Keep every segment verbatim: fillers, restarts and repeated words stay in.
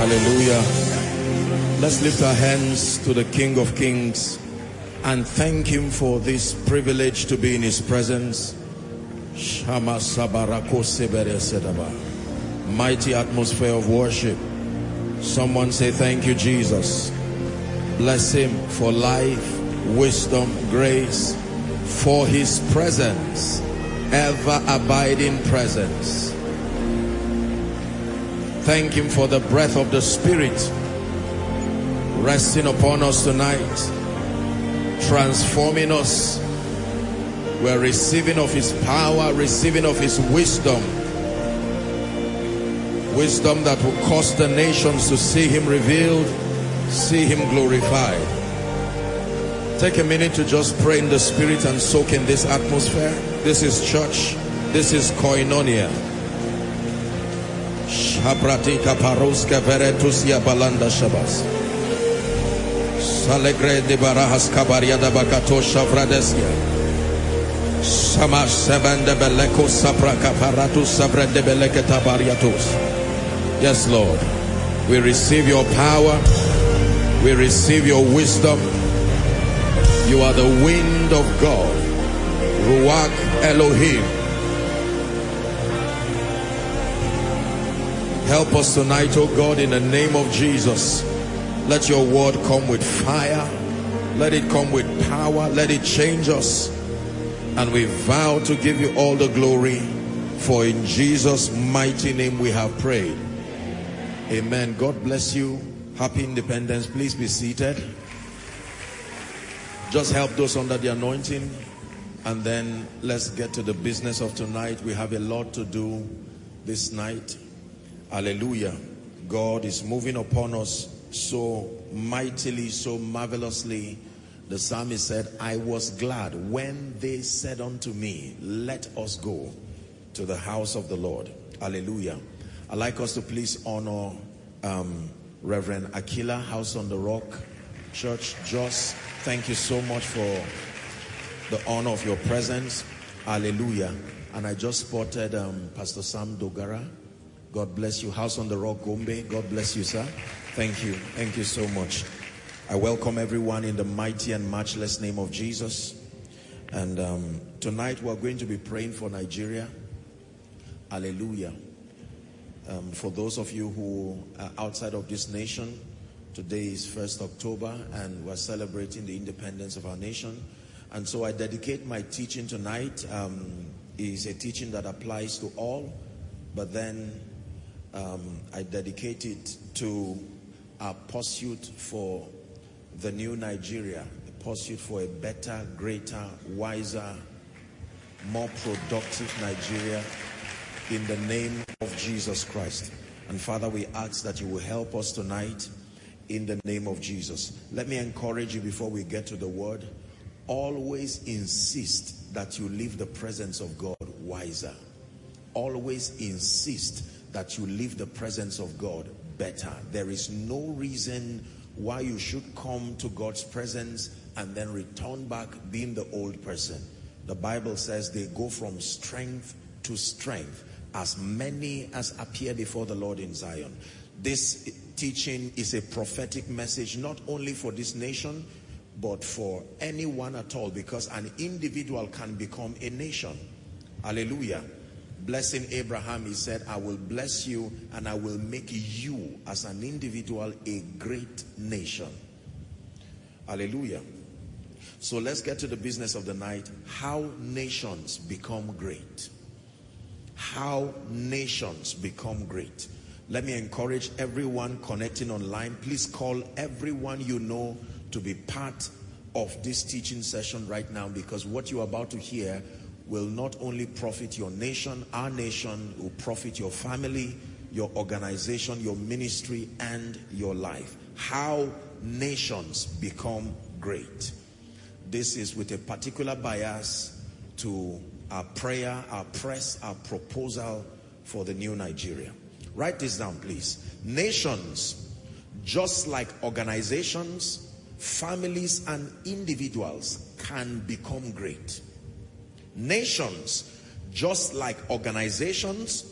Hallelujah. Let's lift our hands to the King of Kings and thank him for this privilege to be in his presence. Mighty atmosphere of worship. Someone say thank you, Jesus. Bless him for life, wisdom, grace, for his presence, ever abiding presence. Thank him for the breath of the Spirit resting upon us tonight, transforming us. We're receiving of his power, receiving of his wisdom. Wisdom that will cause the nations to see him revealed, see him glorified. Take a minute to just pray in the Spirit and soak in this atmosphere. This is church. This is koinonia. Shabratika paroska veretusia balanda shabas. Salegre de barahas kabaria da bakato shavradesia. Samash seven de beleko sapra kaparatu sabre de beleketa bariatus. Yes, Lord. We receive your power. We receive your wisdom. You are the wind of God. Ruach Elohim. Help us tonight, oh God, in the name of Jesus. Let your word come with fire. Let it come with power. Let it change us. And we vow to give you all the glory. For in Jesus' mighty name we have prayed. Amen. God bless you. Happy Independence. Please be seated. Just help those under the anointing. And then let's get to the business of tonight. We have a lot to do this night. Hallelujah. God is moving upon us so mightily, so marvelously. The psalmist said, I was glad when they said unto me, let us go to the house of the Lord. Hallelujah. I'd like us to please honor um, Reverend Aquila, House on the Rock Church. Joss, thank you so much for the honor of your presence. Hallelujah. And I just spotted um, Pastor Sam Dogara. God bless you. House on the Rock, Gombe. God bless you, sir. Thank you. Thank you so much. I welcome everyone in the mighty and matchless name of Jesus. And um, tonight we're going to be praying for Nigeria. Hallelujah. Um, for those of you who are outside of this nation, today is first October and we're celebrating the independence of our nation. And so I dedicate my teaching tonight. Um, is a teaching that applies to all, but then um, I dedicate it to our pursuit for the new Nigeria, a pursuit for a better, greater, wiser, more productive Nigeria in the name of Jesus Christ. And Father, we ask that you will help us tonight in the name of Jesus. Let me encourage you before we get to the word. Always insist that you leave the presence of God wiser. Always insist that you leave the presence of God better. There is no reason why you should come to God's presence and then return back being the old person. The Bible says they go from strength to strength, as many as appear before the Lord in Zion. This teaching is a prophetic message, not only for this nation, but for anyone at all, because an individual can become a nation. Hallelujah. Blessing Abraham, he said, I will bless you and I will make you as an individual a great nation. Hallelujah. So let's get to the business of the night. How nations become great. How nations become great. Let me encourage everyone connecting online. Please call everyone you know to be part of this teaching session right now, because what you're about to hear will not only profit your nation, our nation, will profit your family, your organization, your ministry, and your life. How nations become great. This is with a particular bias to our prayer, our press, our proposal for the new Nigeria. Write this down, please. Nations, just like organizations, families, and individuals, can become great. Nations, just like organizations,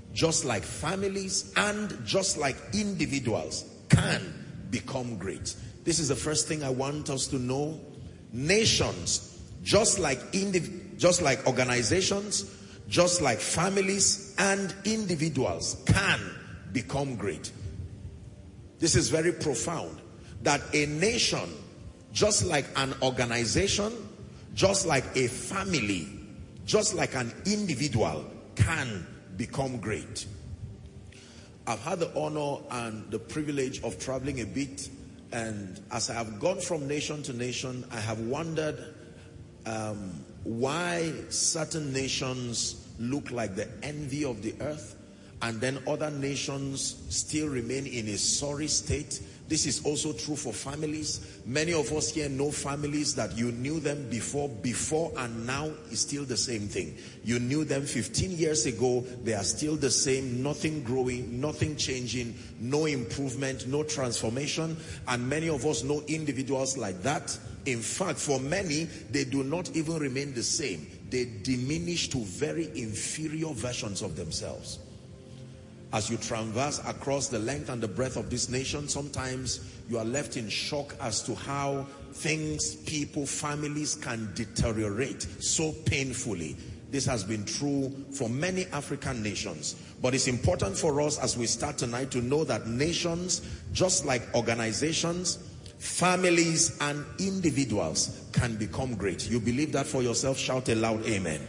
just like families and just like individuals can become great. This is the first thing I want us to know. Nations, just like indiv- just like organizations, just like families and individuals can become great. This is very profound, that a nation, just like an organization, just like a family, just like an individual, can become great. I've had the honor and the privilege of traveling a bit, and as I have gone from nation to nation, I have wondered um, why certain nations look like the envy of the earth, and then other nations still remain in a sorry state. This is also true for families. Many of us here know families that you knew them before, before and now is still the same thing. You knew them fifteen years ago, they are still the same, nothing growing, nothing changing, no improvement, no transformation. And many of us know individuals like that. In fact, for many, they do not even remain the same. They diminish to very inferior versions of themselves. As you traverse across the length and the breadth of this nation, sometimes you are left in shock as to how things, people, families can deteriorate so painfully. This has been true for many African nations. But it's important for us as we start tonight to know that nations, just like organizations, families and individuals can become great. You believe that for yourself? Shout a loud amen.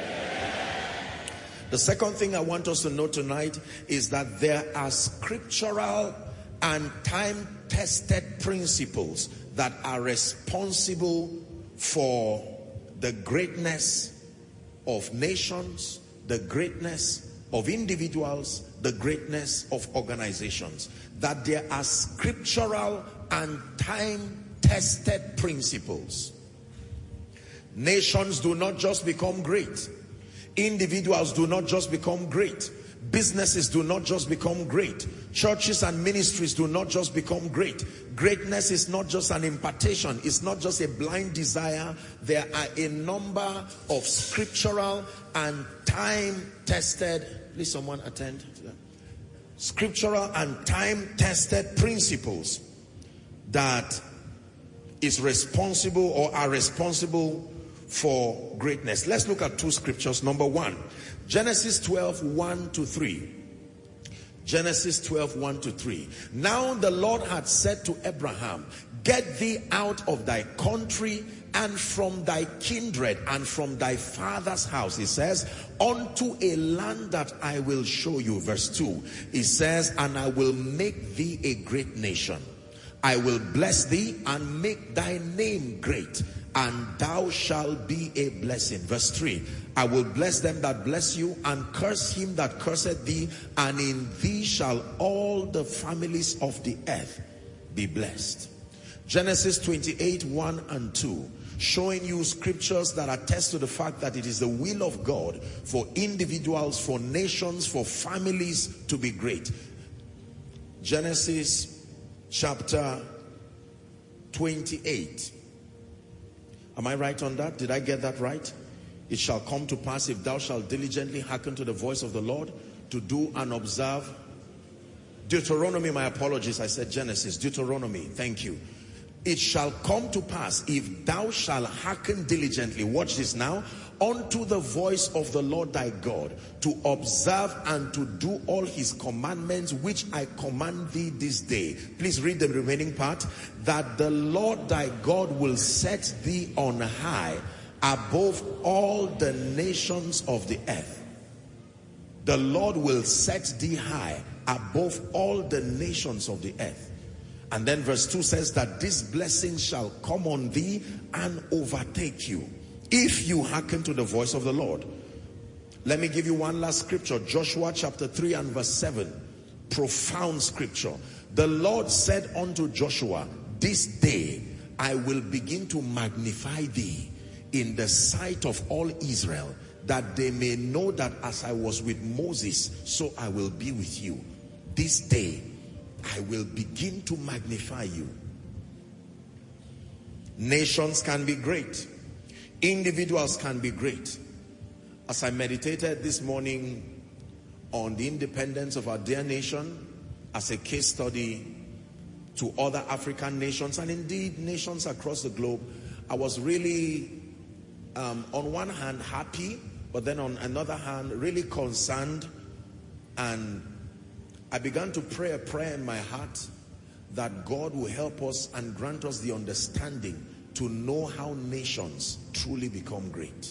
The second thing I want us to know tonight is that there are scriptural and time-tested principles that are responsible for the greatness of nations, the greatness of individuals, the greatness of organizations. That there are scriptural and time-tested principles. Nations do not just become great. Individuals do not just become great. Businesses do not just become great. Churches and ministries do not just become great. Greatness is not just an impartation. It's not just a blind desire. There are a number of scriptural and time-tested, please someone attend to that. Scriptural and time-tested principles that is responsible or are responsible for greatness. Let's look at two scriptures. Number one, Genesis twelve, one to three. Genesis twelve, one to three. Now the Lord had said to Abraham, get thee out of thy country and from thy kindred and from thy father's house. He says, unto a land that I will show you. Verse two, he says, and I will make thee a great nation. I will bless thee and make thy name great, and thou shalt be a blessing. Verse three, I will bless them that bless you, and curse him that curseth thee, and in thee shall all the families of the earth be blessed. Genesis twenty-eight, one and two, showing you scriptures that attest to the fact that it is the will of God for individuals, for nations, for families to be great. Genesis chapter twenty-eight. Am I right on that? Did I get that right? It shall come to pass, if thou shalt diligently hearken to the voice of the Lord, to do and observe. Deuteronomy, my apologies, I said Genesis. Deuteronomy, thank you. It shall come to pass, if thou shalt hearken diligently, watch this now, unto the voice of the Lord thy God, to observe and to do all his commandments which I command thee this day. Please read the remaining part. That the Lord thy God will set thee on high above all the nations of the earth. The Lord will set thee high above all the nations of the earth. And then verse two says that this blessing shall come on thee and overtake you, if you hearken to the voice of the Lord. Let me give you one last scripture. Joshua chapter three and verse seven. Profound scripture. The Lord said unto Joshua, this day I will begin to magnify thee in the sight of all Israel, that they may know that as I was with Moses, so I will be with you. This day I will begin to magnify you. Nations can be great. Individuals can be great. As I meditated this morning on the independence of our dear nation as a case study to other African nations and indeed nations across the globe. I was really, um, on one hand, happy, but then on another hand, really concerned. And I began to pray a prayer in my heart that God will help us and grant us the understanding to know how nations truly become great.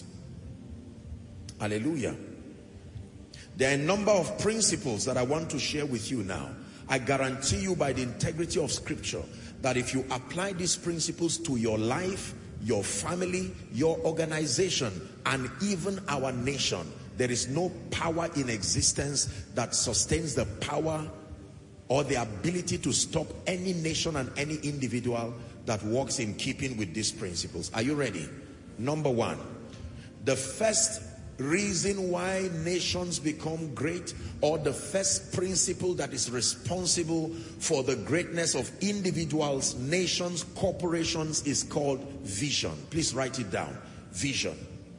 Hallelujah. There are a number of principles that I want to share with you now. I guarantee you by the integrity of scripture that if you apply these principles to your life, your family, your organization, and even our nation, there is no power in existence that sustains the power or the ability to stop any nation and any individual that works in keeping with these principles. Are you ready? Number one, the first reason why nations become great, or the first principle that is responsible for the greatness of individuals, nations, corporations, is called vision. Please write it down. Vision.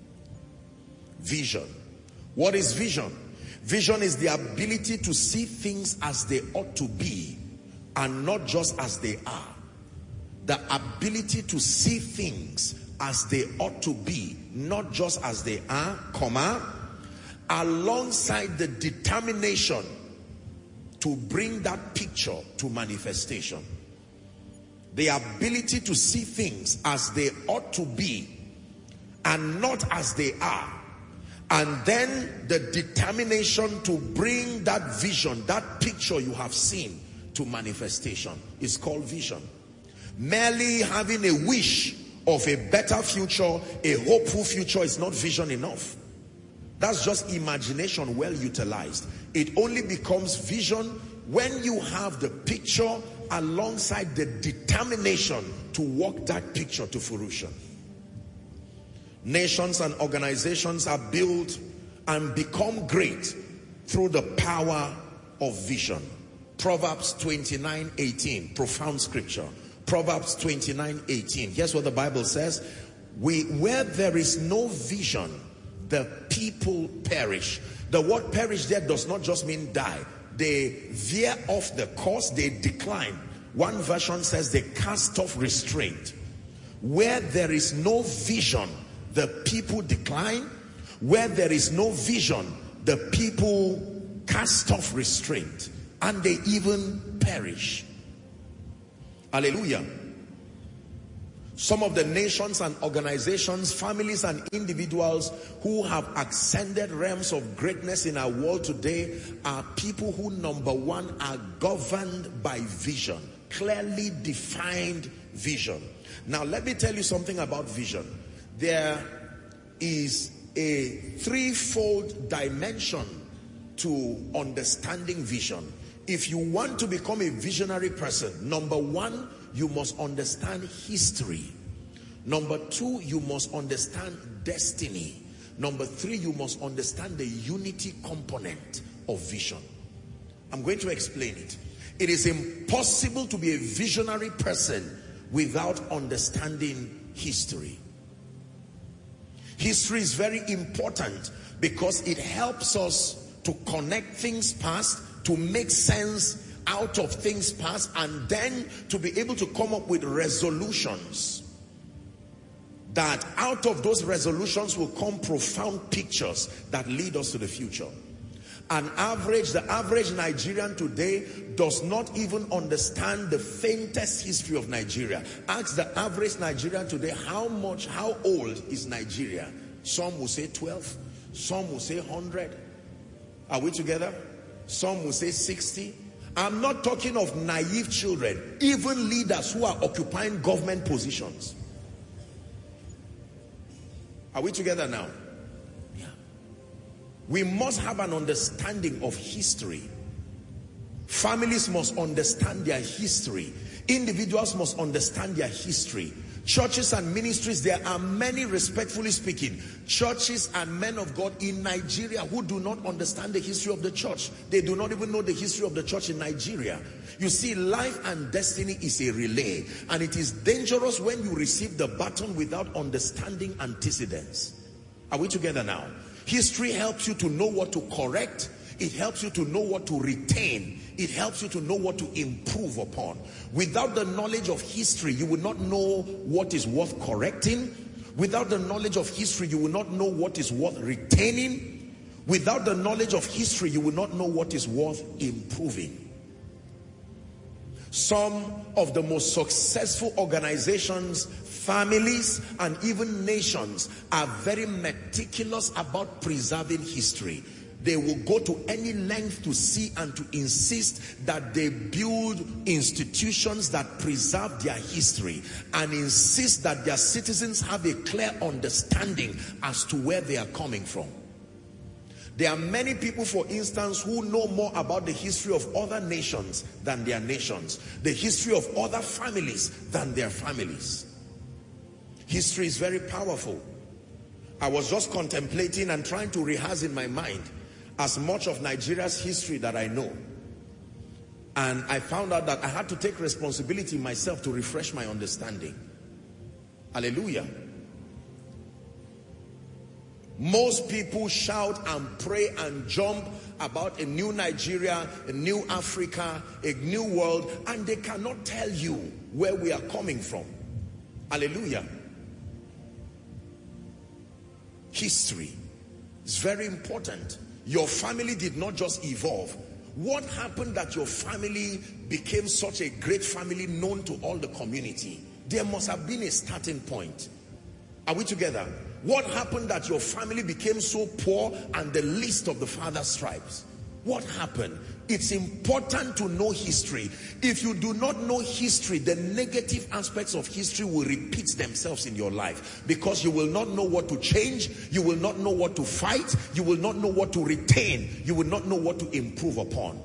Vision. What is vision? Vision is the ability to see things as they ought to be and not just as they are. The ability to see things as they ought to be, not just as they are, comma, alongside the determination to bring that picture to manifestation. The ability to see things as they ought to be and not as they are. And then the determination to bring that vision, that picture you have seen, to manifestation is called vision. Merely having a wish of a better future, a hopeful future, is not vision enough. That's just imagination well utilized. It only becomes vision when you have the picture alongside the determination to walk that picture to fruition. Nations and organizations are built and become great through the power of vision. Proverbs twenty-nine eighteen, profound scripture. Proverbs twenty-nine eighteen. Here's what the Bible says. We, where there is no vision, the people perish. The word perish there does not just mean die. They veer off the course, they decline. One version says they cast off restraint. Where there is no vision, the people decline. Where there is no vision, the people cast off restraint, and they even perish. Hallelujah. Some of the nations and organizations, families and individuals who have ascended realms of greatness in our world today are people who, number one, are governed by vision, clearly defined vision. Now, let me tell you something about vision. There is a threefold dimension to understanding vision. If you want to become a visionary person, number one, you must understand history. Number two, you must understand destiny. Number three, you must understand the unity component of vision. I'm going to explain it. It is impossible to be a visionary person without understanding history. History is very important because it helps us to connect things past, to make sense out of things past, and then to be able to come up with resolutions. That out of those resolutions will come profound pictures that lead us to the future. An average, the average Nigerian today does not even understand the faintest history of Nigeria. Ask the average Nigerian today how much, how old is Nigeria? Some will say twelve, some will say one hundred. Are we together? Some will say sixty. I'm not talking of naive children, even leaders who are occupying government positions. Are we together now? Yeah. We must have an understanding of history. Families must understand their history. Individuals must understand their history. Churches and ministries, there are many, respectfully speaking, churches and men of God in Nigeria who do not understand the history of the church. They do not even know the history of the church in Nigeria. You see, life and destiny is a relay, and it is dangerous when you receive the baton without understanding antecedents. Are we together now? History helps you to know what to correct. It helps you to know what to retain. It helps you to know what to improve upon. Without the knowledge of history, you will not know what is worth correcting. Without the knowledge of history, you will not know what is worth retaining. Without the knowledge of history, you will not know what is worth improving. Some of the most successful organizations, families, and even nations are very meticulous about preserving history. They will go to any length to see and to insist that they build institutions that preserve their history, and insist that their citizens have a clear understanding as to where they are coming from. There are many people, for instance, who know more about the history of other nations than their nations, the history of other families than their families. History is very powerful. I was just contemplating and trying to rehearse in my mind as much of Nigeria's history that I know. And I found out that I had to take responsibility myself to refresh my understanding. Hallelujah. Most people shout and pray and jump about a new Nigeria, a new Africa, a new world, and they cannot tell you where we are coming from. Hallelujah. History is very important. Your family did not just evolve. What happened that your family became such a great family known to all the community? There must have been a starting point. Are we together? What happened that your family became so poor and the least of the father's tribes? What happened? It's important to know history. If you do not know history, the negative aspects of history will repeat themselves in your life, because you will not know what to change, you will not know what to fight, you will not know what to retain, you will not know what to improve upon.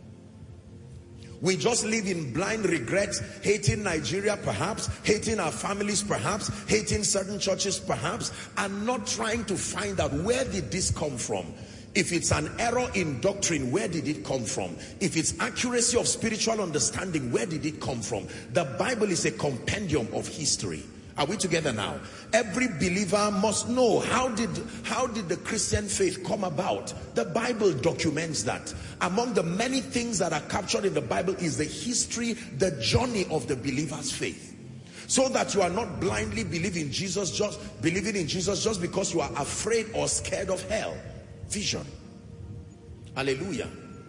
We just live in blind regret, hating Nigeria perhaps, hating our families perhaps, hating certain churches perhaps, and not trying to find out, where did this come from? If it's an error in doctrine, where did it come from? If it's accuracy of spiritual understanding, where did it come from? The Bible is a compendium of history. Are we together now? Every believer must know, how did how did the Christian faith come about? The Bible documents that. Among the many things that are captured in the Bible is the history, the journey of the believer's faith. So that you are not blindly believing Jesus just believing in Jesus just because you are afraid or scared of hell. Vision. Hallelujah.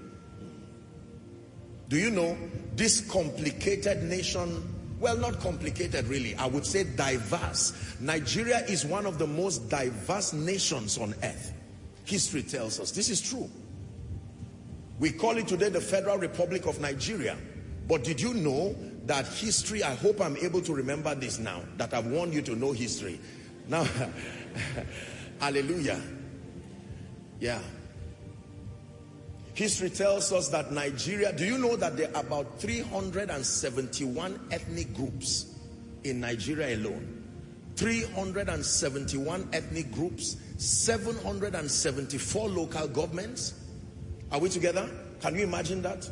Do you know this complicated nation? Well, not complicated really, I would say diverse. Nigeria is one of the most diverse nations on earth. History tells us this is true. We call it today the Federal Republic of Nigeria. But did you know that history, I hope I'm able to remember this now, that I've warned you to know history. Now, hallelujah. Yeah. History tells us that Nigeria, do you know that there are about three hundred seventy-one ethnic groups in Nigeria alone? three hundred seventy-one ethnic groups, seven hundred seventy-four local governments. Are we together? Can you imagine that?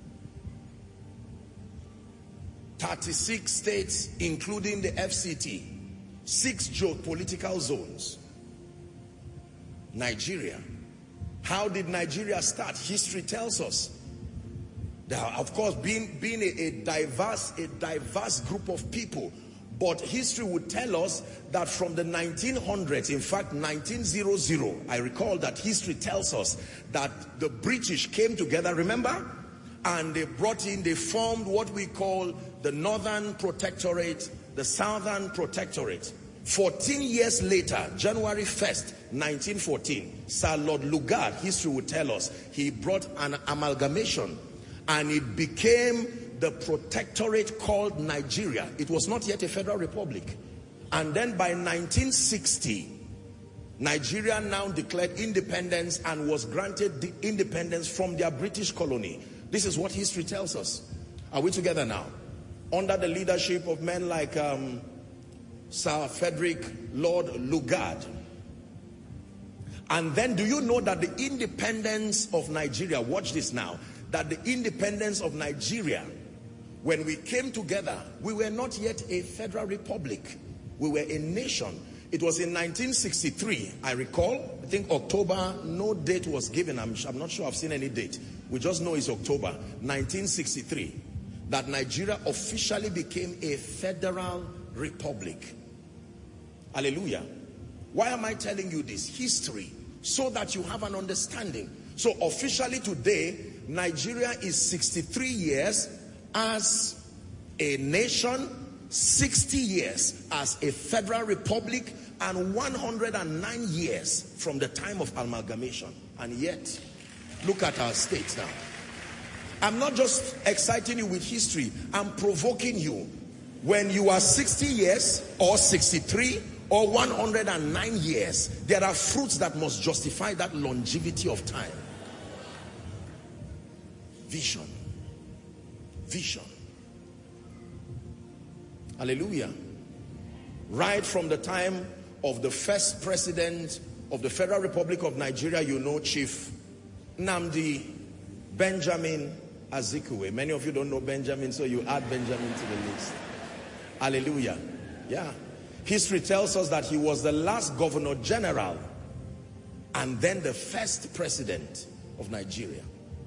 thirty-six states, including the F C T, six geopolitical zones. Nigeria. How did Nigeria start? History tells us. There are, of course, being, being a, a diverse, a diverse group of people. But history would tell us that from the nineteen hundreds, in fact nineteen hundred, I recall that history tells us that the British came together, remember? And they brought in, they formed what we call the Northern Protectorate, the Southern Protectorate. fourteen years later, January first, nineteen fourteen, Sir Lord Lugard, history would tell us, he brought an amalgamation and it became the protectorate called Nigeria. It was not yet a federal republic. And then by nineteen sixty, Nigeria now declared independence and was granted the independence from their British colony. This is what history tells us. Are we together now? Under the leadership of men like um, Sir Frederick Lord Lugard. And then do you know that the independence of Nigeria, watch this now, that the independence of Nigeria, when we came together, we were not yet a federal republic. We were a nation. It was in nineteen sixty-three, I recall. I think October, no date was given. I'm, I'm not sure I've seen any date. We just know it's October nineteen sixty-three that Nigeria officially became a federal republic. Hallelujah. Why am I telling you this? History, so that you have an understanding. So officially today, Nigeria is sixty-three years as a nation, sixty years as a federal republic, and one hundred nine years from the time of amalgamation. And yet, look at our state now. I'm not just exciting you with history, I'm provoking you. When you are sixty years or sixty-three or one hundred nine years, there are fruits that must justify that longevity of time. Vision. Vision. Hallelujah. Right from the time of the first president of the Federal Republic of Nigeria, you know, Chief Nnamdi Benjamin Azikiwe. Many of you don't know Benjamin, so you add Benjamin to the list. Hallelujah. Yeah. History tells us that he was the last governor general and then the first president of Nigeria.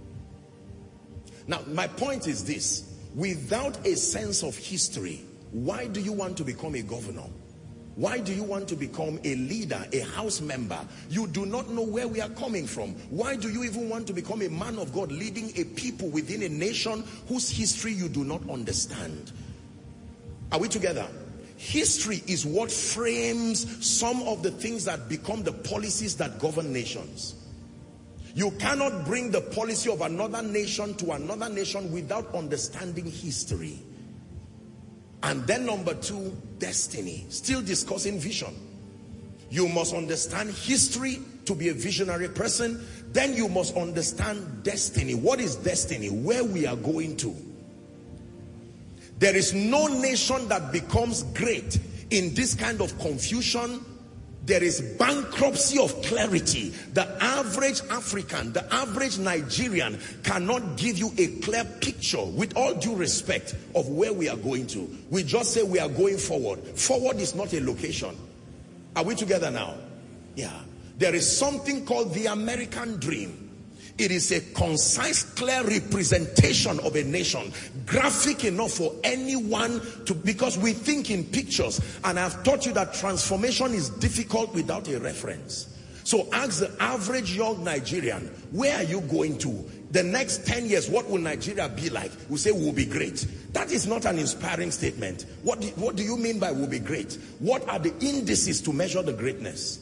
Now, my point is this. Without a sense of history, why do you want to become a governor? Why do you want to become a leader, a house member? You do not know where we are coming from. Why do you even want to become a man of God leading a people within a nation whose history you do not understand? Are we together? History is what frames some of the things that become the policies that govern nations. You cannot bring the policy of another nation to another nation without understanding history. And then number two, destiny. Still discussing vision. You must understand history to be a visionary person. Then you must understand destiny. What is destiny? Where we are going to. There is no nation that becomes great in this kind of confusion. There is bankruptcy of clarity. The average African, the average Nigerian cannot give you a clear picture, with all due respect, of where we are going to. We just say we are going forward. Forward is not a location. Are we together now? Yeah. There is something called the American dream. It is a concise, clear representation of a nation, graphic enough for anyone to, because we think in pictures, and I've taught you that transformation is difficult without a reference. So ask the average young Nigerian, where are you going to? The next ten years, what will Nigeria be like? We say we'll be great. That is not an inspiring statement. What do, what do you mean by we'll be great? What are the indices to measure the greatness?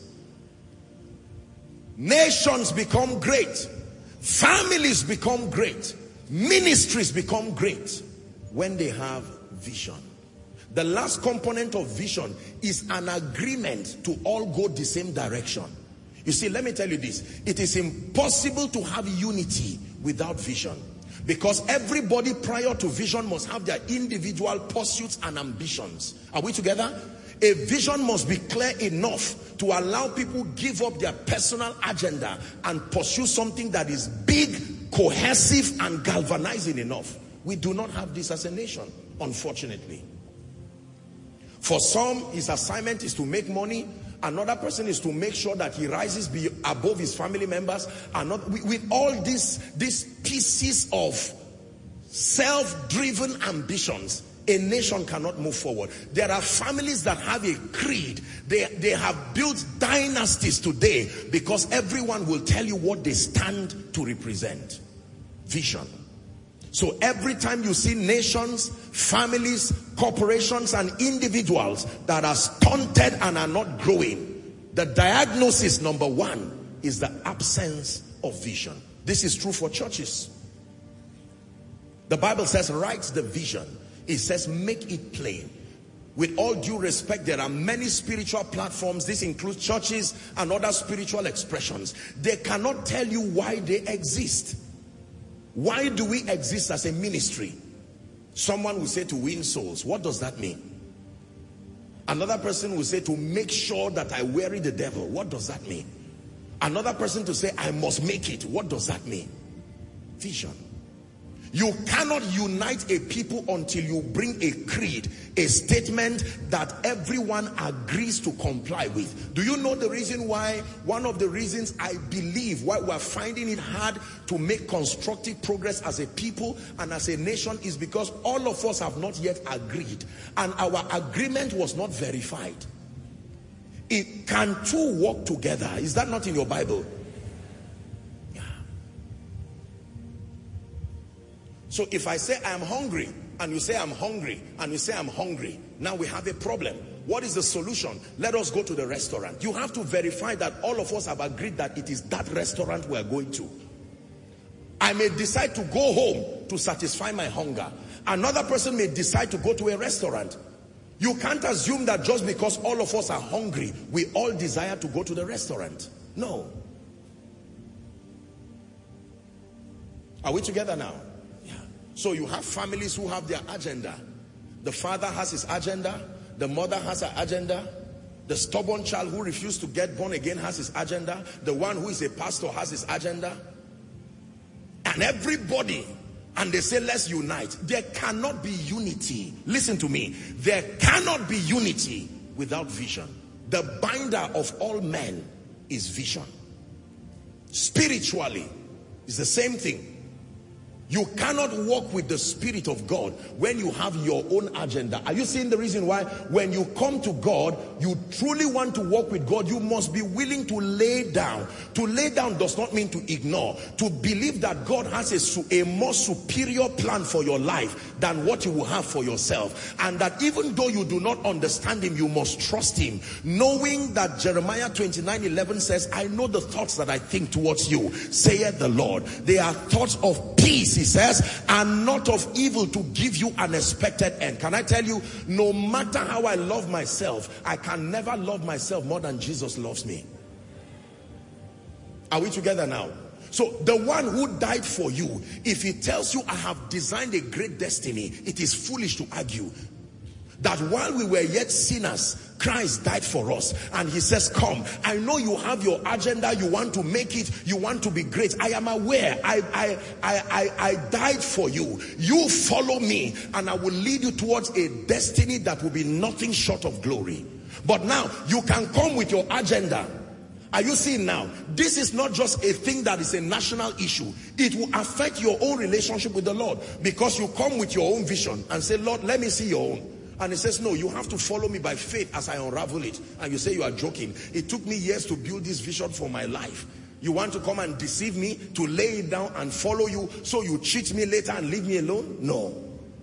Nations become great. Families become great. Ministries become great when they have vision. The last component of vision is an agreement to all go the same direction. You see, let me tell you this. It is impossible to have unity without vision, because everybody prior to vision must have their individual pursuits and ambitions. Are we together? A vision must be clear enough to allow people give up their personal agenda and pursue something that is big, cohesive, and galvanizing enough. We do not have this as a nation, unfortunately. For some, his assignment is to make money. Another person is to make sure that he rises be above his family members. Another, with all these, these pieces of self-driven ambitions, a nation cannot move forward. There are families that have a creed. They, they have built dynasties today because everyone will tell you what they stand to represent. Vision. So every time you see nations, families, corporations, and individuals that are stunted and are not growing, the diagnosis number one is the absence of vision. This is true for churches. The Bible says, write the vision. It says, make it plain. With all due respect, there are many spiritual platforms. This includes churches and other spiritual expressions. They cannot tell you why they exist. Why do we exist as a ministry? Someone will say to win souls. What does that mean? Another person will say to make sure that I weary the devil. What does that mean? Another person to say I must make it. What does that mean? Vision. You cannot unite a people until you bring a creed, a statement that everyone agrees to comply with. Do you know the reason why? One of the reasons I believe why we're finding it hard to make constructive progress as a people and as a nation is because all of us have not yet agreed, and our agreement was not verified. It can two walk together. Is that not in your Bible? So if I say I'm hungry, and you say I'm hungry, and you say I'm hungry, now we have a problem. What is the solution? Let us go to the restaurant. You have to verify that all of us have agreed that it is that restaurant we are going to. I may decide to go home to satisfy my hunger. Another person may decide to go to a restaurant. You can't assume that just because all of us are hungry, we all desire to go to the restaurant. No. Are we together now? So you have families who have their agenda. The father has his agenda. The mother has her agenda. The stubborn child who refused to get born again has his agenda. The one who is a pastor has his agenda. And everybody, and they say, let's unite. There cannot be unity. Listen to me. There cannot be unity without vision. The binder of all men is vision. Spiritually, it's the same thing. You cannot walk with the Spirit of God when you have your own agenda. Are you seeing the reason why? When you come to God, you truly want to walk with God, you must be willing to lay down. To lay down does not mean to ignore. To believe that God has a, a more superior plan for your life than what you will have for yourself. And that even though you do not understand him, you must trust him. Knowing that Jeremiah twenty-nine eleven says, I know the thoughts that I think towards you, saith the Lord. They are thoughts of peace, he says, and not of evil, to give you an expected end. Can I tell you, no matter how I love myself, I can never love myself more than Jesus loves me. Are we together now? So the one who died for you, if he tells you I have designed a great destiny, it is foolish to argue that while we were yet sinners, Christ died for us. And he says, come, I know you have your agenda, you want to make it, you want to be great. I am aware, I, I, I, I, I died for you. You follow me and I will lead you towards a destiny that will be nothing short of glory. But now, you can come with your agenda. Are you seeing now? This is not just a thing that is a national issue. It will affect your own relationship with the Lord. Because you come with your own vision and say, Lord, let me see your own. And he says, no, you have to follow me by faith as I unravel it. And you say you are joking. It took me years to build this vision for my life. You want to come and deceive me, to lay it down and follow you, so you cheat me later and leave me alone? No.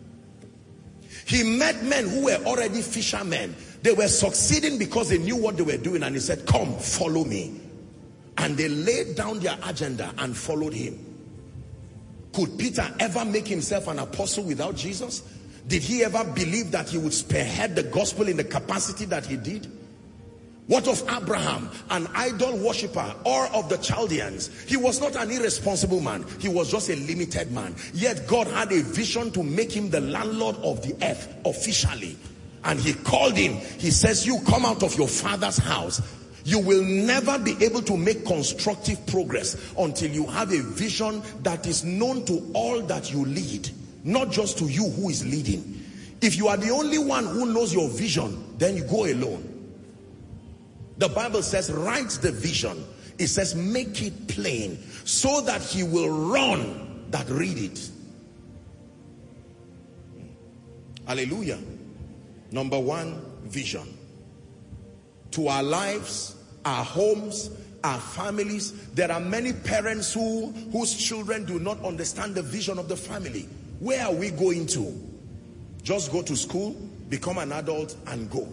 He met men who were already fishermen. They were succeeding because they knew what they were doing. And he said, come, follow me. And they laid down their agenda and followed him. Could Peter ever make himself an apostle without Jesus? Did he ever believe that he would spearhead the gospel in the capacity that he did? What of Abraham, an idol worshiper, or of the Chaldeans? He was not an irresponsible man. He was just a limited man. Yet God had a vision to make him the landlord of the earth officially. And he called him. He says, you come out of your father's house. You will never be able to make constructive progress until you have a vision that is known to all that you lead. Not just to you who is leading. If you are the only one who knows your vision, then you go alone. The Bible says, write the vision. It says, make it plain, so that he will run that read it. Hallelujah. Number one, vision. To our lives, our homes, our families. There are many parents who whose children do not understand the vision of the family. Where are we going to? Just go to school, become an adult, and go.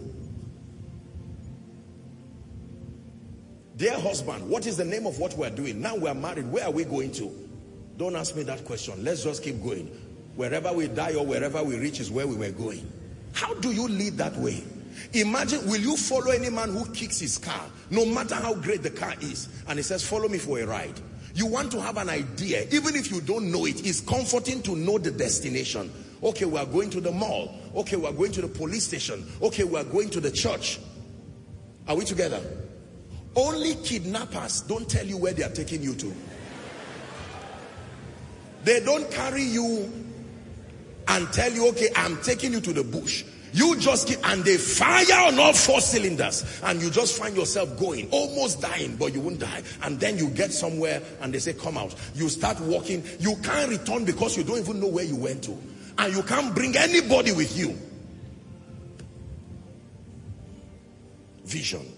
Dear husband, what is the name of what we are doing? Now we are married, where are we going to? Don't ask me that question. Let's just keep going. Wherever we die or wherever we reach is where we were going. How do you lead that way? Imagine, will you follow any man who kicks his car, no matter how great the car is, and he says, follow me for a ride? You want to have an idea, even if you don't know it. It's comforting to know the destination. Okay, we are going to the mall. Okay, we are going to the police station. Okay, we are going to the church. Are we together? Only kidnappers don't tell you where they are taking you to. They don't carry you and tell you, okay, I'm taking you to the bush. You just keep, and they fire on all four cylinders, and you just find yourself going, almost dying, but you won't die. And then you get somewhere and they say, come out. You start walking. You can't return because you don't even know where you went to. And you can't bring anybody with you. Vision.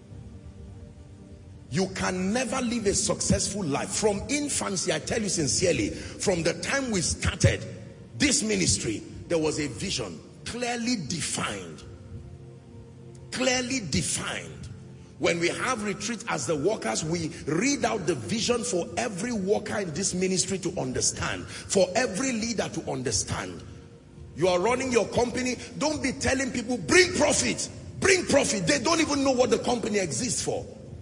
You can never live a successful life. From infancy, I tell you sincerely, from the time we started this ministry, there was a vision. Clearly defined. Clearly defined. When we have retreat as the workers, we read out the vision for every worker in this ministry to understand. For every leader to understand. You are running your company. Don't be telling people, bring profit. Bring profit. They don't even know what the company exists for.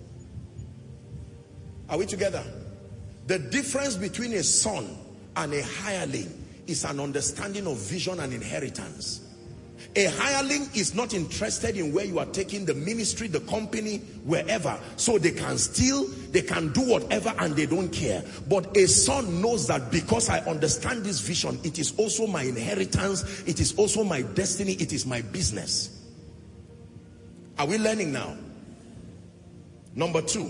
Are we together? The difference between a son and a hireling is an understanding of vision and inheritance. A hireling is not interested in where you are taking the ministry, the company, wherever. So they can steal, they can do whatever, and they don't care. But a son knows that because I understand this vision, it is also my inheritance, it is also my destiny, it is my business. Are we learning now? Number two.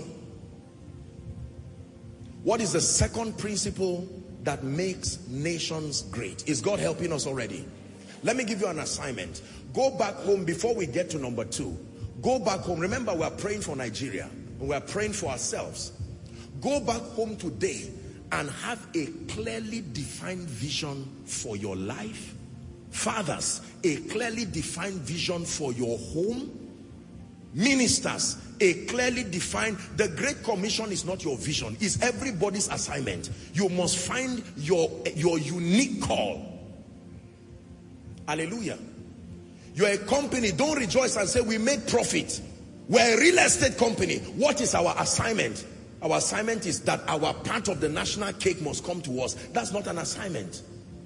What is the second principle that makes nations great? Is God helping us already? Let me give you an assignment. Go back home before we get to number two. Go back home. Remember, we are praying for Nigeria. And we are praying for ourselves. Go back home today and have a clearly defined vision for your life. Fathers, a clearly defined vision for your home. Ministers, a clearly defined. The Great Commission is not your vision. It's everybody's assignment. You must find your, your unique call. Hallelujah. You're a company. Don't rejoice and say, we made profit. We're a real estate company. What is our assignment? Our assignment is that our part of the national cake must come to us. That's not an assignment.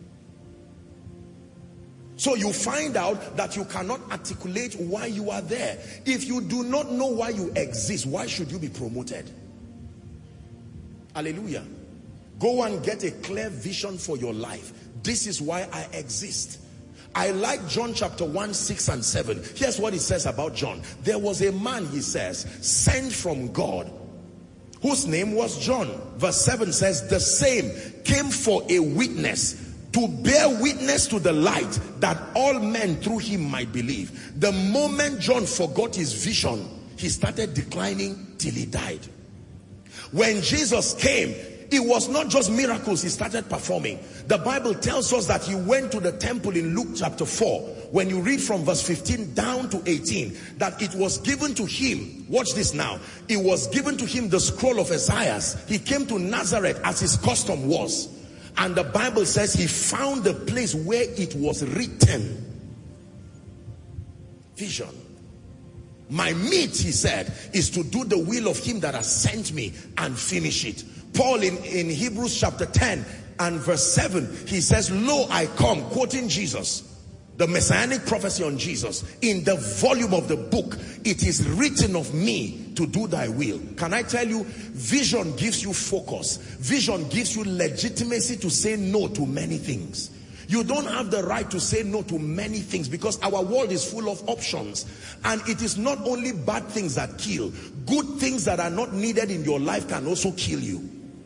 So you find out that you cannot articulate why you are there. If you do not know why you exist, why should you be promoted? Hallelujah. Go and get a clear vision for your life. This is why I exist. I like John chapter one, six and seven. Here's what it says about John. There was a man, he says, sent from God, whose name was John. Verse seven says, the same came for a witness, to bear witness to the light, that all men through him might believe. The moment John forgot his vision, he started declining till he died. When Jesus came, it was not just miracles he started performing. The Bible tells us that he went to the temple in Luke chapter four. When you read from verse fifteen down to eighteen, that it was given to him, watch this now, it was given to him the scroll of Isaiah. He came to Nazareth as his custom was. And the Bible says he found the place where it was written. Vision. My meat, he said, is to do the will of him that has sent me and finish it. Paul in, in Hebrews chapter ten and verse seven, he says, lo, I come, quoting Jesus, the messianic prophecy on Jesus. In the volume of the book, it is written of me to do thy will. Can I tell you, vision gives you focus. Vision gives you legitimacy to say no to many things. You don't have the right to say no to many things because our world is full of options. And it is not only bad things that kill. Good things that are not needed in your life can also kill you.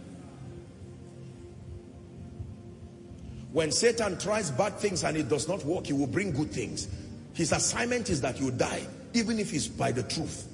When Satan tries bad things and it does not work, he will bring good things. His assignment is that you die, even if it's by the truth.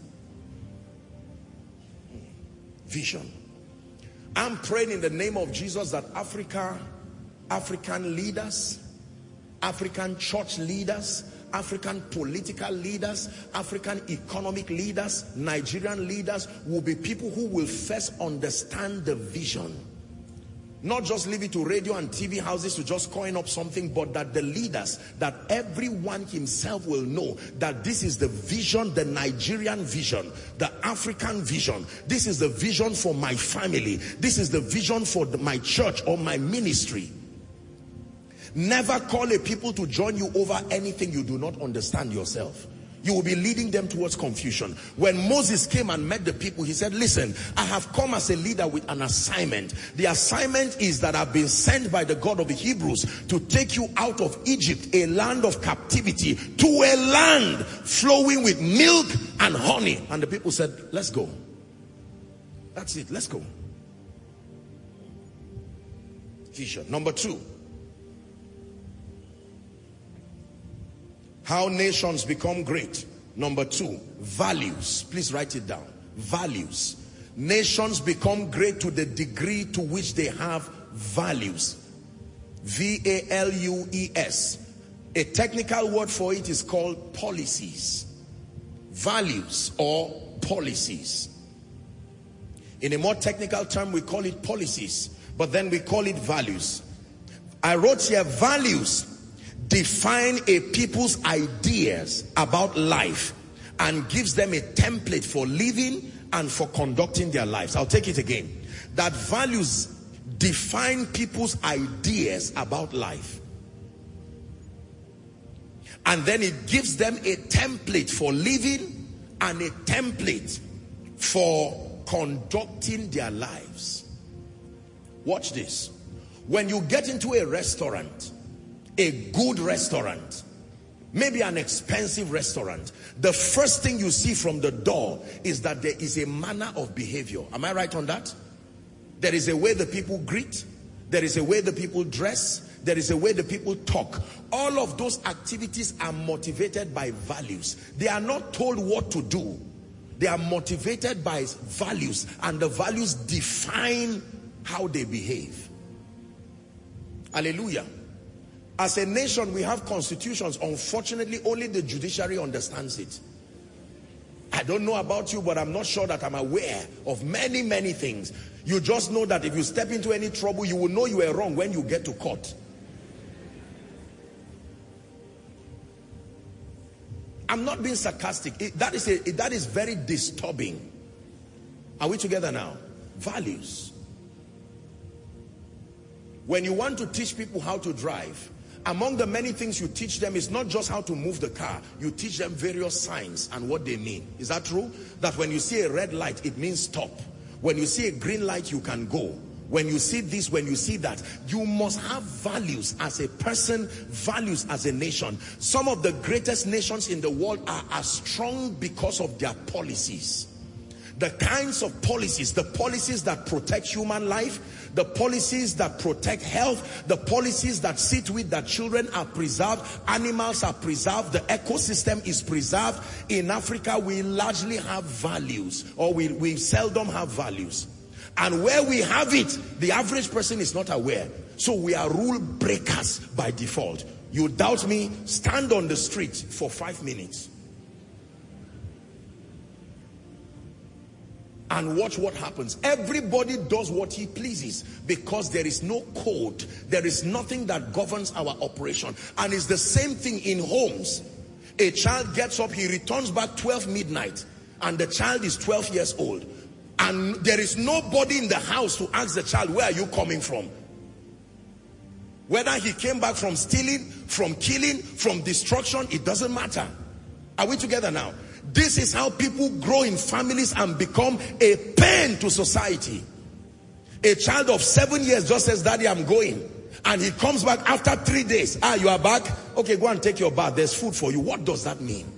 Vision. I'm praying in the name of Jesus that Africa, African leaders, African church leaders, African political leaders, African economic leaders, Nigerian leaders will be people who will first understand the vision. Not just leave it to radio and T V houses to just coin up something, but that the leaders, that everyone himself will know that this is the vision, the Nigerian vision, the African vision. This is the vision for my family. This is the vision for the, my church or my ministry. Never call a people to join you over anything you do not understand yourself. You will be leading them towards confusion. When Moses came and met the people, he said, listen, I have come as a leader with an assignment. The assignment is that I've been sent by the God of the Hebrews to take you out of Egypt, a land of captivity, to a land flowing with milk and honey. And the people said, let's go. That's it, let's go. Vision. Number two. How nations become great. Number two, values. Please write it down. Values. Nations become great to the degree to which they have values. V A L U E S. A technical word for it is called policies. Values or policies. In a more technical term, we call it policies, but then we call it values. I wrote here, values define a people's ideas about life and gives them a template for living and for conducting their lives. I'll take it again. That values define people's ideas about life. And then it gives them a template for living and a template for conducting their lives. Watch this. When you get into a restaurant, a good restaurant, maybe an expensive restaurant, the first thing you see from the door is that there is a manner of behavior. Am I right on that? There is a way the people greet. There is a way the people dress. There is a way the people talk. All of those activities are motivated by values. They are not told what to do. They are motivated by values, and the values define how they behave. Hallelujah. As a nation, we have constitutions. Unfortunately, only the judiciary understands it. I don't know about you, but I'm not sure that I'm aware of many, many things. You just know that if you step into any trouble, you will know you were wrong when you get to court. I'm not being sarcastic. It, that is a, it, that is very disturbing. Are we together now? Values. When you want to teach people how to drive, among the many things you teach them is not just how to move the car. You teach them various signs and what they mean. Is that true? That when you see a red light, it means stop. When you see a green light, you can go. When you see this, when you see that, you must have values as a person, values as a nation. Some of the greatest nations in the world are as strong because of their policies. The kinds of policies, the policies that protect human life, the policies that protect health, the policies that see to it that children are preserved, animals are preserved, the ecosystem is preserved. In Africa, we largely have values, or we, we seldom have values. And where we have it, the average person is not aware. So we are rule breakers by default. You doubt me? Stand on the street for five minutes. And watch what happens. Everybody does what he pleases because there is no code. There is nothing that governs our operation. And it's the same thing in homes. A child gets up, he returns back twelve midnight, and the child is twelve years old. And there is nobody in the house to ask the child, where are you coming from? Whether he came back from stealing, from killing, from destruction, it doesn't matter. Are we together now? This is how people grow in families and become a pain to society. A child of seven years just says, Daddy, I'm going. And he comes back after three days. Ah, you are back? Okay, go and take your bath. There's food for you. What does that mean?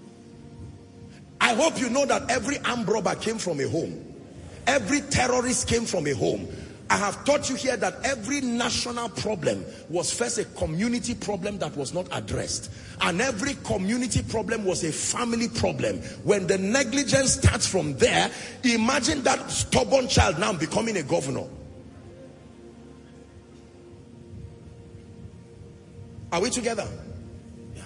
I hope you know that every armed robber came from a home. Every terrorist came from a home. I have taught you here that every national problem was first a community problem that was not addressed. And every community problem was a family problem. When the negligence starts from there, imagine that stubborn child now becoming a governor. Are we together? Yeah.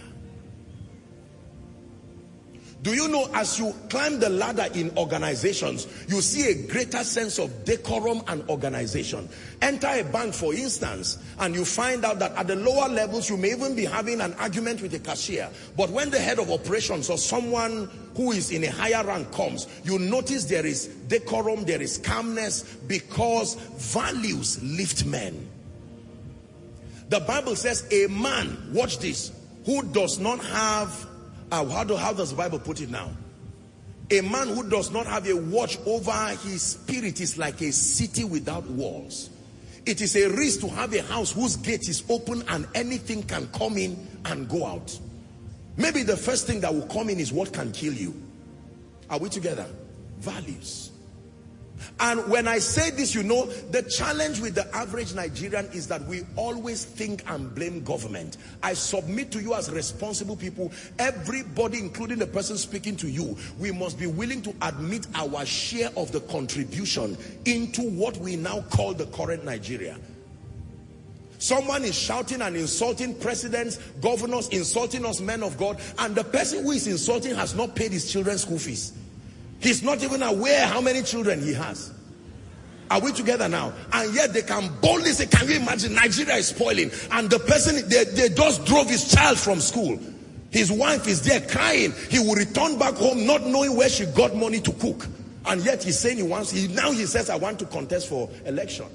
Do you know, as you climb the ladder in organizations, you see a greater sense of decorum and organization. Enter a bank, for instance, and you find out that at the lower levels, you may even be having an argument with a cashier. But when the head of operations or someone who is in a higher rank comes, you notice there is decorum, there is calmness, because values lift men. The Bible says a man, watch this, who does not have uh, how, do, how does the Bible put it now? A man who does not have a watch over his spirit is like a city without walls. It is a risk to have a house whose gate is open and anything can come in and go out. Maybe the first thing that will come in is what can kill you. Are we together? Values. And when I say this, you know, the challenge with the average Nigerian is that we always think and blame government. I submit to you as responsible people, everybody, including the person speaking to you, we must be willing to admit our share of the contribution into what we now call the current Nigeria. Someone is shouting and insulting presidents, governors, insulting us men of God, and the person who is insulting has not paid his children's school fees. He's not even aware how many children he has. Are we together now? And yet they can boldly say, can you imagine, Nigeria is spoiling. And the person, they, they just drove his child from school. His wife is there crying. He will return back home not knowing where she got money to cook. And yet he's saying he wants, he, now he says, I want to contest for election.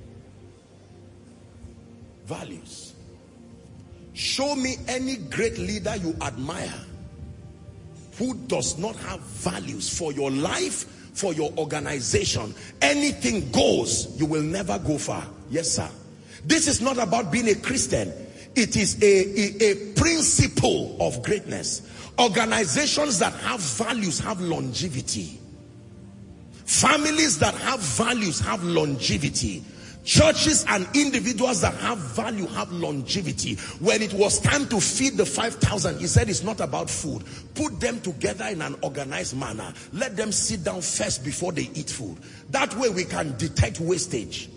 Values. Show me any great leader you admire who does not have values for your life, for your organization. Anything goes, you will never go far. Yes, sir. This is not about being a Christian. It is a, a, a principle of greatness. Organizations that have values have longevity. Families that have values have longevity. Churches and individuals that have value have longevity. When it was time to feed the five thousand, he said it's not about food. Put them together in an organized manner. Let them sit down first before they eat food. That way we can detect wastage.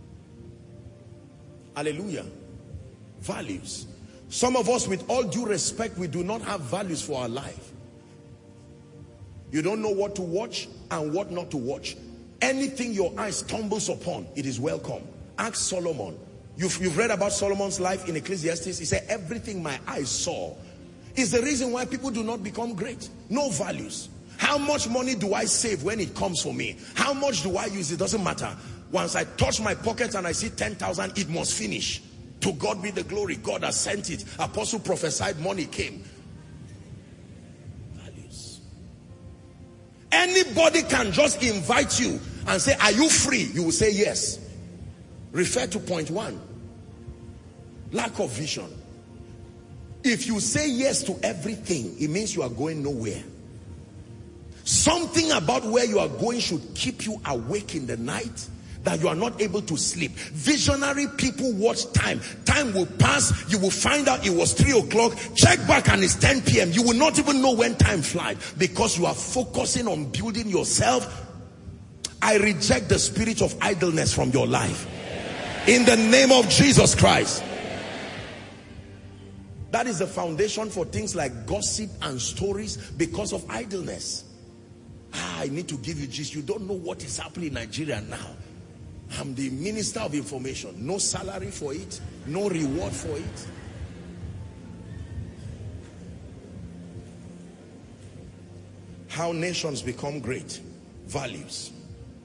Hallelujah. Values. Some of us, with all due respect, we do not have values for our life. You don't know what to watch and what not to watch. Anything your eye stumbles upon, it is welcome. Ask Solomon. You've, you've read about Solomon's life in Ecclesiastes. He said, everything my eyes saw is the reason why people do not become great. No values. How much money do I save when it comes for me? How much do I use? It doesn't matter. Once I touch my pocket and I see ten thousand, it must finish. To God be the glory. God has sent it. Apostle prophesied, money came. Values. Anybody can just invite you and say, are you free? You will say yes. Refer to point one. Lack of vision. If you say yes to everything, it means you are going nowhere. Something about where you are going should keep you awake in the night, that you are not able to sleep. Visionary people watch time. Time will pass. You will find out it was three o'clock. Check back and it's ten p m You will not even know when time flies, because you are focusing on building yourself. I reject the spirit of idleness from your life. In the name of Jesus Christ. That is the foundation for things like gossip and stories, because of idleness. Ah, I need to give you gist. You don't know what is happening in Nigeria now. I'm the minister of information. No salary for it. No reward for it. How nations become great. Values.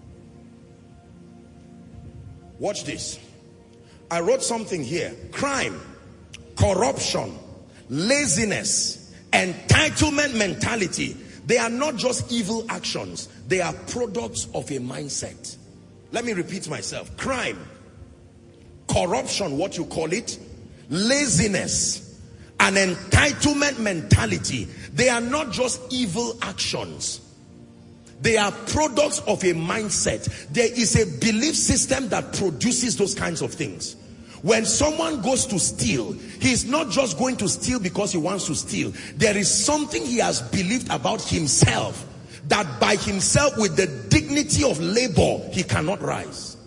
Watch this. I wrote something here. Crime, corruption, laziness, entitlement mentality. They are not just evil actions. They are products of a mindset. Let me repeat myself. Crime, corruption, what you call it, laziness, and entitlement mentality. They are not just evil actions. They are products of a mindset. There is a belief system that produces those kinds of things. When someone goes to steal, he's not just going to steal because he wants to steal. There is something he has believed about himself, that by himself, with the dignity of labor, he cannot rise.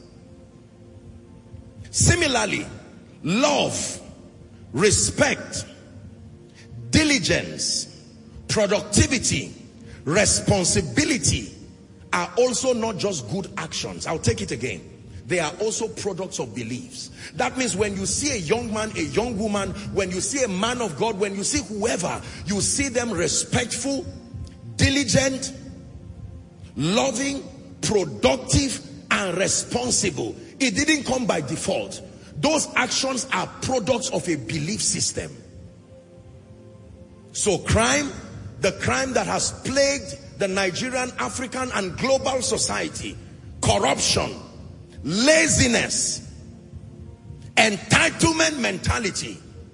Similarly, love, respect, diligence, productivity, responsibility are also not just good actions. I'll take it again. They are also products of beliefs. That means when you see a young man, a young woman, when you see a man of God, when you see whoever, you see them respectful, diligent, loving, productive, and responsible. It didn't come by default. Those actions are products of a belief system. So crime, the crime that has plagued the Nigerian, African, and global society, corruption, laziness, entitlement mentality,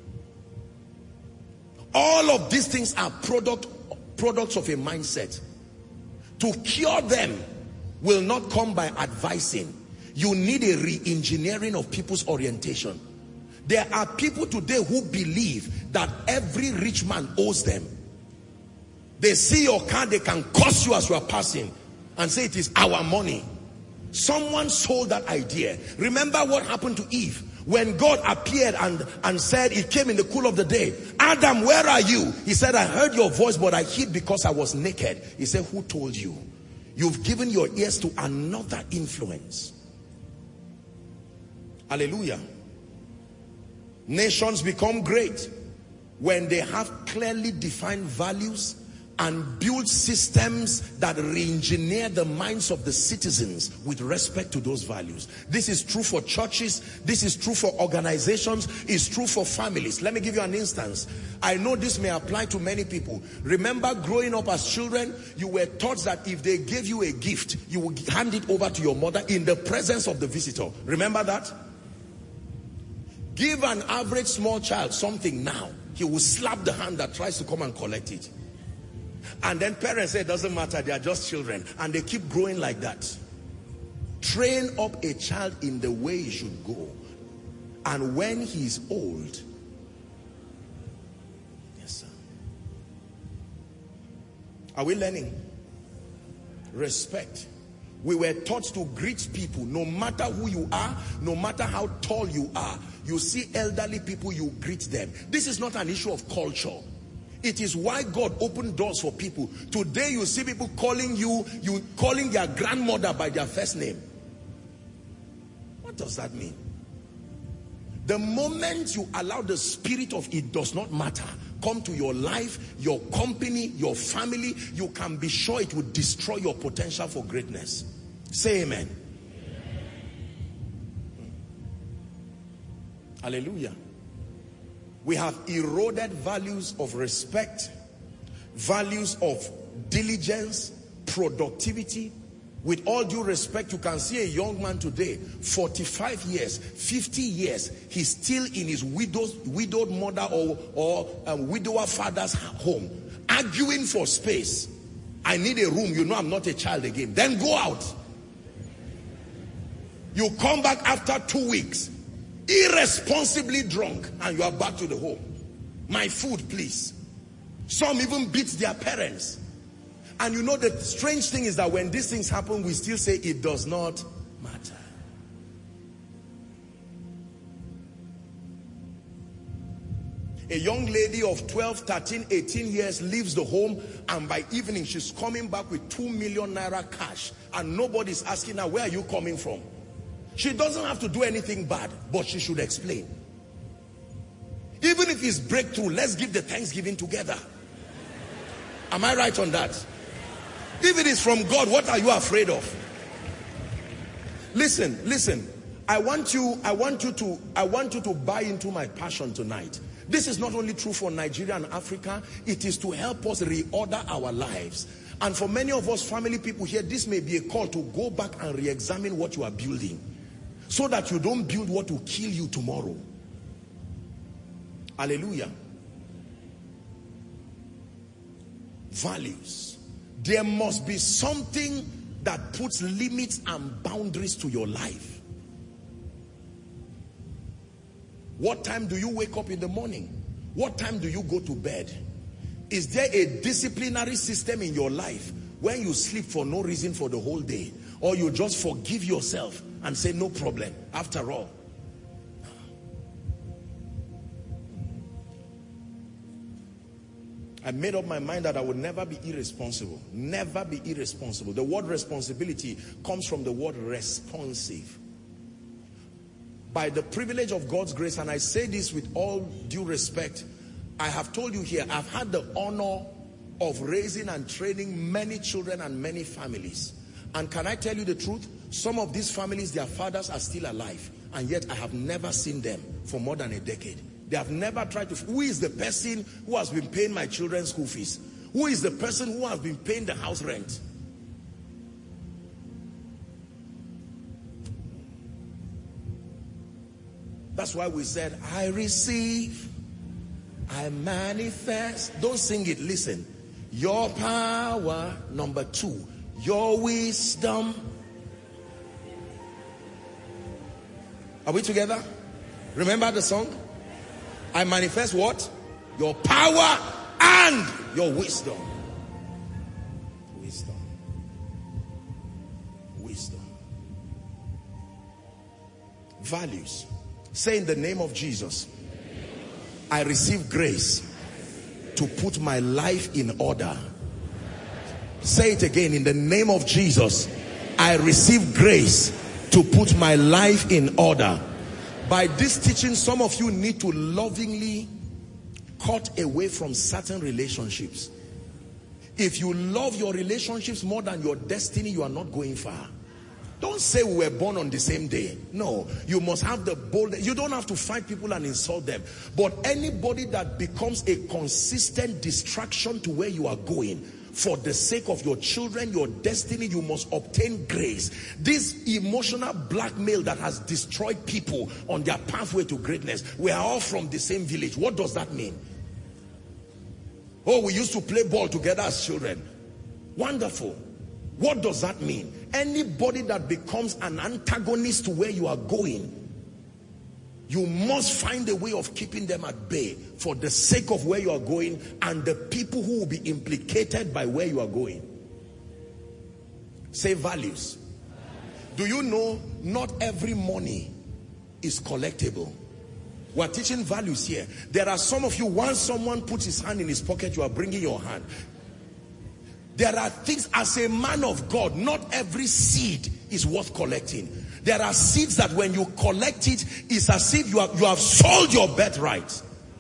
all of these things are product, products of a mindset. To cure them will not come by advising. You need a re-engineering of people's orientation. There are people today who believe that every rich man owes them. They see your car, they can curse you as you are passing and say it is our money. Someone sold that idea. Remember what happened to Eve when God appeared and, and said, it came in the cool of the day. Adam, where are you? He said, I heard your voice, but I hid because I was naked. He said, who told you? You've given your ears to another influence. Hallelujah. Nations become great when they have clearly defined values and build systems that re-engineer the minds of the citizens with respect to those values. This is true for churches. This is true for organizations. It's true for families. Let me give you an instance. I know this may apply to many people. Remember growing up as children, you were taught that if they gave you a gift, you would hand it over to your mother in the presence of the visitor. Remember that? Give an average small child something now, he will slap the hand that tries to come and collect it. And then parents say it doesn't matter, they are just children, and they keep growing like that. Train up a child in the way he should go, and when he's old, yes sir, are we learning? Respect. We were taught to greet people no matter who you are, no matter how tall you are. You see elderly people, you greet them. This is not an issue of culture. It is why God opened doors for people. Today you see people calling you, you calling their grandmother by their first name. What does that mean? The moment you allow the spirit of it does not matter come to your life, your company, your family, you can be sure it will destroy your potential for greatness. Say amen. Hallelujah. We have eroded values of respect, values of diligence, productivity. With all due respect, you can see a young man today, forty-five years, fifty years, he's still in his widowed, widowed mother or, or um, widower father's home, arguing for space. I need a room, you know I'm not a child again. Then go out. You come back after two weeks, irresponsibly drunk, and you are back to the home. My food, please. Some even beat their parents. And you know the strange thing is that when these things happen, we still say it does not matter. A young lady of twelve, thirteen, eighteen years leaves the home, and by evening she's coming back with two million naira cash, and nobody's asking her, where are you coming from? She doesn't have to do anything bad, but she should explain. Even if it's breakthrough, let's give the thanksgiving together. Am I right on that? If it is from God, what are you afraid of? Listen, listen. I want you, I want you to, I want you to buy into my passion tonight. This is not only true for Nigeria and Africa, it is to help us reorder our lives. And for many of us family people here, this may be a call to go back and re-examine what you are building, so that you don't build what will kill you tomorrow. Hallelujah. Values. There must be something that puts limits and boundaries to your life. What time do you wake up in the morning? What time do you go to bed? Is there a disciplinary system in your life when you sleep for no reason for the whole day? Or you just forgive yourself and say no problem after all? I made up my mind that I would never be irresponsible. Never be irresponsible. The word responsibility comes from the word responsive. By the privilege of God's grace, and I say this with all due respect, I have told you here, I've had the honor of raising and training many children and many families. And can I tell you the truth? Some of these families, their fathers are still alive, and yet I have never seen them for more than a decade. They have never tried to, who is the person who has been paying my children's school fees? Who is the person who has been paying the house rent? That's why we said, I receive, I manifest. Don't sing it, listen. Your power, number two, your wisdom. Are we together? Remember the song? I manifest what? Your power and your wisdom. Wisdom. Wisdom. Values. Say in the name of Jesus, I receive grace to put my life in order. Say it again, in the name of Jesus, I receive grace to put my life in order. By this teaching, some of you need to lovingly cut away from certain relationships. If you love your relationships more than your destiny, you are not going far. Don't say we were born on the same day. No, you must have the boldness. You don't have to fight people and insult them. But anybody that becomes a consistent distraction to where you are going, for the sake of your children, your destiny, you must obtain grace. This emotional blackmail that has destroyed people on their pathway to greatness. We are all from the same village. What does that mean? Oh, we used to play ball together as children. Wonderful. What does that mean? Anybody that becomes an antagonist to where you are going, you must find a way of keeping them at bay for the sake of where you are going and the people who will be implicated by where you are going. Say values. Do you know not every money is collectible? We're teaching values here. There are some of you, once someone puts his hand in his pocket, you are bringing your hand. There are things, as a man of God, not every seed is worth collecting. There are seeds that when you collect it, it's as if you have, you have sold your birthright.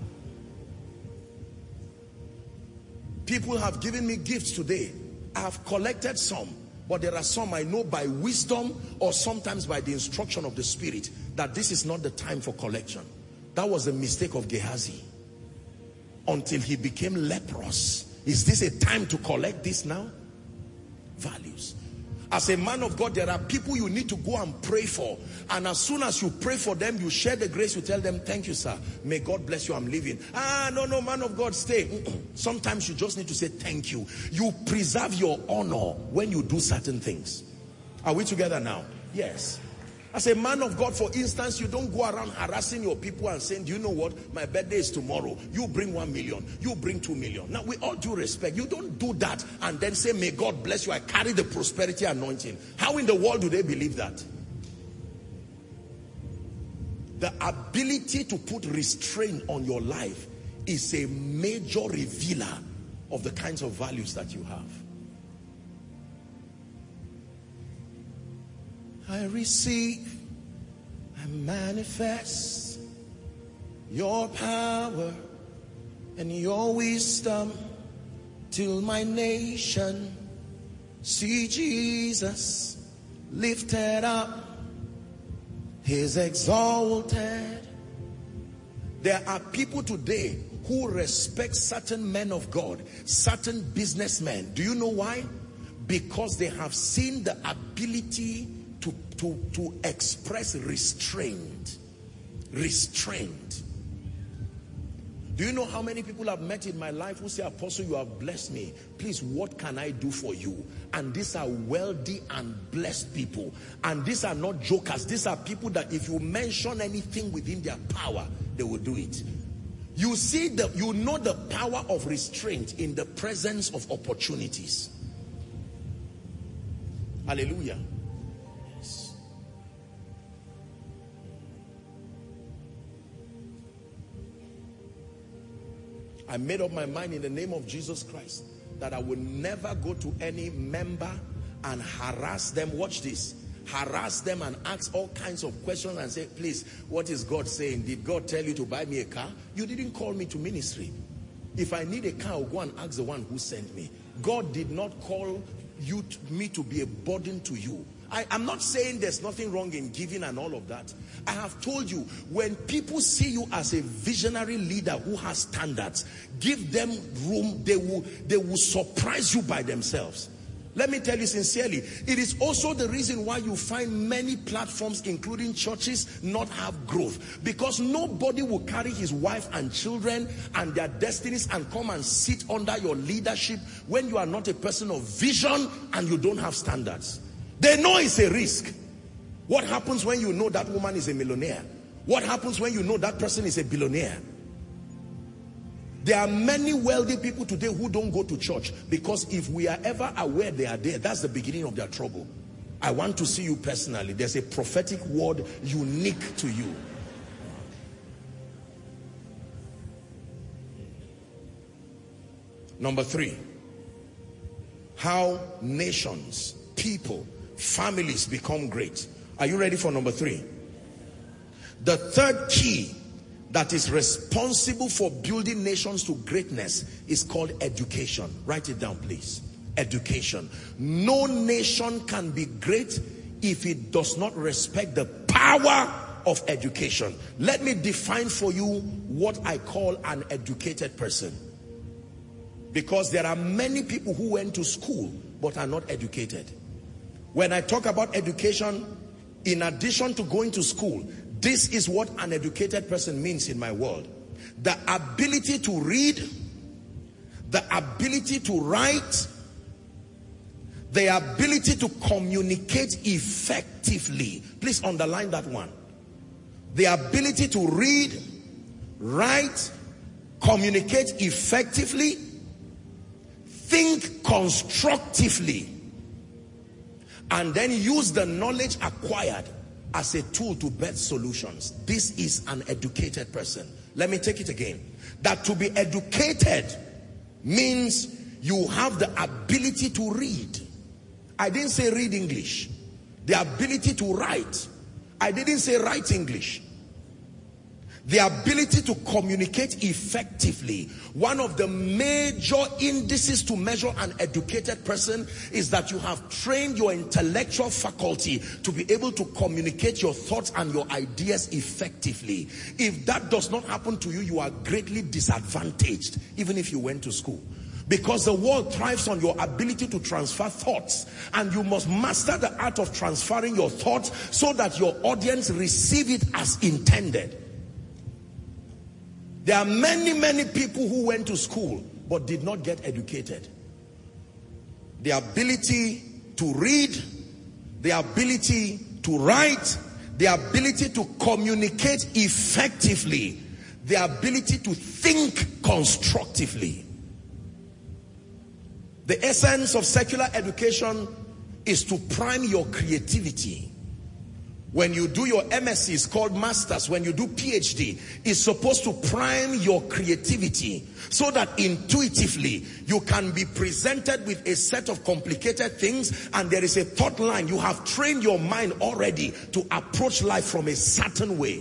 People have given me gifts today. I have collected some, but there are some I know by wisdom or sometimes by the instruction of the Spirit that this is not the time for collection. That was a mistake of Gehazi until he became leprous. Is this a time to collect this now? Values. As a man of God, there are people you need to go and pray for. And as soon as you pray for them, you share the grace, you tell them, thank you, sir. May God bless you, I'm leaving. Ah, no, no, man of God, stay. Sometimes you just need to say thank you. You preserve your honor when you do certain things. Are we together now? Yes. As a man of God, for instance, you don't go around harassing your people and saying, do you know what? My birthday is tomorrow. You bring one million. You bring two million. Now, with all due respect, you don't do that and then say, may God bless you. I carry the prosperity anointing. How in the world do they believe that? The ability to put restraint on your life is a major revealer of the kinds of values that you have. I receive, I manifest your power and your wisdom till my nation see Jesus lifted up, He's exalted. There are people today who respect certain men of God, certain businessmen. Do you know why? Because they have seen the ability To, to, to express restraint. Restraint. Do you know how many people I've met in my life who say, Apostle, you have blessed me. Please, what can I do for you? And these are wealthy and blessed people. And these are not jokers. These are people that if you mention anything within their power, they will do it. You see, the, you know the power of restraint in the presence of opportunities. Hallelujah. I made up my mind in the name of Jesus Christ that I will never go to any member and harass them. Watch this. Harass them and ask all kinds of questions and say, please, what is God saying? Did God tell you to buy me a car? You didn't call me to ministry. If I need a car, I'll go and ask the one who sent me. God did not call you to, me to be a burden to you. I, I'm not saying there's nothing wrong in giving and all of that. I have told you, when people see you as a visionary leader who has standards, give them room, they will, they will surprise you by themselves. Let me tell you sincerely, it is also the reason why you find many platforms, including churches, not have growth. Because nobody will carry his wife and children and their destinies and come and sit under your leadership when you are not a person of vision and you don't have standards. They know it's a risk. What happens when you know that woman is a millionaire? What happens when you know that person is a billionaire? There are many wealthy people today who don't go to church, because if we are ever aware they are there, that's the beginning of their trouble. I want to see you personally. There's a prophetic word unique to you. Number three, how nations, people, families become great. Are you ready for number three? The third key that is responsible for building nations to greatness is called education. Write it down, please. Education. No nation can be great if it does not respect the power of education. Let me define for you what I call an educated person. Because there are many people who went to school but are not educated. When I talk about education, in addition to going to school, this is what an educated person means in my world. The ability to read, the ability to write, the ability to communicate effectively. Please underline that one. The ability to read, write, communicate effectively, think constructively, and then use the knowledge acquired as a tool to birth solutions. This is an educated person. Let me take it again. That to be educated means you have the ability to read. I didn't say read English. The ability to write. I didn't say write English. The ability to communicate effectively. One of the major indices to measure an educated person is that you have trained your intellectual faculty to be able to communicate your thoughts and your ideas effectively. If that does not happen to you, you are greatly disadvantaged, even if you went to school. Because the world thrives on your ability to transfer thoughts, and you must master the art of transferring your thoughts so that your audience receive it as intended. There are many, many people who went to school but did not get educated. The ability to read, the ability to write, the ability to communicate effectively, the ability to think constructively. The essence of secular education is to prime your creativity. When you do your M S C, it's called masters. When you do P H D, it's supposed to prime your creativity so that intuitively you can be presented with a set of complicated things and there is a thought line. You have trained your mind already to approach life from a certain way.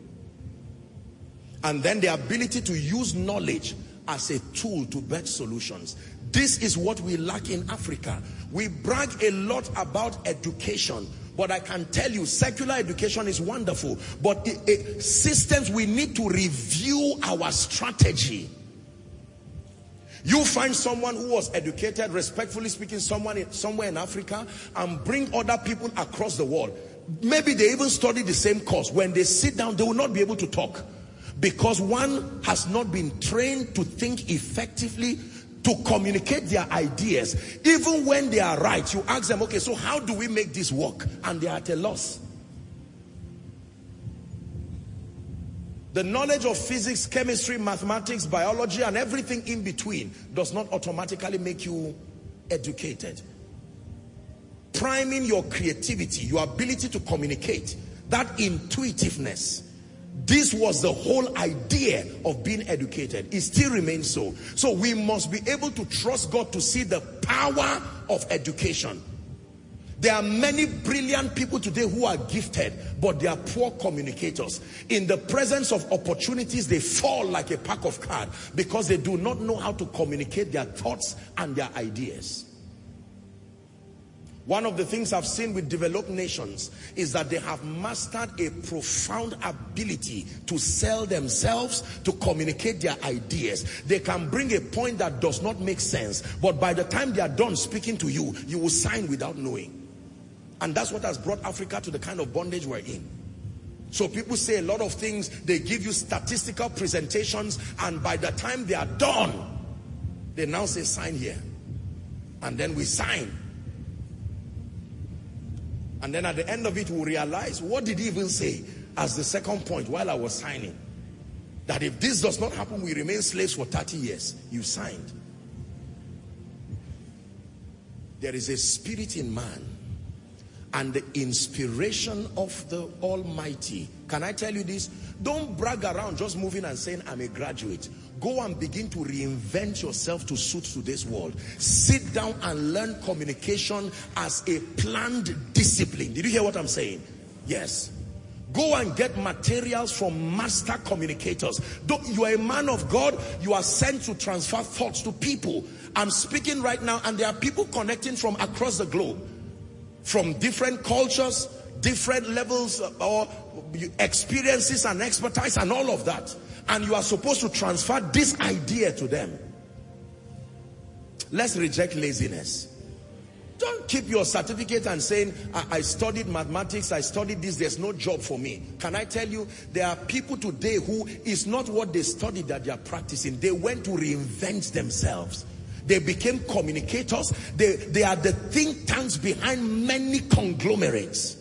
And then the ability to use knowledge as a tool to birth solutions. This is what we lack in Africa. We brag a lot about education, but I can tell you secular education is wonderful, but it, it, systems, we need to review our strategy. You find someone who was educated, respectfully speaking, someone in, somewhere in Africa, and bring other people across the world. Maybe they even study the same course. When they sit down, they will not be able to talk, because one has not been trained to think effectively, to communicate their ideas. Even when they are right, you ask them, okay, so how do we make this work? And they are at a loss. The knowledge of physics, chemistry, mathematics, biology, and everything in between does not automatically make you educated. Priming your creativity, your ability to communicate, that intuitiveness. This was the whole idea of being educated. It still remains so. So we must be able to trust God to see the power of education. There are many brilliant people today who are gifted, but they are poor communicators. In the presence of opportunities, they fall like a pack of cards because they do not know how to communicate their thoughts and their ideas. One of the things I've seen with developed nations is that they have mastered a profound ability to sell themselves, to communicate their ideas. They can bring a point that does not make sense, but by the time they are done speaking to you, you will sign without knowing. And that's what has brought Africa to the kind of bondage we're in. So people say a lot of things, they give you statistical presentations, and by the time they are done, they now say sign here. And then we sign. And then at the end of it, we'll realize, what did he even say as the second point while I was signing? That if this does not happen, we remain slaves for thirty years. You signed. There is a spirit in man, and the inspiration of the Almighty. Can I tell you this? Don't brag around just moving and saying, I'm a graduate. Go and begin to reinvent yourself to suit today's world. Sit down and learn communication as a planned discipline. Did you hear what I'm saying? Yes. Go and get materials from master communicators. You are a man of God. You are sent to transfer thoughts to people. I'm speaking right now, and there are people connecting from across the globe, from different cultures, different levels or experiences and expertise and all of that. And you are supposed to transfer this idea to them. Let's reject laziness. Don't keep your certificate and saying, I, I studied mathematics, I studied this, there's no job for me. Can I tell you, there are people today who is not what they studied that they are practicing. They went to reinvent themselves. They became communicators. They, they are the think tanks behind many conglomerates.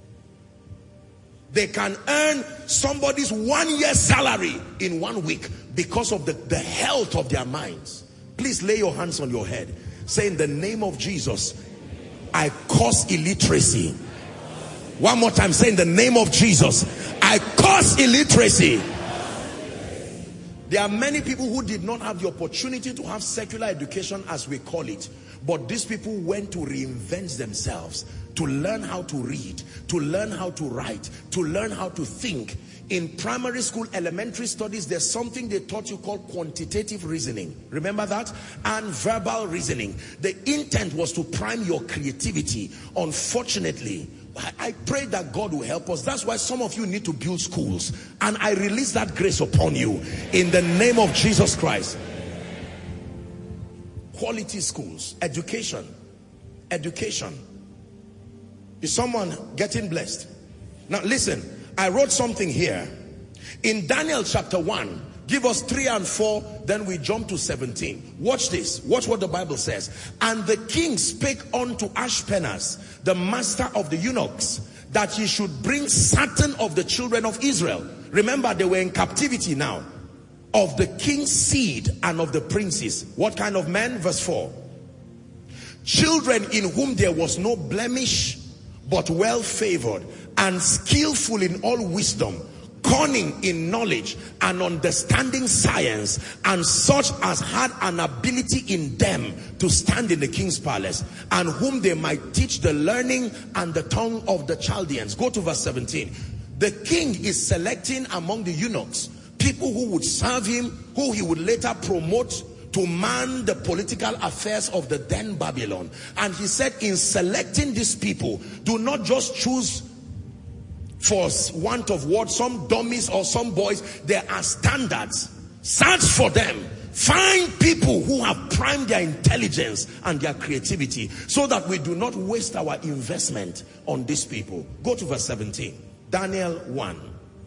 They can earn somebody's one year salary in one week because of the, the health of their minds. Please lay your hands on your head. Say, in the name of Jesus, I curse illiteracy. One more time, say, in the name of Jesus, I curse illiteracy. There are many people who did not have the opportunity to have secular education, as we call it. But these people went to reinvent themselves, to learn how to read, to learn how to write, to learn how to think. In primary school, elementary studies, there's something they taught you called quantitative reasoning. Remember that? And verbal reasoning. The intent was to prime your creativity. Unfortunately, I pray that God will help us. That's why some of you need to build schools. And I release that grace upon you in the name of Jesus Christ. Quality schools, education, education. Is someone getting blessed? Now listen, I wrote something here. In Daniel chapter one, give us three and four, then we jump to seventeen. Watch this. Watch what the Bible says. And the king spake unto Ashpenaz, the master of the eunuchs, that he should bring certain of the children of Israel. Remember, they were in captivity now. Of the king's seed and of the princes. What kind of men? Verse four. Children in whom there was no blemish, but well favored, and skillful in all wisdom, cunning in knowledge, and understanding science, and such as had an ability in them to stand in the king's palace, and whom they might teach the learning and the tongue of the Chaldeans. Go to verse seventeen. The king is selecting among the eunuchs people who would serve him, who he would later promote to man the political affairs of the then Babylon. And he said, in selecting these people, do not just choose for want of words some dummies or some boys. There are standards. Search for them. Find people who have primed their intelligence and their creativity, so that we do not waste our investment on these people. Go to verse seventeen. Daniel one.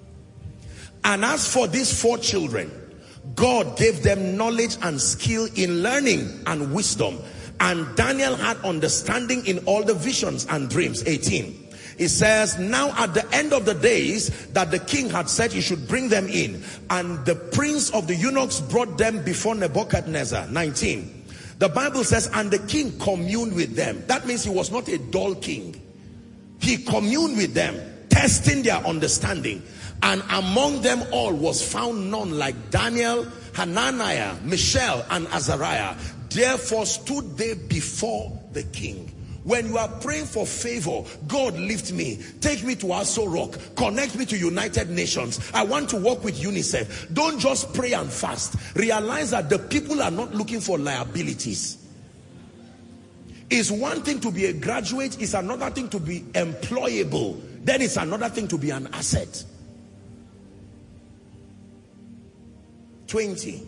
And as for these four children, God gave them knowledge and skill in learning and wisdom. And Daniel had understanding in all the visions and dreams. eighteen. It says, now at the end of the days that the king had said he should bring them in, and the prince of the eunuchs brought them before Nebuchadnezzar. nineteen. The Bible says, and the king communed with them. That means he was not a dull king. He communed with them, testing their understanding. And among them all was found none like Daniel, Hananiah, Mishael, and Azariah. Therefore stood they before the king. When you are praying for favor, God lift me, take me to Aso Rock, connect me to United Nations. I want to work with UNICEF. Don't just pray and fast. Realize that the people are not looking for liabilities. It's one thing to be a graduate, it's another thing to be employable. Then it's another thing to be an asset. twenty.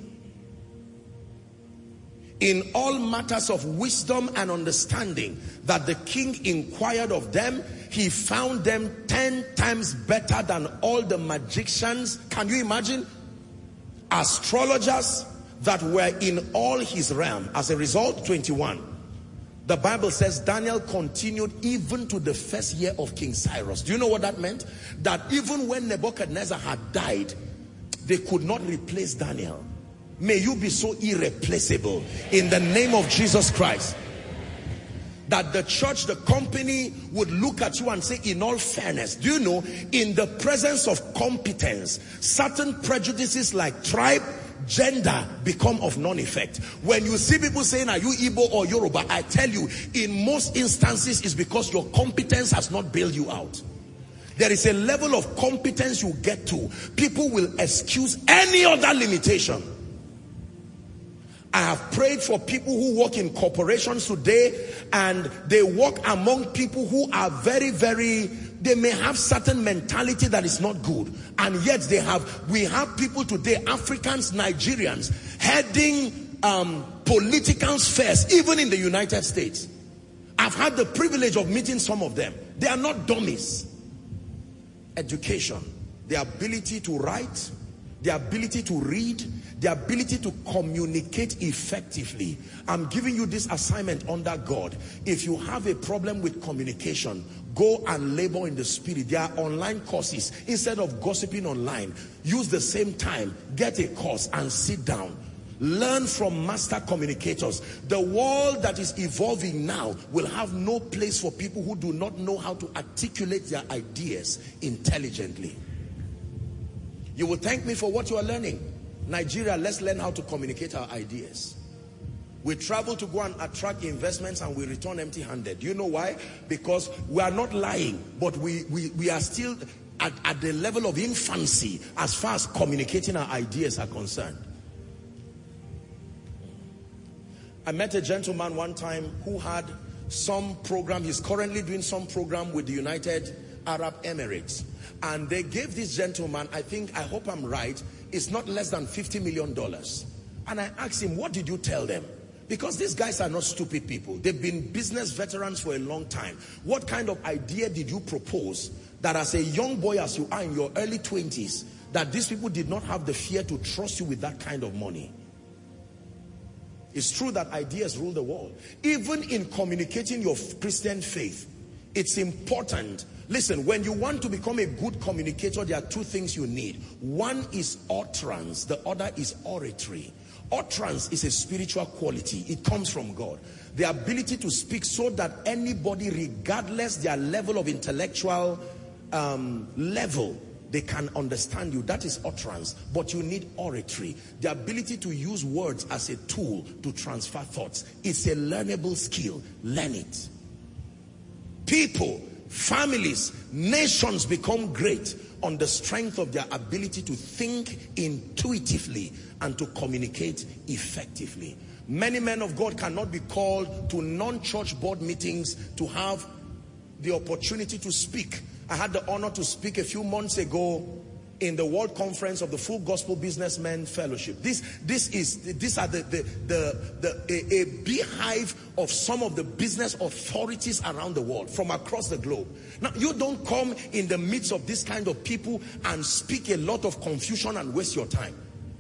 In all matters of wisdom and understanding that the king inquired of them, he found them ten times better than all the magicians. Can you imagine? Astrologers that were in all his realm. As a result, twenty-one. The Bible says Daniel continued even to the first year of King Cyrus. Do you know what that meant? That even when Nebuchadnezzar had died, they could not replace Daniel. May you be so irreplaceable in the name of Jesus Christ, that the church, the company would look at you and say, in all fairness, do you know, in the presence of competence, certain prejudices like tribe, gender become of non-effect. When you see people saying, are you Igbo or Yoruba? I tell you, in most instances, it's because your competence has not bailed you out. There is a level of competence you get to. People will excuse any other limitation. I have prayed for people who work in corporations today, and they work among people who are very, very, they may have certain mentality that is not good. And yet they have, we have people today, Africans, Nigerians, heading um, political spheres, even in the United States. I've had the privilege of meeting some of them. They are not dummies. Education, the ability to write, the ability to read, the ability to communicate effectively. I'm giving you this assignment under God. If you have a problem with communication, go and labor in the spirit. There are online courses. Instead of gossiping online, use the same time, get a course and sit down. Learn from master communicators. The world that is evolving now will have no place for people who do not know how to articulate their ideas intelligently. You will thank me for what you are learning. Nigeria, let's learn how to communicate our ideas. We travel to go and attract investments and we return empty-handed. Do you know why? Because we are not lying, but we, we, we are still at, at the level of infancy as far as communicating our ideas are concerned. I met a gentleman one time who had some program. He's currently doing some program with the United Arab Emirates. And they gave this gentleman, I think, I hope I'm right, it's not less than fifty million dollars. And I asked him, what did you tell them? Because these guys are not stupid people. They've been business veterans for a long time. What kind of idea did you propose that as a young boy, as you are in your early twenties, that these people did not have the fear to trust you with that kind of money? It's true that ideas rule the world. Even in communicating your Christian faith, it's important. Listen, when you want to become a good communicator, there are two things you need. One is utterance, the other is oratory. Utterance is a spiritual quality. It comes from God. The ability to speak so that anybody, regardless their level of intellectual um, level, they can understand you. That is utterance. But you need oratory. The ability to use words as a tool to transfer thoughts. It's a learnable skill. Learn it. People, families, nations become great on the strength of their ability to think intuitively and to communicate effectively. Many men of God cannot be called to non-church board meetings to have the opportunity to speak. I had the honor to speak a few months ago in the World Conference of the Full Gospel Businessmen Fellowship. This, this is, these are the, the, the, the a, a beehive of some of the business authorities around the world, from across the globe. Now, you don't come in the midst of this kind of people and speak a lot of confusion and waste your time.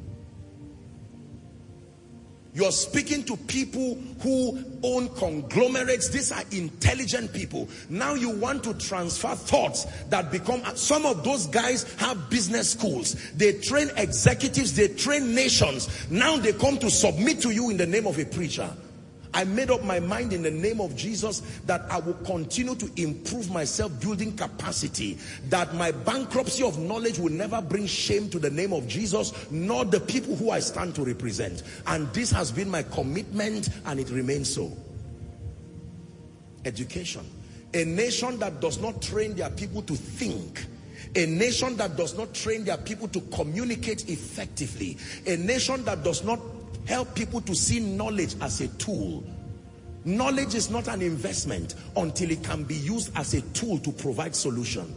You're speaking to people who own conglomerates. These are intelligent people. Now you want to transfer thoughts that become, some of those guys have business schools. They train executives, they train nations. Now they come to submit to you in the name of a preacher. I made up my mind in the name of Jesus that I will continue to improve myself, building capacity, that my bankruptcy of knowledge will never bring shame to the name of Jesus, nor the people who I stand to represent. And this has been my commitment, and it remains so. Education. A nation that does not train their people to think, a nation that does not train their people to communicate effectively, a nation that does not help people to see knowledge as a tool, Knowledge is not an investment until it can be used as a tool to provide solution.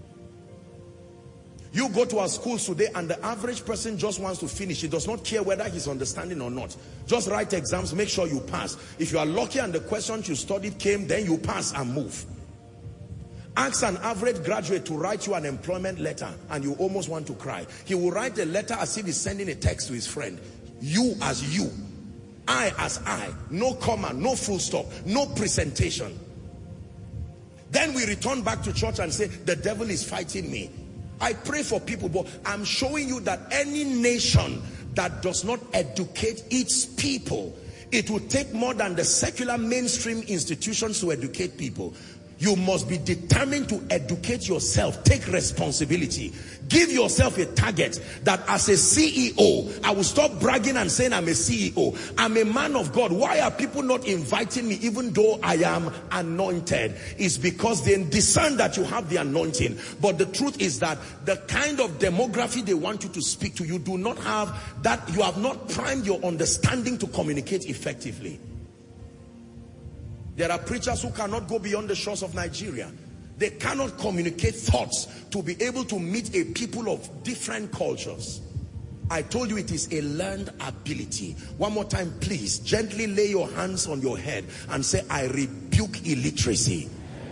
You go to our schools today and the average person just wants to finish. He does not care whether he's understanding or not. Just write exams, make sure you pass. If you are lucky and the questions you studied came, then you pass and move. Ask an average graduate to write you an employment letter and you almost want to cry. He will write a letter as if he's sending a text to his friend. You as you. I as I, no comma, no full stop, no presentation. Then we return back to church and say, the devil is fighting me. I pray for people, but I'm showing you that any nation that does not educate its people, it will take more than the secular mainstream institutions to educate people. You must be determined to educate yourself. Take responsibility. Give yourself a target that as a C E O, I will stop bragging and saying I'm a C E O. I'm a man of God. Why are people not inviting me even though I am anointed? It's because they discern that you have the anointing. But the truth is that the kind of demography they want you to speak to, you do not have that. You have not primed your understanding to communicate effectively. There are preachers who cannot go beyond the shores of Nigeria. They cannot communicate thoughts to be able to meet a people of different cultures. I told you it is a learned ability. One more time, please, gently lay your hands on your head and say, I rebuke illiteracy.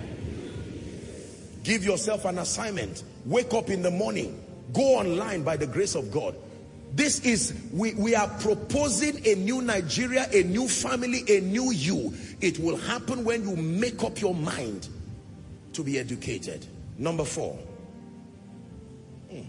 Give yourself an assignment. Wake up in the morning. Go online by the grace of God. This is, we, we are proposing a new Nigeria, a new family, a new you. It will happen when you make up your mind to be educated. Number four. Hmm.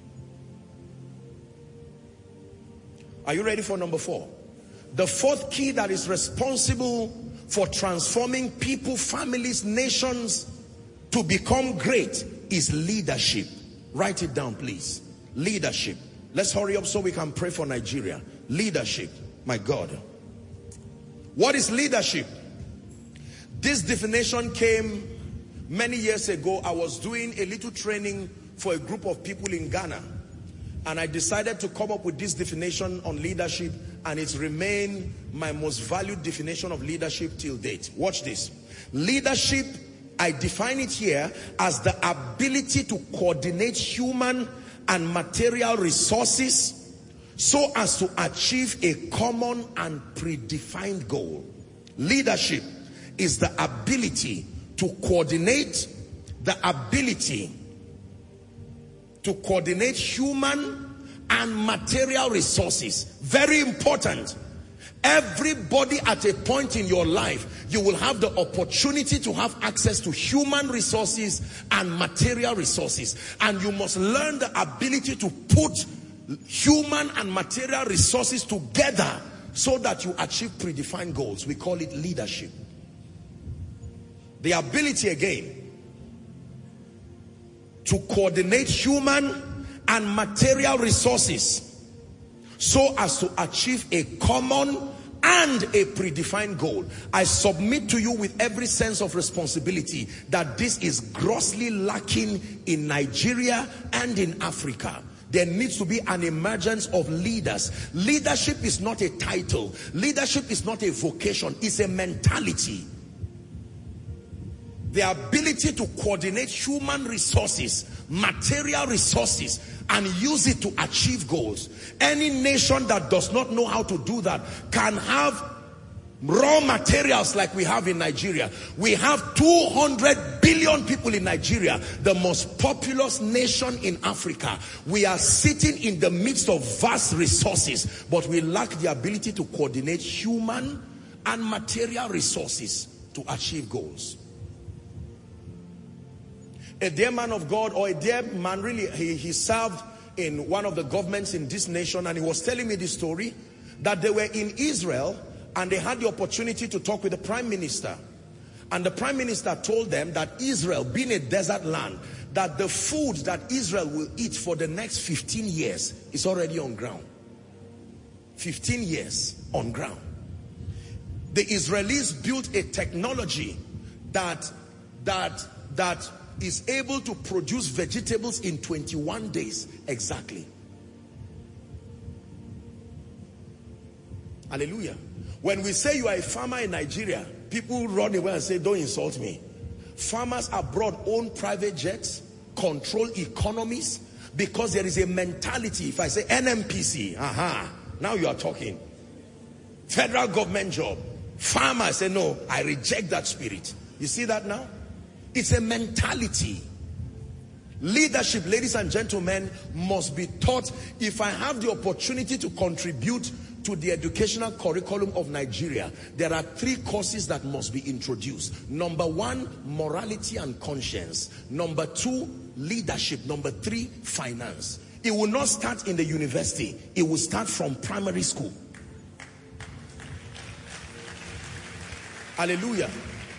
Are you ready for number four? The fourth key that is responsible for transforming people, families, nations to become great is leadership. Write it down, please. Leadership. Let's hurry up so we can pray for Nigeria. Leadership. My God. What is leadership? This definition came many years ago. I was doing a little training for a group of people in Ghana. And I decided to come up with this definition on leadership. And it's remained my most valued definition of leadership till date. Watch this. Leadership, I define it here as the ability to coordinate human and material resources so as to achieve a common and predefined goal. Leadership is the ability to coordinate, the ability to coordinate human and material resources. Very important. Everybody at a point in your life, you will have the opportunity to have access to human resources and material resources. And you must learn the ability to put human and material resources together so that you achieve predefined goals. We call it leadership. The ability again to coordinate human and material resources so as to achieve a common and a predefined goal. I submit to you with every sense of responsibility that this is grossly lacking in Nigeria and in Africa. There needs to be an emergence of leaders. Leadership is not a title. Leadership is not a vocation. It's a mentality. The ability to coordinate human resources, material resources, and use it to achieve goals. Any nation that does not know how to do that can have raw materials like we have in Nigeria. We have two hundred billion people in Nigeria, the most populous nation in Africa. We are sitting in the midst of vast resources, but we lack the ability to coordinate human and material resources to achieve goals. A dear man of God, or a dear man, really, he, he served in one of the governments in this nation, and he was telling me this story, that they were in Israel, and they had the opportunity to talk with the prime minister. And the prime minister told them that Israel, being a desert land, that the food that Israel will eat for the next fifteen years is already on ground. fifteen years on ground. The Israelis built a technology that, that, that, is able to produce vegetables in twenty-one days exactly. Hallelujah. When we say you are a farmer in Nigeria, people run away and say, don't insult me. Farmers abroad own private jets, control economies, because there is a mentality. If I say N M P C, aha, now you are talking. Federal government job. Farmers say, no, I reject that spirit. You see that now? It's a mentality. Leadership, ladies and gentlemen, must be taught. If I have the opportunity to contribute to the educational curriculum of Nigeria, there are three courses that must be introduced. Number one, morality and conscience. Number two, leadership. Number three, finance. It will not start in the university. It will start from primary school. Hallelujah.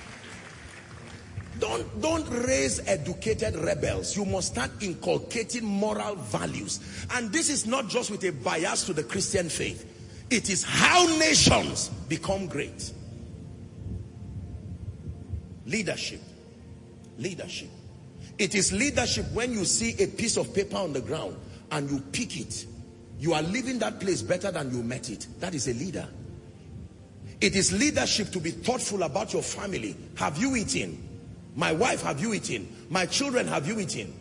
Don't, don't raise educated rebels. You must start inculcating moral values. And this is not just with a bias to the Christian faith. It is how nations become great. Leadership. Leadership. It is leadership when you see a piece of paper on the ground and you pick it. You are leaving that place better than you met it. That is a leader. It is leadership to be thoughtful about your family. Have you eaten? My wife, have you eaten? My children, have you eaten?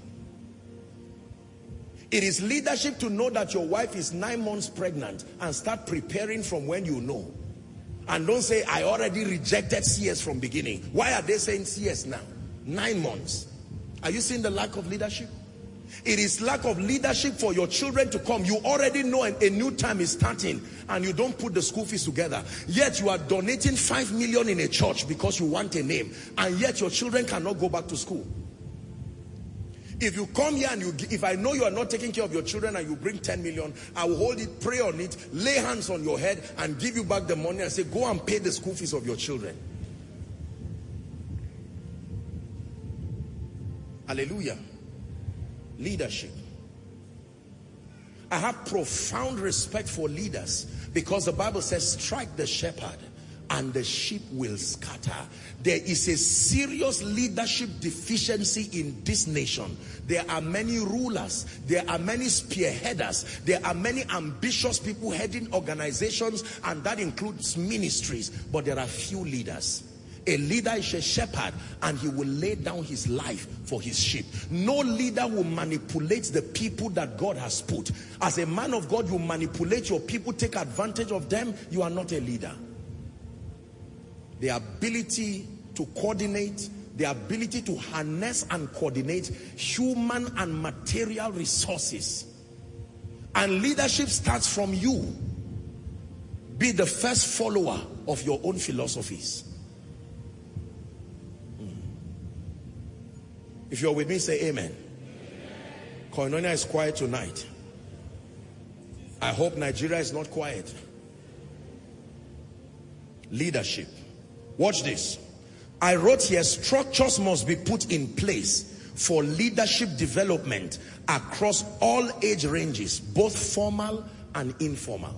It is leadership to know that your wife is nine months pregnant and start preparing from when you know. And don't say, I already rejected C S from beginning. Why are they saying C S now? Nine months. Are you seeing the lack of leadership? It is lack of leadership for your children to come. You already know a new time is starting and you don't put the school fees together. Yet you are donating five million in a church because you want a name. And yet your children cannot go back to school. If you come here and you, if I know you are not taking care of your children and you bring ten million, I will hold it, pray on it, lay hands on your head and give you back the money and say, go and pay the school fees of your children. Hallelujah. Leadership. I have profound respect for leaders because the Bible says, strike the shepherd and the sheep will scatter. There is a serious leadership deficiency in this nation. There are many rulers, there are many spearheaders, there are many ambitious people heading organizations, and that includes ministries, but there are few leaders. A leader is a shepherd and he will lay down his life for his sheep. No leader will manipulate the people that God has put. As a man of God, you manipulate your people, take advantage of them, you are not a leader. The ability to coordinate, the ability to harness and coordinate human and material resources. And leadership starts from you. Be the first follower of your own philosophies. If you're with me, say amen. Amen. Koinonia is quiet tonight. I hope Nigeria is not quiet. Leadership. Watch this. I wrote here, structures must be put in place for leadership development across all age ranges, both formal and informal.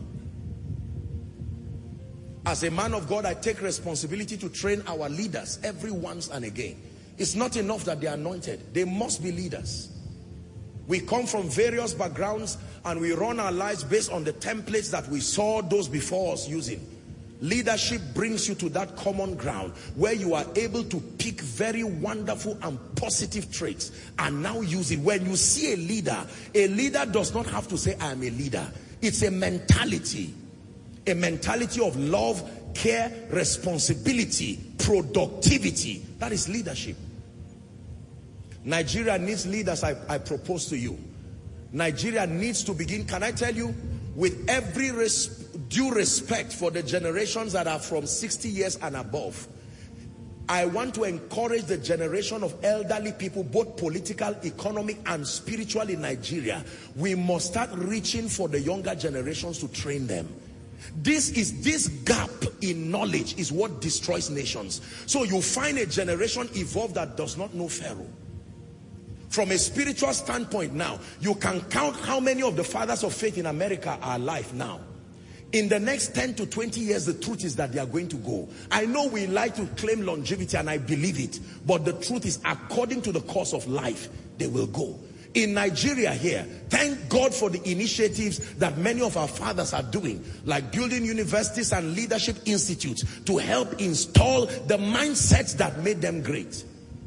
As a man of God, I take responsibility to train our leaders every once and again. It's not enough that they are anointed. They must be leaders. We come from various backgrounds and we run our lives based on the templates that we saw those before us using. Leadership brings you to that common ground where you are able to pick very wonderful and positive traits and now use it. When you see a leader, a leader does not have to say, I am a leader. It's a mentality. A mentality of love, care, responsibility, productivity. That is leadership. Nigeria needs leaders, I, I propose to you. Nigeria needs to begin, can I tell you, with every res due respect for the generations that are from sixty years and above, I want to encourage the generation of elderly people, both political, economic, and spiritual in Nigeria. We must start reaching for the younger generations to train them. This is this gap in knowledge is what destroys nations. So you find a generation evolved that does not know Pharaoh. From a spiritual standpoint now, you can count how many of the fathers of faith in America are alive now. In the next ten to twenty years, the truth is that they are going to go. I know we like to claim longevity and I believe it, but the truth is according to the course of life, they will go. In Nigeria here, thank God for the initiatives that many of our fathers are doing, like building universities and leadership institutes to help install the mindsets that made them great.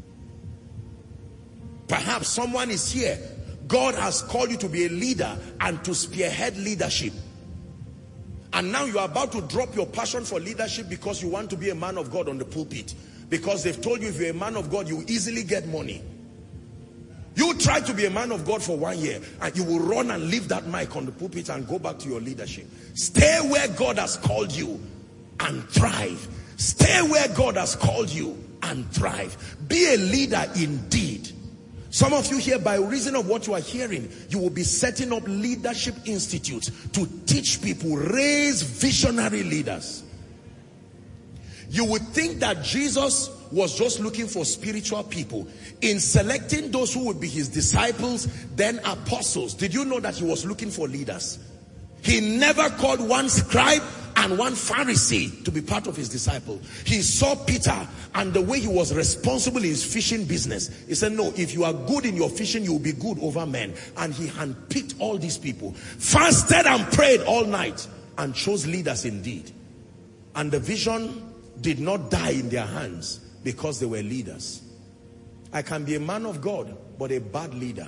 Perhaps someone is here, God has called you to be a leader and to spearhead leadership. And now you are about to drop your passion for leadership because you want to be a man of God on the pulpit. Because they've told you if you're a man of God, you easily get money. You try to be a man of God for one year and you will run and leave that mic on the pulpit and go back to your leadership. Stay where God has called you and thrive. Stay where God has called you and thrive. Be a leader indeed. Some of you here, by reason of what you are hearing, you will be setting up leadership institutes to teach people, raise visionary leaders. You would think that Jesus was just looking for spiritual people. In selecting those who would be his disciples, then apostles, did you know that he was looking for leaders? He never called one scribe and one Pharisee to be part of his disciple. He saw Peter and the way he was responsible in his fishing business. He said, no, if you are good in your fishing, you will be good over men. And he handpicked all these people, fasted and prayed all night, and chose leaders indeed. And the vision did not die in their hands because they were leaders. I can be a man of God, but a bad leader.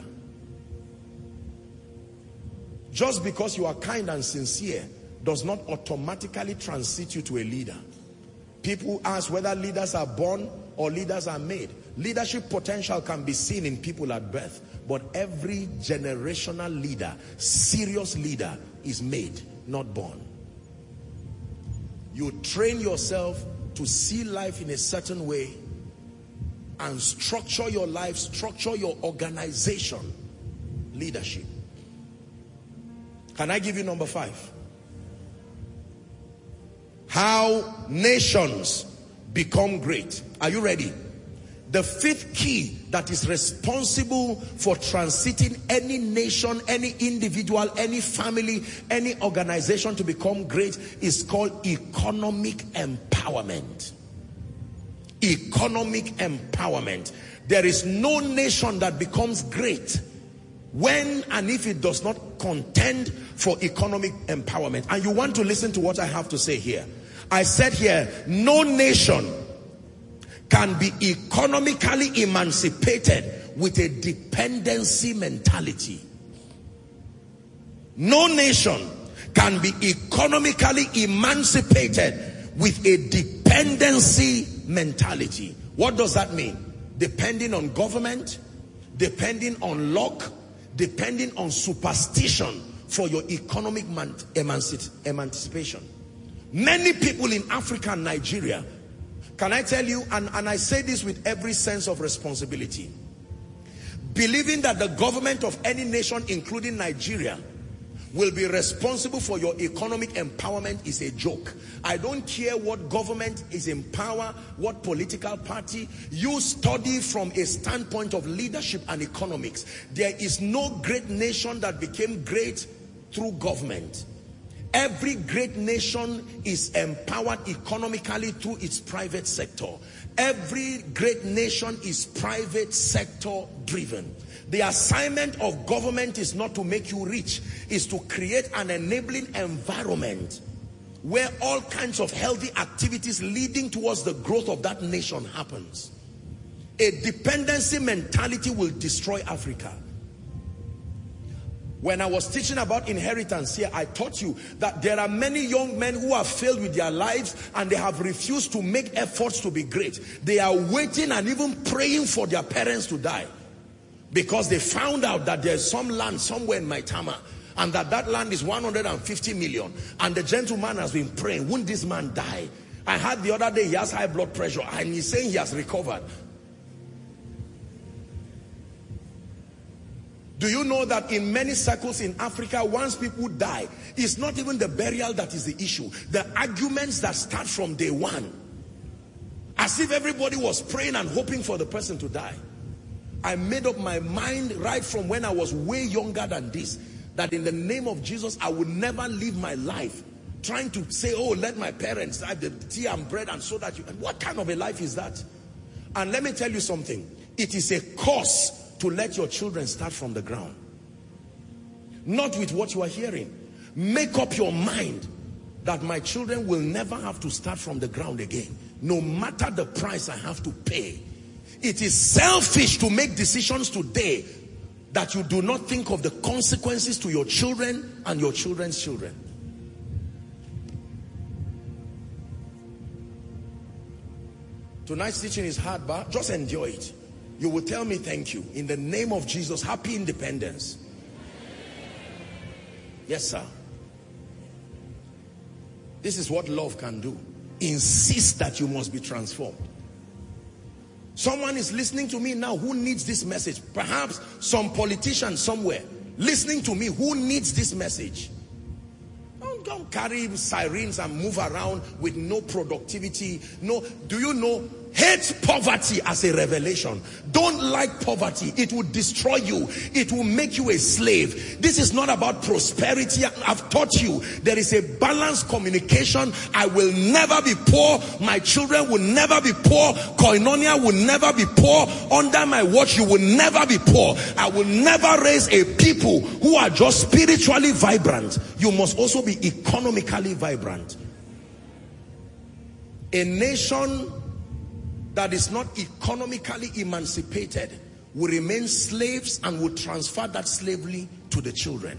Just because you are kind and sincere does not automatically transit you to a leader. People ask whether leaders are born or leaders are made. Leadership potential can be seen in people at birth, but every generational leader, serious leader, is made, not born. You train yourself to see life in a certain way and structure your life, structure your organization. Leadership. Can I give you number five? How nations become great. Are you ready? The fifth key that is responsible for transiting any nation, any individual, any family, any organization to become great is called economic empowerment. Economic empowerment. There is no nation that becomes great when and if it does not contend for economic empowerment. And you want to listen to what I have to say here. I said here, no nation can be economically emancipated with a dependency mentality. No nation can be economically emancipated with a dependency mentality. What does that mean? Depending on government, depending on luck, depending on superstition for your economic emancipation. Many people in Africa and Nigeria, can I tell you, and, and I say this with every sense of responsibility, believing that the government of any nation, including Nigeria, will be responsible for your economic empowerment is a joke. I don't care what government is in power, what political party. You study from a standpoint of leadership and economics. There is no great nation that became great through government. Every great nation is empowered economically through its private sector. Every great nation is private sector driven. The assignment of government is not to make you rich, is to create an enabling environment where all kinds of healthy activities leading towards the growth of that nation happens. A dependency mentality will destroy Africa. When I was teaching about inheritance here, I taught you that there are many young men who have failed with their lives and they have refused to make efforts to be great. They are waiting and even praying for their parents to die because they found out that there's some land somewhere in Maitama and that that land is one hundred fifty million, and the gentleman has been praying, won't this man die? I heard the other day he has high blood pressure and he's saying he has recovered. Do you know that in many circles in Africa, once people die, it's not even the burial that is the issue. The arguments that start from day one. As if everybody was praying and hoping for the person to die. I made up my mind right from when I was way younger than this, that in the name of Jesus, I would never live my life trying to say, oh, let my parents have the tea and bread and so that you... And what kind of a life is that? And let me tell you something. It is a curse to let your children start from the ground. Not with what you are hearing. Make up your mind that my children will never have to start from the ground again, no matter the price I have to pay. It is selfish to make decisions today that you do not think of the consequences to your children and your children's children. Tonight's teaching is hard, but just enjoy it. You will tell me thank you. In the name of Jesus, happy independence. Yes, sir. This is what love can do. Insist that you must be transformed. Someone is listening to me now who needs this message. Perhaps some politician somewhere listening to me who needs this message. Don't, don't carry sirens and move around with no productivity. No, do you know? Hate poverty as a revelation. Don't like poverty. It will destroy you. It will make you a slave. This is not about prosperity. I've taught you there is a balanced communication. I will never be poor. My children will never be poor. Koinonia will never be poor. Under my watch, you will never be poor. I will never raise a people who are just spiritually vibrant. You must also be economically vibrant. A nation that is not economically emancipated will remain slaves and will transfer that slavery to the children.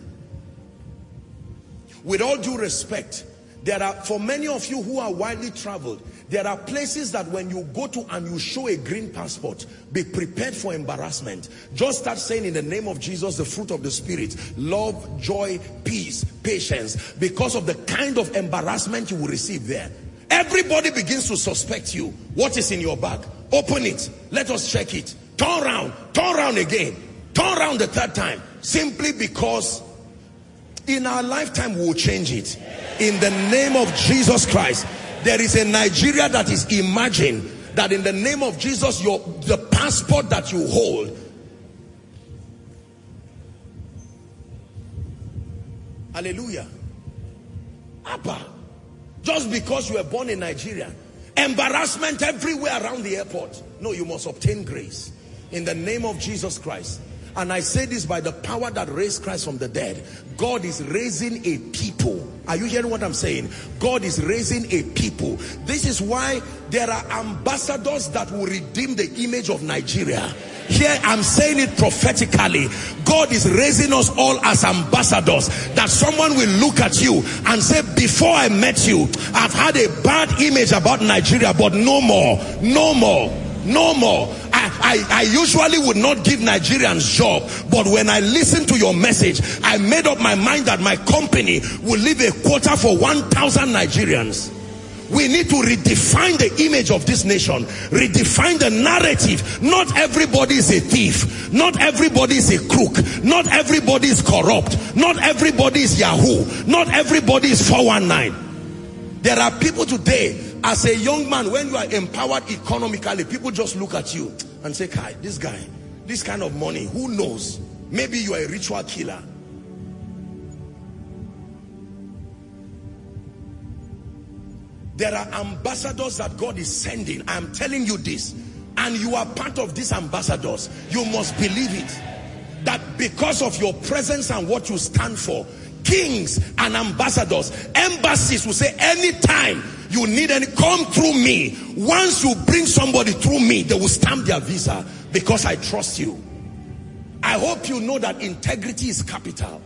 With all due respect, there are, for many of you who are widely traveled, there are places that when you go to and you show a green passport, be prepared for embarrassment. Just start saying in the name of Jesus the fruit of the Spirit: love, joy, peace, patience, because of the kind of embarrassment you will receive there. Everybody begins to suspect you. What is in your bag? Open it. Let us check it. Turn around. Turn around again. Turn around the third time. Simply because in our lifetime we will change it. In the name of Jesus Christ. There is a Nigeria that is imagined that in the name of Jesus, your the passport that you hold. Hallelujah. Abba. Just because you were born in Nigeria. Embarrassment everywhere around the airport. No, you must obtain grace in the name of Jesus Christ. And I say this by the power that raised Christ from the dead. God is raising a people. Are you hearing what I'm saying? God is raising a people. This is why there are ambassadors that will redeem the image of Nigeria. Here I'm saying it prophetically. God is raising us all as ambassadors, that someone will look at you and say, before I met you, I've had a bad image about Nigeria, but no more, no more, no more. I, I, I usually would not give Nigerians job, but when I listened to your message, I made up my mind that my company will leave a quota for one thousand Nigerians. We need to redefine the image of this nation, redefine the narrative. Not everybody is a thief, not everybody is a crook, not everybody is corrupt, not everybody is Yahoo, not everybody is four one nine. There are people today, as a young man, when you are empowered economically, people just look at you and say, Kai, this guy, this kind of money, who knows? Maybe you are a ritual killer. There are ambassadors that God is sending. I am telling you this. And you are part of these ambassadors. You must believe it. That because of your presence and what you stand for, kings and ambassadors, embassies will say, anytime you need any, come through me. Once you bring somebody through me, they will stamp their visa because I trust you. I hope you know that integrity is capital.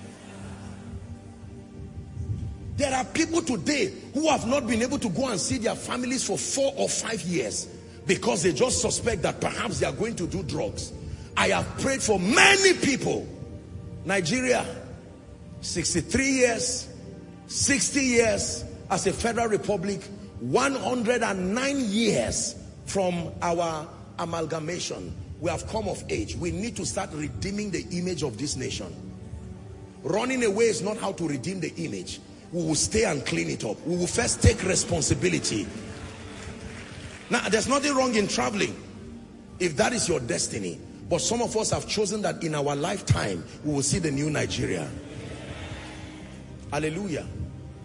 There are people today who have not been able to go and see their families for four or five years because they just suspect that perhaps they are going to do drugs. I have prayed for many people. Nigeria, sixty-three years, sixty years as a federal republic, one hundred nine years from our amalgamation. We have come of age. We need to start redeeming the image of this nation. Running away is not how to redeem the image. We will stay and clean it up. We will first take responsibility. Now, there's nothing wrong in traveling if that is your destiny. But some of us have chosen that in our lifetime, we will see the new Nigeria. Hallelujah.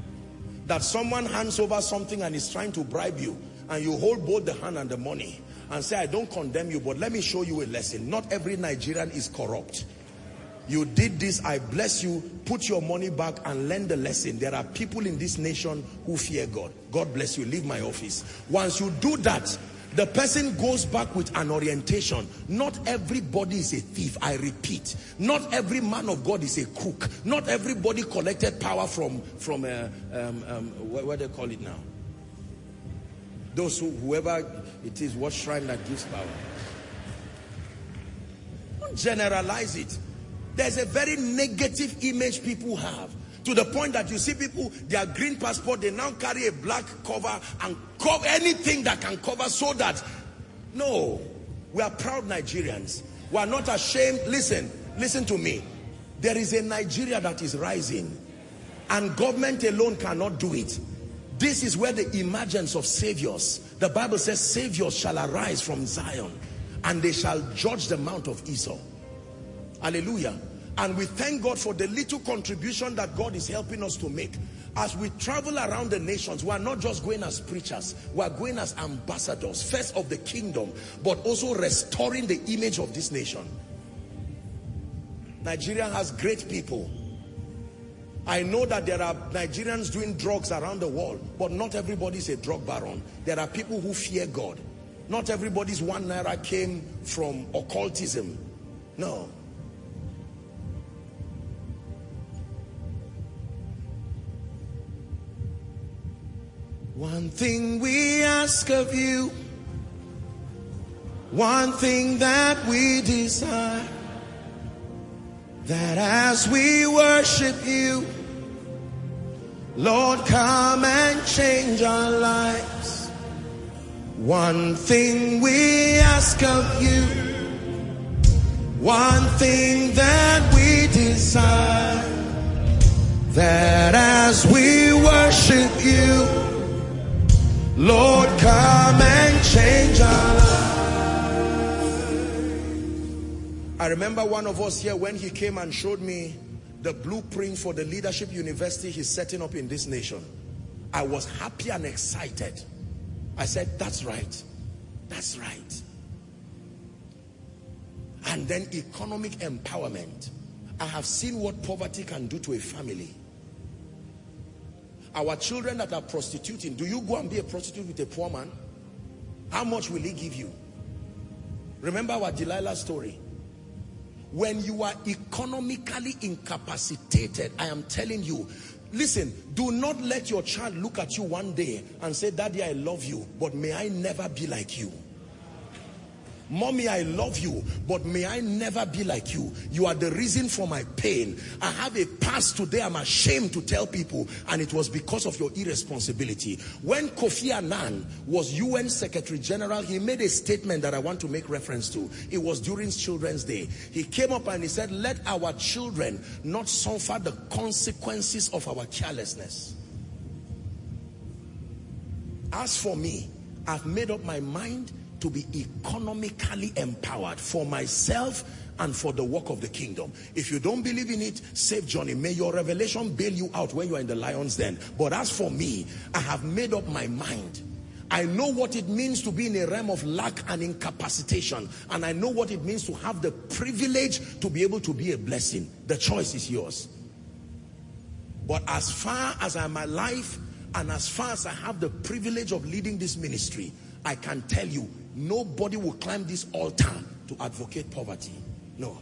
That someone hands over something and is trying to bribe you, and you hold both the hand and the money, and say, I don't condemn you, but let me show you a lesson. Not every Nigerian is corrupt. You did this, I bless you, put your money back and learn the lesson. There are people in this nation who fear God. God bless you, leave my office. Once you do that, the person goes back with an orientation. Not everybody is a thief, I repeat. Not every man of God is a crook. Not everybody collected power from, from uh, um, um, what, what do they call it now? Those who, whoever it is, what shrine that gives power. Don't generalize it. There's a very negative image people have, to the point that you see people, their green passport, they now carry a black cover and cover anything that can cover, so that, no, we are proud Nigerians. We are not ashamed. Listen, listen to me. There is a Nigeria that is rising, and government alone cannot do it. This is where the emergence of saviors, the Bible says saviors shall arise from Zion, and they shall judge the mount of Esau. Hallelujah. And we thank God for the little contribution that God is helping us to make. As we travel around the nations, we are not just going as preachers, we are going as ambassadors, first of the kingdom, but also restoring the image of this nation. Nigeria has great people. I know that there are Nigerians doing drugs around the world, but not everybody is a drug baron. There are people who fear God. Not everybody's one naira came from occultism. No. One thing we ask of you, one thing that we desire, that as we worship you, Lord, come and change our lives. One thing we ask of you, one thing that we desire, that as we worship you, Lord, come and change our lives. I remember one of us here, when he came and showed me the blueprint for the leadership university he's setting up in this nation. I was happy and excited. I said, that's right. That's right. And then economic empowerment. I have seen what poverty can do to a family. Our children that are prostituting, do you go and be a prostitute with a poor man? How much will he give you? Remember our Delilah story. When you are economically incapacitated, I am telling you, listen, do not let your child look at you one day and say, Daddy, I love you, but may I never be like you. Mommy, I love you, but may I never be like you. You are the reason for my pain. I have a past today I'm ashamed to tell people, and it was because of your irresponsibility. When Kofi Annan was U N Secretary General, he made a statement that I want to make reference to. It was during Children's Day. He came up and he said, let our children not suffer the consequences of our carelessness. As for me, I've made up my mind to be economically empowered for myself and for the work of the kingdom. If you don't believe in it, save Johnny. May your revelation bail you out when you are in the lion's den. But as for me, I have made up my mind. I know what it means to be in a realm of lack and incapacitation. And I know what it means to have the privilege to be able to be a blessing. The choice is yours. But as far as I'm alive and as far as I have the privilege of leading this ministry, I can tell you, nobody will climb this altar to advocate poverty. No.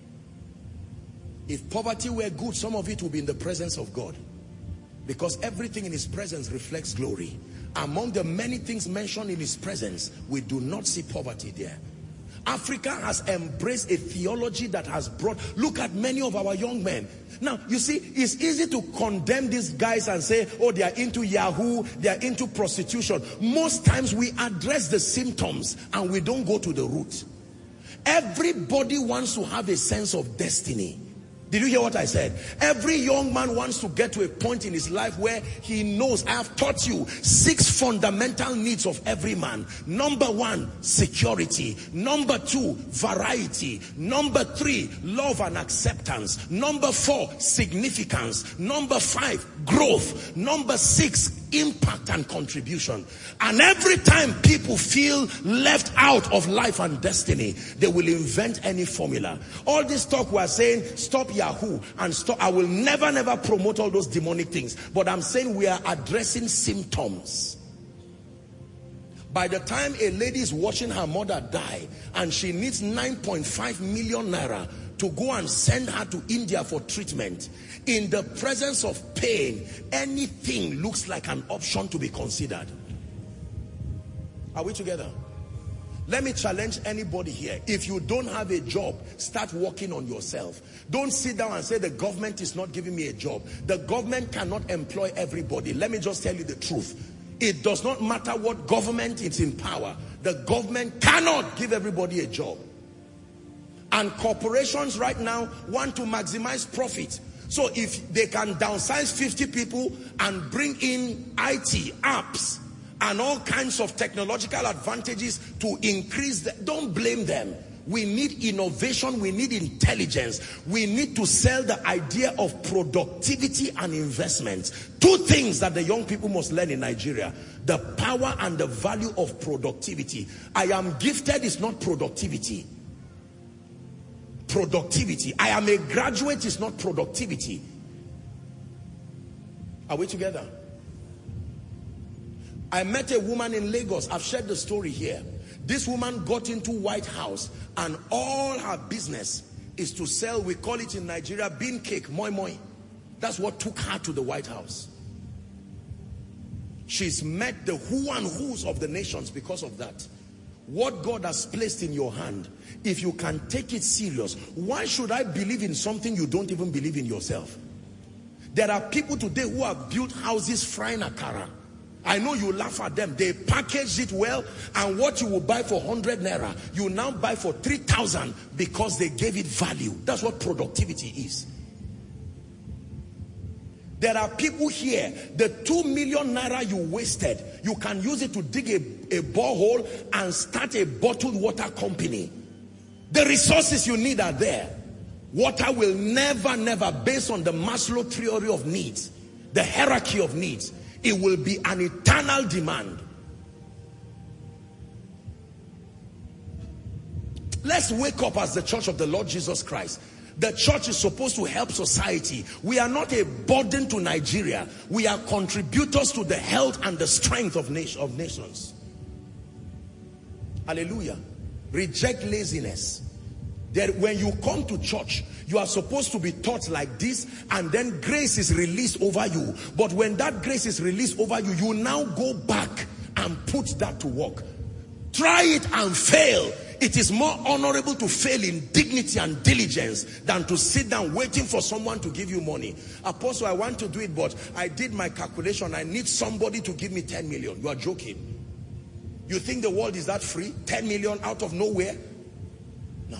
If poverty were good, some of it would be in the presence of God. Because everything in his presence reflects glory. Among the many things mentioned in his presence, we do not see poverty there. Africa has embraced a theology that has brought, look at many of our young men. Now, you see, it's easy to condemn these guys and say, oh, they are into Yahoo, they are into prostitution. Most times we address the symptoms and we don't go to the root. Everybody wants to have a sense of destiny. Did you hear what I said? Every young man wants to get to a point in his life where he knows, I have taught you six fundamental needs of every man. Number one, security. Number two, variety. Number three, love and acceptance. Number four, significance. Number five, growth. Number six, impact and contribution. And every time people feel left out of life and destiny, they will invent any formula. All this talk we are saying, stop Yahoo and stop. I will never, never promote all those demonic things. But I'm saying we are addressing symptoms. By the time a lady is watching her mother die and she needs nine point five million naira to go and send her to India for treatment, in the presence of pain, anything looks like an option to be considered. Are we together? Let me challenge anybody here. If you don't have a job, start working on yourself. Don't sit down and say the government is not giving me a job. The government cannot employ everybody. Let me just tell you the truth. It does not matter what government is in power. The government cannot give everybody a job. And corporations right now want to maximize profit. So if they can downsize fifty people and bring in I T, apps, and all kinds of technological advantages to increase the, don't blame them. We need innovation, we need intelligence. We need to sell the idea of productivity and investment. Two things that the young people must learn in Nigeria: the power and the value of productivity. I am gifted is not productivity. Productivity. I am a graduate is not productivity. Are we together? I met a woman in Lagos. I've shared the story here. This woman got into White House and all her business is to sell, we call it in Nigeria, bean cake, moi moi. That's what took her to the White House. She's met the who and who's of the nations because of that. What God has placed in your hand, if you can take it serious, why should I believe in something you don't even believe in yourself? There are people today who have built houses frying akara. I know you laugh at them. They package it well, and what you will buy for one hundred naira, you now buy for three thousand because they gave it value. That's what productivity is. There are people here, the two million naira you wasted, you can use it to dig a, a borehole and start a bottled water company. The resources you need are there. Water will never, never, based on the Maslow theory of needs, the hierarchy of needs, it will be an eternal demand. Let's wake up as the church of the Lord Jesus Christ. The church is supposed to help society. We are not a burden to Nigeria. We are contributors to the health and the strength of, nation, of nations. Hallelujah. Reject laziness. That when you come to church, you are supposed to be taught like this, and then grace is released over you. But when that grace is released over you, you now go back and put that to work. Try it and fail. It is more honorable to fail in dignity and diligence than to sit down waiting for someone to give you money. Apostle, I want to do it, but I did my calculation. I need somebody to give me ten million. You are joking. You think the world is that free? ten million out of nowhere? No.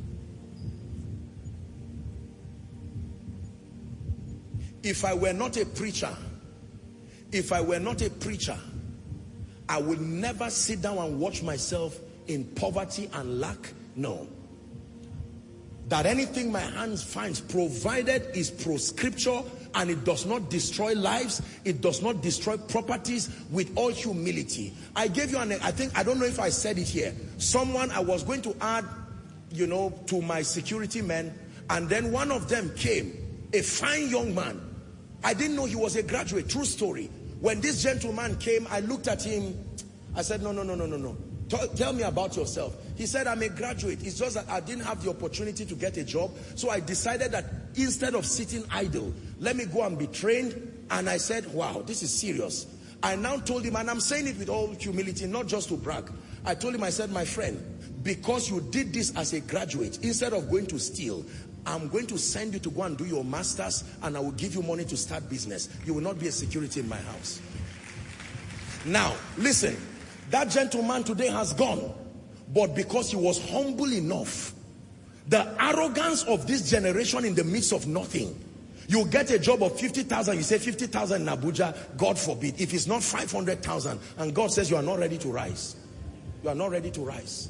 If I were not a preacher, if I were not a preacher, I would never sit down and watch myself in poverty and lack. No. That anything my hands finds, provided is pro scripture and it does not destroy lives, it does not destroy properties, with all humility. I gave you an, I think, I don't know if I said it here. Someone, I was going to add, you know, to my security men, and then one of them came, a fine young man. I didn't know he was a graduate, true story. When this gentleman came, I looked at him, I said, no, no, no, no, no, no. Tell me about yourself. He said, I'm a graduate. It's just that I didn't have the opportunity to get a job. So I decided that instead of sitting idle, let me go and be trained. And I said, wow, this is serious. I now told him, and I'm saying it with all humility, not just to brag. I told him, I said, my friend, because you did this as a graduate, instead of going to steal, I'm going to send you to go and do your master's, and I will give you money to start business. You will not be a security in my house. Now, listen. That gentleman today has gone, but because he was humble enough, the arrogance of this generation in the midst of nothing. You get a job of fifty thousand, you say fifty thousand in Abuja, God forbid. If it's not five hundred thousand, and God says you are not ready to rise. You are not ready to rise.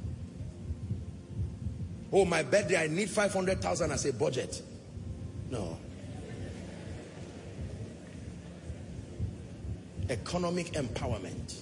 Oh, my birthday, I need five hundred thousand as a budget. No. Economic empowerment.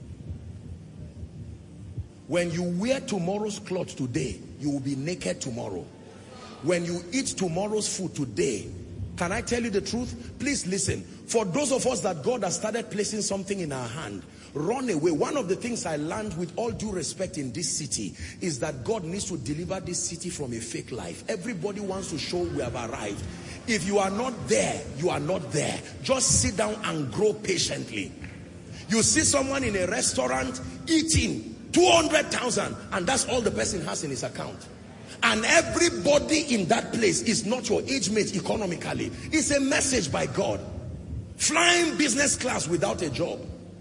When you wear tomorrow's clothes today, you will be naked tomorrow. When you eat tomorrow's food today, can I tell you the truth? Please listen. For those of us that God has started placing something in our hand, run away. One of the things I learned with all due respect in this city is that God needs to deliver this city from a fake life. Everybody wants to show we have arrived. If you are not there, you are not there. Just sit down and grow patiently. You see someone in a restaurant eating two hundred thousand and that's all the person has in his account. And everybody in that place is not your age mate economically. It's a message by God. Flying business class without a job.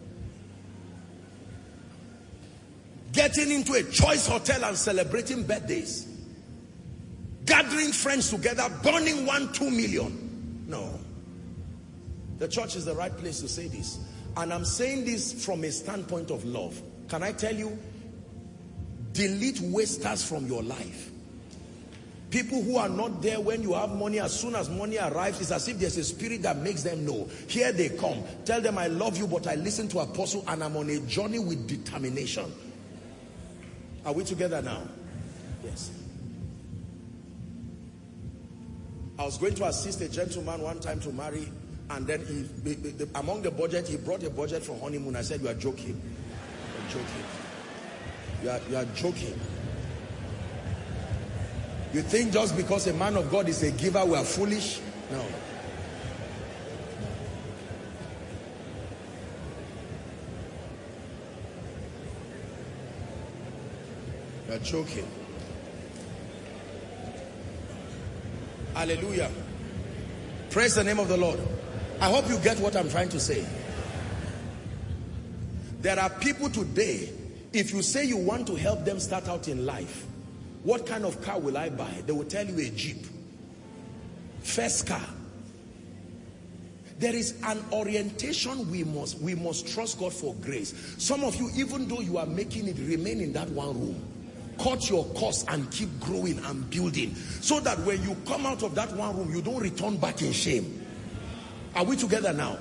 Getting into a choice hotel and celebrating birthdays. Gathering friends together, burning one, two million. No. The church is the right place to say this. And I'm saying this from a standpoint of love. Can I tell you? Delete wasters from your life. People who are not there when you have money, as soon as money arrives, it's as if there's a spirit that makes them know. Here they come. Tell them, I love you, but I listen to Apostle and I'm on a journey with determination. Are we together now? Yes. I was going to assist a gentleman one time to marry, and then he, among the budget, he brought a budget for honeymoon. I said, you are joking. You are joking. You are, you are joking. You think just because a man of God is a giver, we are foolish? No. You are joking. Hallelujah. Praise the name of the Lord. I hope you get what I'm trying to say. There are people today, if you say you want to help them start out in life, what kind of car will I buy? They will tell you a Jeep. First car. There is an orientation we must, we must trust God for grace. Some of you, even though you are making it, remain in that one room. Cut your course and keep growing and building. So that when you come out of that one room, you don't return back in shame. Are we together now?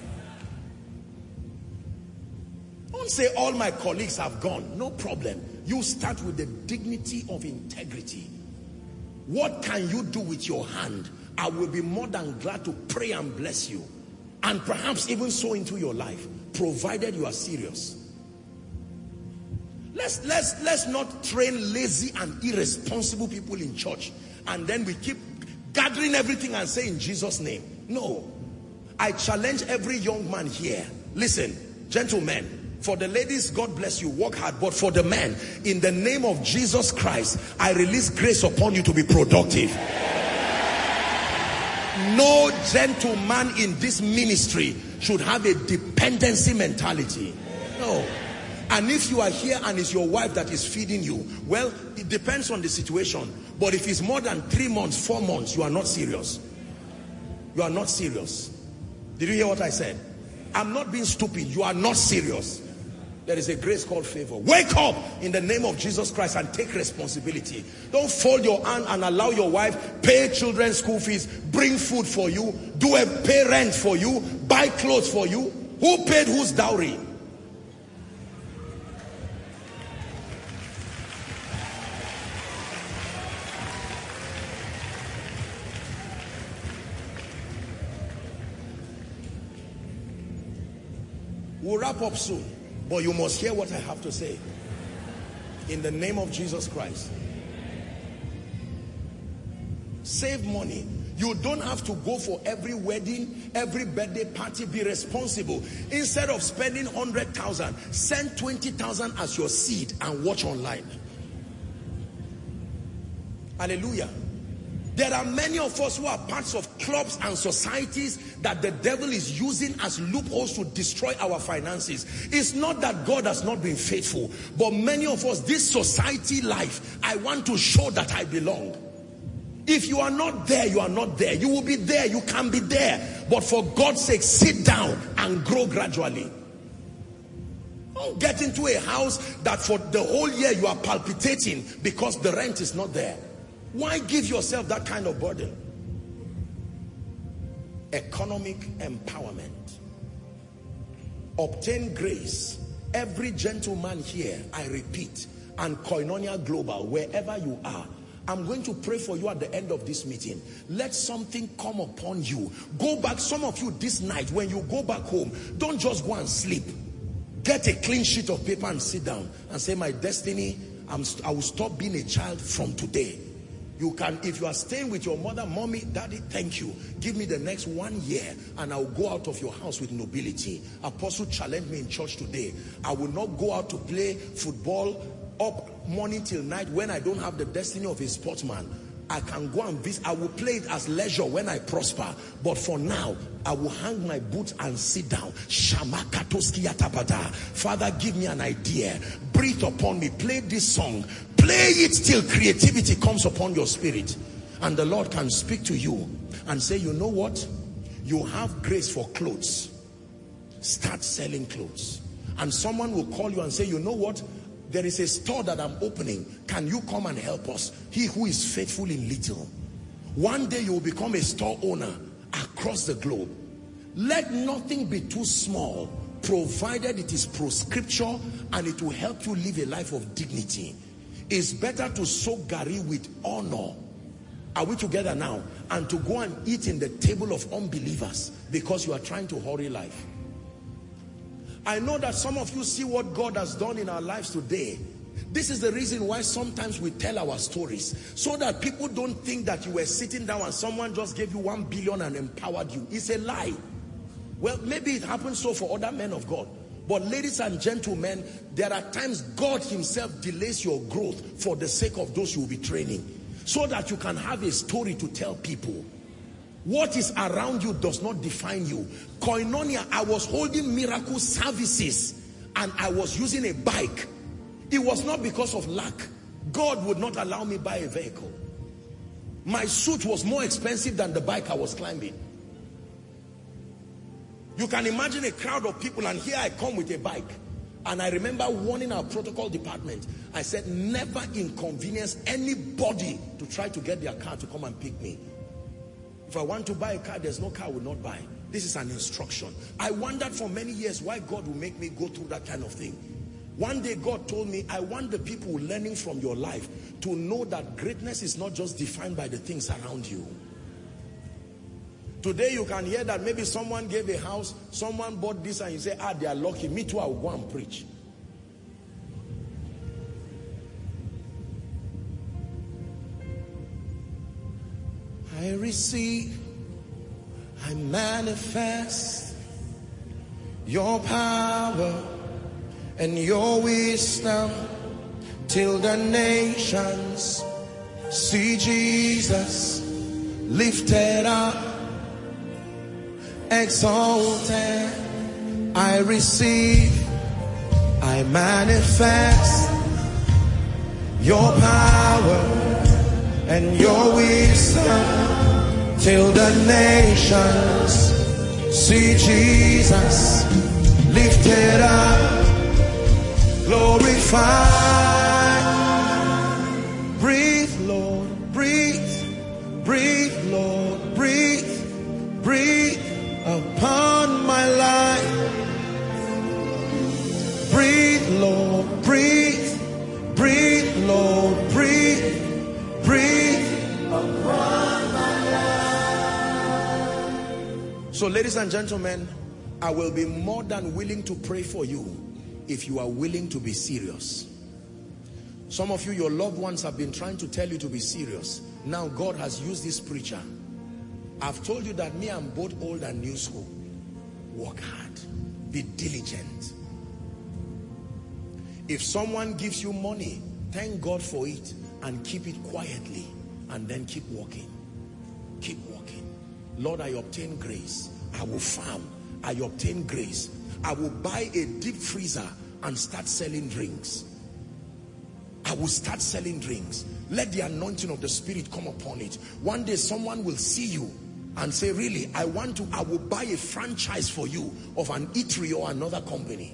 Don't say all my colleagues have gone. No problem. You start with the dignity of integrity. What can you do with your hand? I will be more than glad to pray and bless you. And perhaps even sow into your life, provided you are serious. Let's, let's, let's not train lazy and irresponsible people in church. And then we keep gathering everything and say in Jesus' name. No. I challenge every young man here. Listen, gentlemen. For the ladies, God bless you, work hard. But for the men, in the name of Jesus Christ, I release grace upon you to be productive. No gentleman in this ministry should have a dependency mentality. No. And if you are here and it's your wife that is feeding you, well, it depends on the situation. But if it's more than three months, four months, you are not serious. You are not serious. Did you hear what I said? I'm not being stupid. You are not serious. There is a grace called favor. Wake up in the name of Jesus Christ and take responsibility. Don't fold your hand and allow your wife pay children's school fees, bring food for you, do a pay rent for you, buy clothes for you. Who paid whose dowry? We'll wrap up soon, but you must hear what I have to say. In the name of Jesus Christ. Save money. You don't have to go for every wedding, every birthday party. Be responsible. Instead of spending one hundred thousand, send twenty thousand as your seed and watch online. Hallelujah. There are many of us who are parts of clubs and societies that the devil is using as loopholes to destroy our finances. It's not that God has not been faithful, but many of us, this society life, I want to show that I belong. If you are not there, you are not there. You will be there, you can be there. But for God's sake, sit down and grow gradually. Don't get into a house that for the whole year you are palpitating because the rent is not there. Why give yourself that kind of burden? Economic empowerment. obtain grace. Every gentleman here, I repeat, and Koinonia Global, wherever you are, I'm going to pray for you at the end of this meeting. Let something come upon you. Go back, some of you this night, when you go back home, don't just go and sleep. Get a clean sheet of paper and sit down and say, my destiny, I'm, I will stop being a child from today. You can, if you are staying with your mother, mommy, daddy, thank you. Give me the next one year and I'll go out of your house with nobility. Apostle challenged me in church today. I will not go out to play football up morning till night when I don't have the destiny of a sportsman. I can go and visit. I will play it as leisure when I prosper. But for now, I will hang my boots and sit down. Father, give me an idea. Breathe upon me. Play this song. Play it till creativity comes upon your spirit. And the Lord can speak to you and say, you know what? You have grace for clothes. Start selling clothes. And someone will call you and say, you know what? There is a store that I'm opening. Can you come and help us? He who is faithful in little. One day you will become a store owner across the globe. Let nothing be too small, provided it is pro-scripture and it will help you live a life of dignity. It's better to soak gari with honor. Are we together now? And to go and eat in the table of unbelievers because you are trying to hurry life. I know that some of you see what God has done in our lives today. This is the reason why sometimes we tell our stories, so that people don't think that you were sitting down and someone just gave you one billion and empowered you. It's a lie. Well, maybe it happens so for other men of God. But ladies and gentlemen, there are times God himself delays your growth for the sake of those you will be training, so that you can have a story to tell people. What is around you does not define you. Koinonia, I was holding miracle services and I was using a bike. It was not because of lack. God would not allow me buy a vehicle. My suit was more expensive than the bike I was climbing. You can imagine a crowd of people, and here I come with a bike. And I remember warning our protocol department. I said, never inconvenience anybody to try to get their car to come and pick me. If I want to buy a car, there's no car I will not buy. This is an instruction. I wondered for many years why God will make me go through that kind of thing. One day God told me, I want the people learning from your life to know that greatness is not just defined by the things around you. Today you can hear that maybe someone gave a house, someone bought this, and you say, ah, they are lucky. Me too, I will go and preach. I receive, I manifest your power and your wisdom till the nations see Jesus lifted up, exalted. I receive, I manifest your power and your wisdom till the nations see Jesus lifted up, glorified. Breathe, Lord, breathe, breathe, Lord, breathe, breathe upon my life. Breathe, Lord, breathe, breathe, Lord, breathe, breathe upon my life. So ladies and gentlemen, I will be more than willing to pray for you if you are willing to be serious. Some of you, your loved ones have been trying to tell you to be serious. Now God has used this preacher. I've told you that me, I'm both old and new school. Work hard, be diligent. If someone gives you money, thank God for it and keep it quietly, and then keep walking. Keep walking. Lord, I obtain grace. I will farm. I obtain grace. I will buy a deep freezer and start selling drinks. I will start selling drinks. Let the anointing of the Spirit come upon it. One day someone will see you and say, really, I want to, I will buy a franchise for you of an eatery or another company.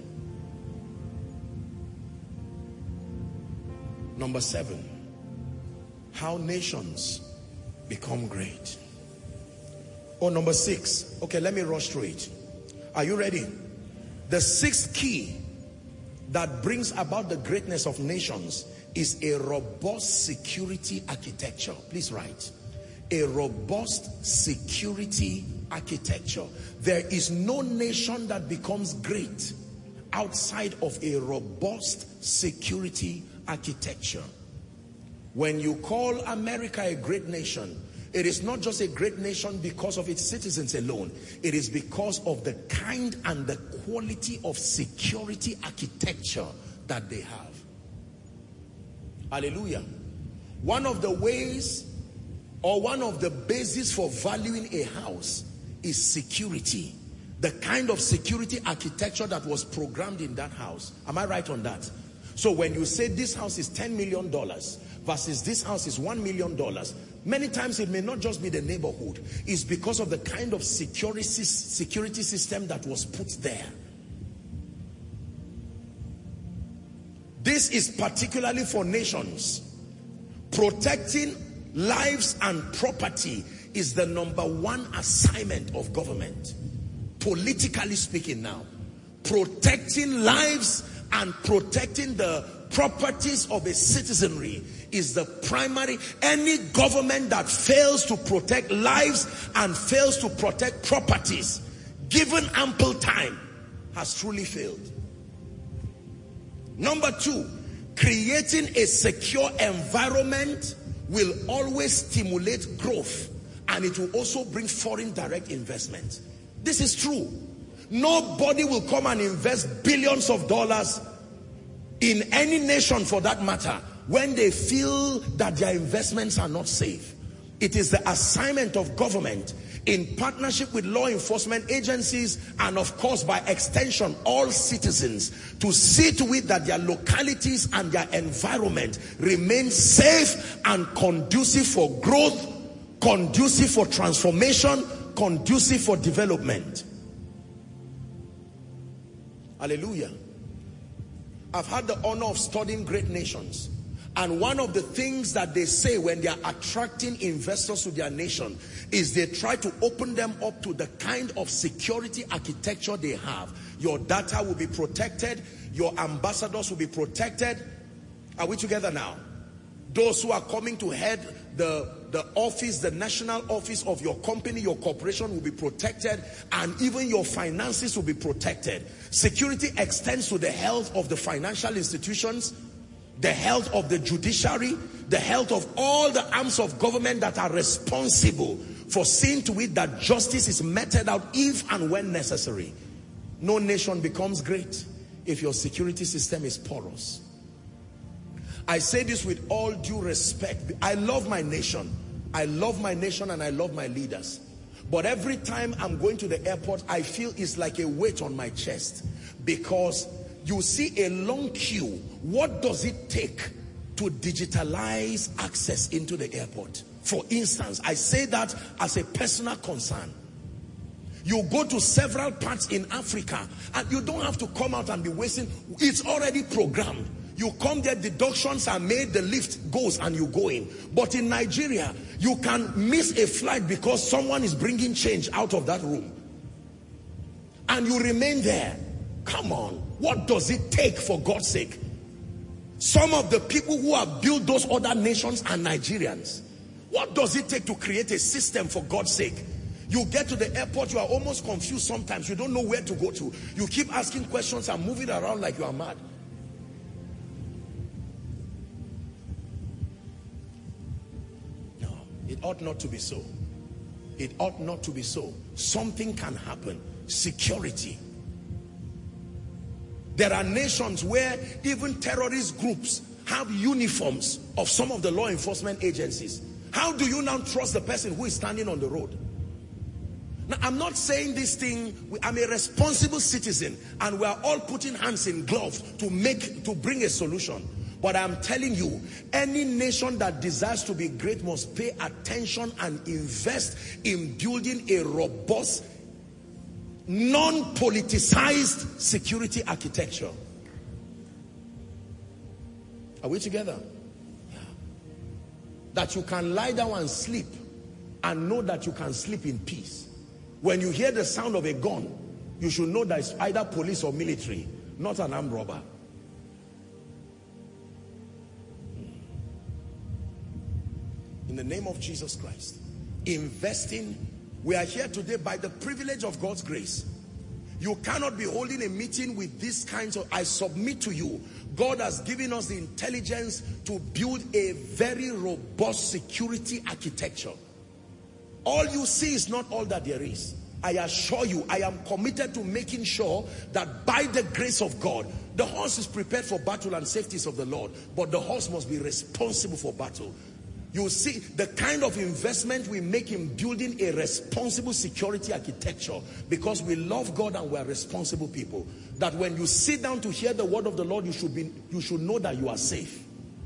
Number seven, how nations become great. Oh, number six. Okay, let me rush through it. Are you ready? The sixth key that brings about the greatness of nations is a robust security architecture. Please write. A robust security architecture. There is no nation that becomes great outside of a robust security architecture. When you call America a great nation, it is not just a great nation because of its citizens alone. It is because of the kind and the quality of security architecture that they have. Hallelujah. One of the ways or one of the bases for valuing a house is security. The kind of security architecture that was programmed in that house. Am I right on that? So when you say this house is ten million dollars versus this house is one million dollars, many times it may not just be the neighborhood. It's because of the kind of security, security system that was put there. This is particularly for nations. Protecting lives and property is the number one assignment of government. Politically speaking now. Protecting lives and protecting the properties of a citizenry is the primary. Any government that fails to protect lives and fails to protect properties, given ample time, has truly failed. Number two, creating a secure environment will always stimulate growth, and it will also bring foreign direct investment. This is true. Nobody will come and invest billions of dollars in any nation for that matter when they feel that their investments are not safe. It is the assignment of government in partnership with law enforcement agencies and of course by extension all citizens to see to it that their localities and their environment remain safe and conducive for growth, conducive for transformation, conducive for development. Hallelujah. I've had the honor of studying great nations, and one of the things that they say when they are attracting investors to their nation is they try to open them up to the kind of security architecture they have. Your data will be protected, your ambassadors will be protected. Are we together now? Those who are coming to head the, the office, the national office of your company, your corporation will be protected, and even your finances will be protected. Security extends to the health of the financial institutions, the health of the judiciary, the health of all the arms of government that are responsible for seeing to it that justice is meted out if and when necessary. No nation becomes great if your security system is porous. I say this with all due respect. I love my nation. I love my nation and I love my leaders. But every time I'm going to the airport, I feel it's like a weight on my chest, because you see a long queue. What does it take to digitalize access into the airport? For instance, I say that as a personal concern. You go to several parts in Africa and you don't have to come out and be wasting. It's already programmed. You come there, deductions are made, the lift goes and you go in. But in Nigeria, you can miss a flight because someone is bringing change out of that room. And you remain there. Come on, what does it take, for God's sake? Some of the people who have built those other nations are Nigerians. What does it take to create a system, for God's sake? You get to the airport, you are almost confused sometimes. You don't know where to go to. You keep asking questions and moving around like you are mad. No, it ought not to be so. It ought not to be so. Something can happen. Security. There are nations where even terrorist groups have uniforms of some of the law enforcement agencies. How do you now trust the person who is standing on the road? Now, I'm not saying this thing, I'm a responsible citizen and we are all putting hands in gloves to make, to bring a solution. But I'm telling you, any nation that desires to be great must pay attention and invest in building a robust, non-politicized security architecture. Are we together? Yeah. That you can lie down and sleep and know that you can sleep in peace. When you hear the sound of a gun, you should know that it's either police or military, not an armed robber. In the name of Jesus Christ, investing. We are here today by the privilege of God's grace. You cannot be holding a meeting with these kinds of, I submit to you, God has given us the intelligence to build a very robust security architecture. All you see is not all that there is. I assure you, I am committed to making sure that by the grace of God, the horse is prepared for battle and safeties of the Lord, but the horse must be responsible for battle. You see the kind of investment we make in building a responsible security architecture, because we love God and we are responsible people, that when you sit down to hear the word of the Lord, you should be, you should know that you are safe.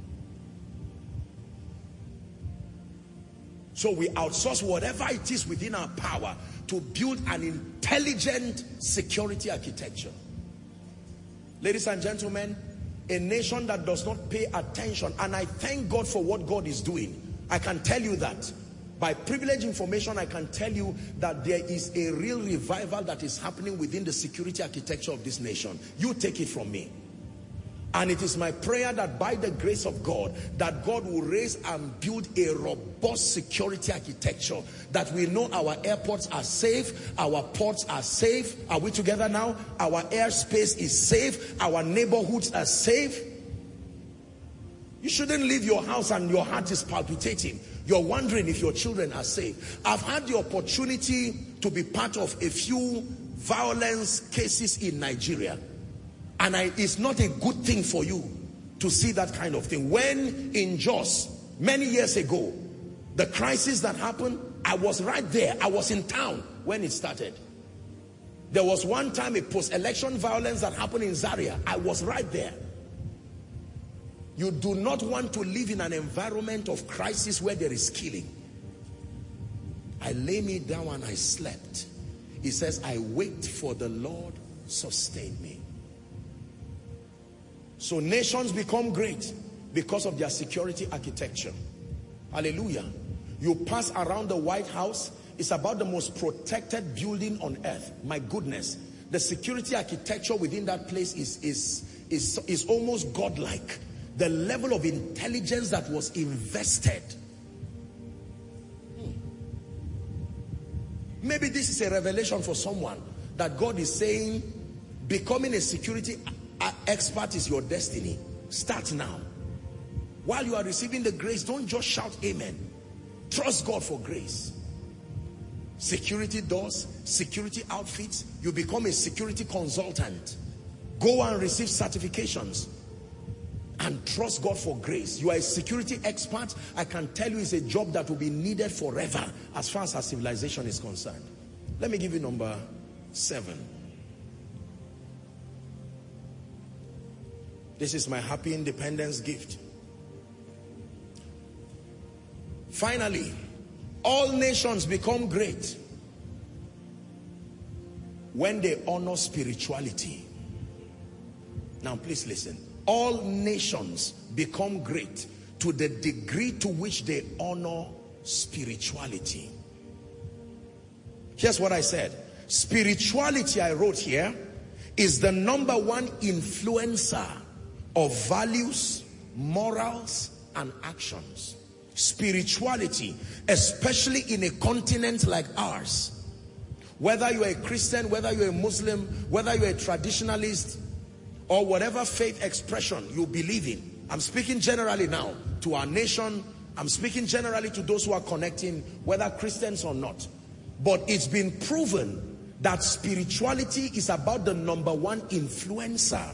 So we outsource whatever it is within our power to build an intelligent security architecture. Ladies and gentlemen, a nation that does not pay attention, and I thank God for what God is doing. I can tell you that. By privileged information, I can tell you that there is a real revival that is happening within the security architecture of this nation. You take it from me. And it is my prayer that by the grace of God, that God will raise and build a robust security architecture, that we know our airports are safe, our ports are safe. Are we together now? Our airspace is safe, our neighborhoods are safe. You shouldn't leave your house and your heart is palpitating. You're wondering if your children are safe. I've had the opportunity to be part of a few violence cases in Nigeria. And I, it's not a good thing for you to see that kind of thing. When in Jos, many years ago, the crisis that happened, I was right there. I was in town when it started. There was one time a post-election violence that happened in Zaria. I was right there. You do not want to live in an environment of crisis where there is killing. I lay me down and I slept. He says, I wait for the Lord sustain me. So nations become great because of their security architecture. Hallelujah. You pass around the White House, it's about the most protected building on earth. My goodness. The security architecture within that place is, is, is, is almost godlike. The level of intelligence that was invested. Hmm. Maybe this is a revelation for someone, that God is saying, becoming a security expert is your destiny. Start now. While you are receiving the grace, don't just shout amen. Trust God for grace. Security doors, security outfits. You become a security consultant. Go and receive certifications and trust God for grace. You are a security expert. I can tell you it's a job that will be needed forever as far as our civilization is concerned. Let me give you number seven. This is my happy independence gift. Finally, all nations become great when they honor spirituality. Now please listen. All nations become great to the degree to which they honor spirituality. Here's what I said. Spirituality, I wrote here, is the number one influencer of values, morals, and actions. Spirituality, especially in a continent like ours, whether you're a Christian, whether you're a Muslim, whether you're a traditionalist, or whatever faith expression you believe in. I'm speaking generally now to our nation. I'm speaking generally to those who are connecting, whether Christians or not. But it's been proven that spirituality is about the number one influencer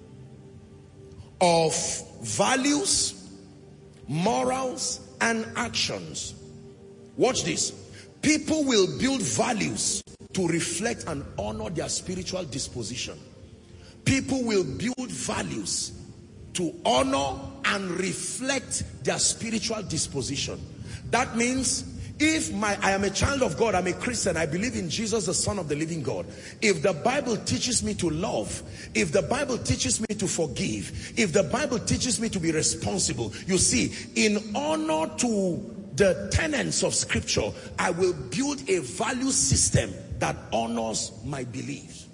of values, morals, and actions. Watch this. People will build values to reflect and honor their spiritual disposition. People will build values to honor and reflect their spiritual disposition. That means if my I am a child of God, I'm a Christian, I believe in Jesus, the Son of the living God. If the Bible teaches me to love, if the Bible teaches me to forgive, if the Bible teaches me to be responsible, you see, in honor to the tenets of Scripture, I will build a value system that honors my beliefs.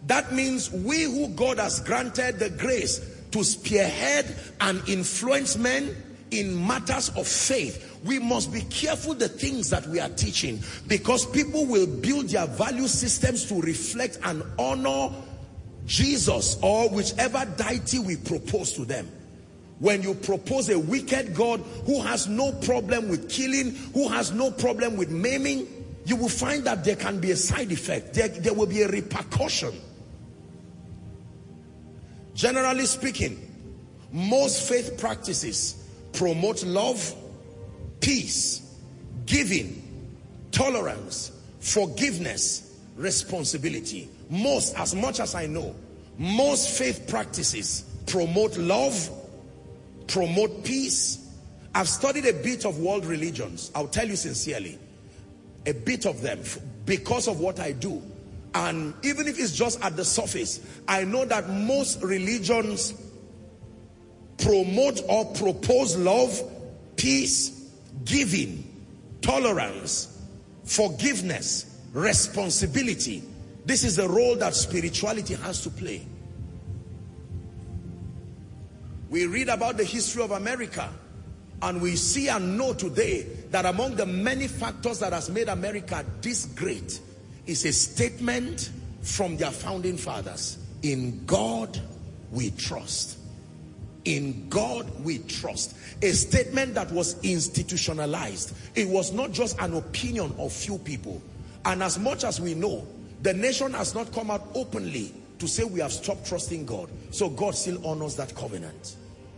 That means we who God has granted the grace to spearhead and influence men in matters of faith, we must be careful the things that we are teaching, because people will build their value systems to reflect and honor Jesus or whichever deity we propose to them. When you propose a wicked God who has no problem with killing, who has no problem with maiming, you will find that there can be a side effect. There, there will be a repercussion. Generally speaking, most faith practices promote love, peace, giving, tolerance, forgiveness, responsibility. Most, as much as I know, most faith practices promote love, promote peace. I've studied a bit of world religions. I'll tell you sincerely, a bit of them, because of what I do. And even if it's just at the surface, I know that most religions promote or propose love, peace, giving, tolerance, forgiveness, responsibility. This is the role that spirituality has to play. We read about the history of America, and we see and know today that among the many factors that has made America this great is a statement from their founding fathers. In God we trust. In God we trust. A statement that was institutionalized. It was not just an opinion of few people. And as much as we know, the nation has not come out openly to say we have stopped trusting God. So God still honors that covenant.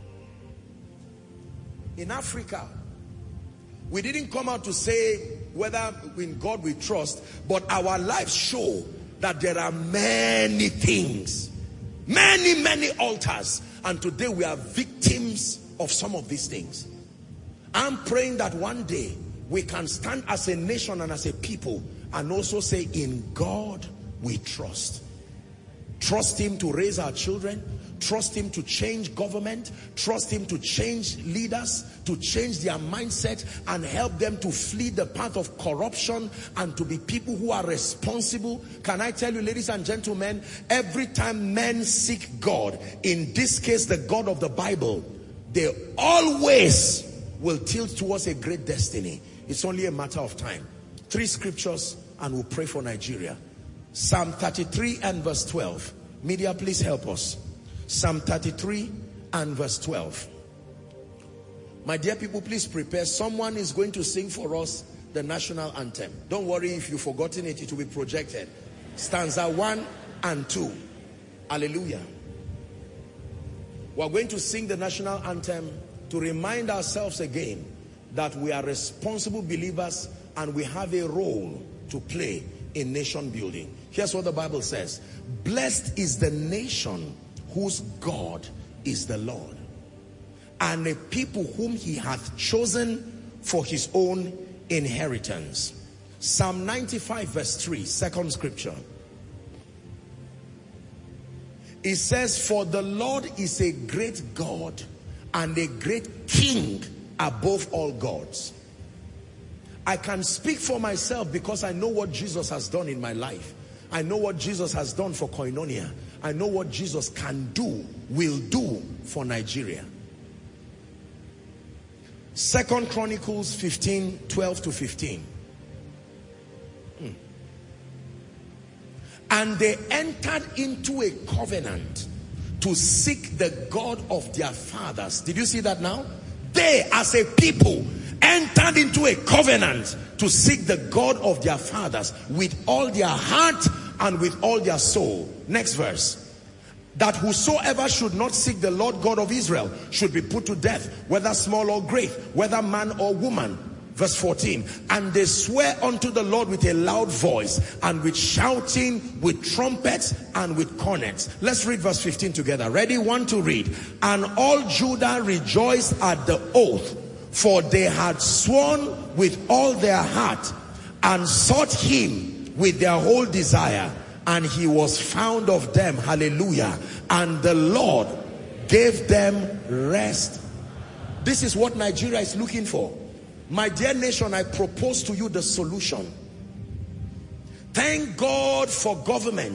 In Africa, we didn't come out to say whether in God we trust, but our lives show that there are many things, many, many altars, and today we are victims of some of these things. I'm praying that one day we can stand as a nation and as a people and also say, in God we trust. Trust him to raise our children. Trust him to change government. Trust him to change leaders, to change their mindset and help them to flee the path of corruption and to be people who are responsible. Can I tell you, ladies and gentlemen, every time men seek God, in this case the God of the Bible, they always will tilt towards a great destiny. It's only a matter of time. Three scriptures and we'll pray for Nigeria. Psalm thirty-three and verse twelve. Media, please help us. Psalm thirty-three and verse twelve. My dear people, please prepare. Someone is going to sing for us the national anthem. Don't worry if you've forgotten it, it will be projected. Stanza one and two. Hallelujah. We're going to sing the national anthem to remind ourselves again that we are responsible believers and we have a role to play in nation building. Here's what the Bible says. Blessed is the nation whose God is the Lord, and a people whom he hath chosen for his own inheritance. Psalm ninety-five verse three, second scripture. It says, for the Lord is a great God and a great King above all gods. I can speak for myself because I know what Jesus has done in my life. I know what Jesus has done for Koinonia. I know what Jesus can do, will do for Nigeria. Second Chronicles fifteen, twelve to fifteen. Hmm. And they entered into a covenant to seek the God of their fathers. Did you see that now? They as a people entered into a covenant to seek the God of their fathers with all their heart and with all their soul. Next verse. That whosoever should not seek the Lord God of Israel should be put to death, whether small or great, whether man or woman. Verse fourteen. And they swear unto the Lord with a loud voice and with shouting, with trumpets and with cornets. Let's read verse fifteen together. Ready? One to read. And all Judah rejoiced at the oath, for they had sworn with all their heart and sought him with their whole desire, and he was found of them. Hallelujah. And the Lord gave them rest. This is what Nigeria is looking for. My dear nation, I propose to you the solution. Thank God for government.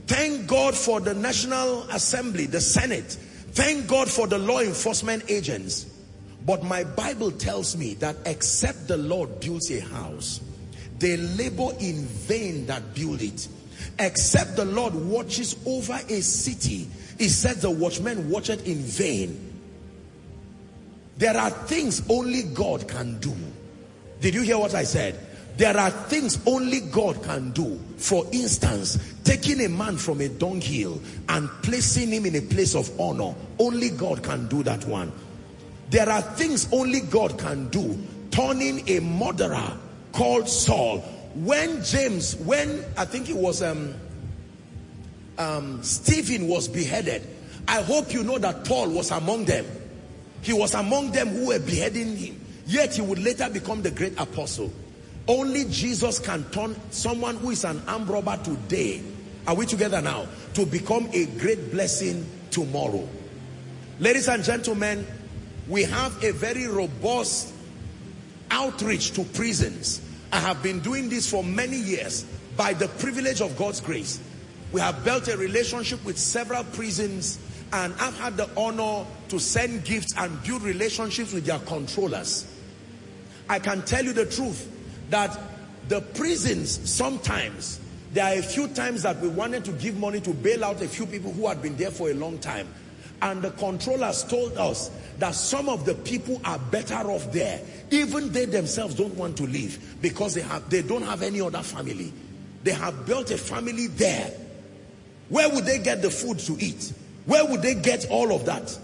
Thank God for the National Assembly, the Senate. Thank God for the law enforcement agents. But my Bible tells me that except the Lord builds a house, they labor in vain that build it. Except the Lord watches over a city, he said the watchman watcheth in vain. There are things only God can do. Did you hear what I said? There are things only God can do. For instance, taking a man from a dunghill and placing him in a place of honor. Only God can do that one. There are things only God can do. Turning a murderer called Saul. When James, when I think it was um, um, Stephen was beheaded, I hope you know that Paul was among them. He was among them who were beheading him. Yet he would later become the great apostle. Only Jesus can turn someone who is an armed robber today, are we together now, to become a great blessing tomorrow. Ladies and gentlemen, we have a very robust outreach to prisons. I have been doing this for many years by the privilege of God's grace. We have built a relationship with several prisons, and I've had the honor to send gifts and build relationships with their controllers. I can tell you the truth that the prisons, sometimes, there are a few times that we wanted to give money to bail out a few people who had been there for a long time. And the controllers told us that some of the people are better off there. Even they themselves don't want to leave because they have they don't have any other family. They have built a family there. Where would they get the food to eat? Where would they get all of that?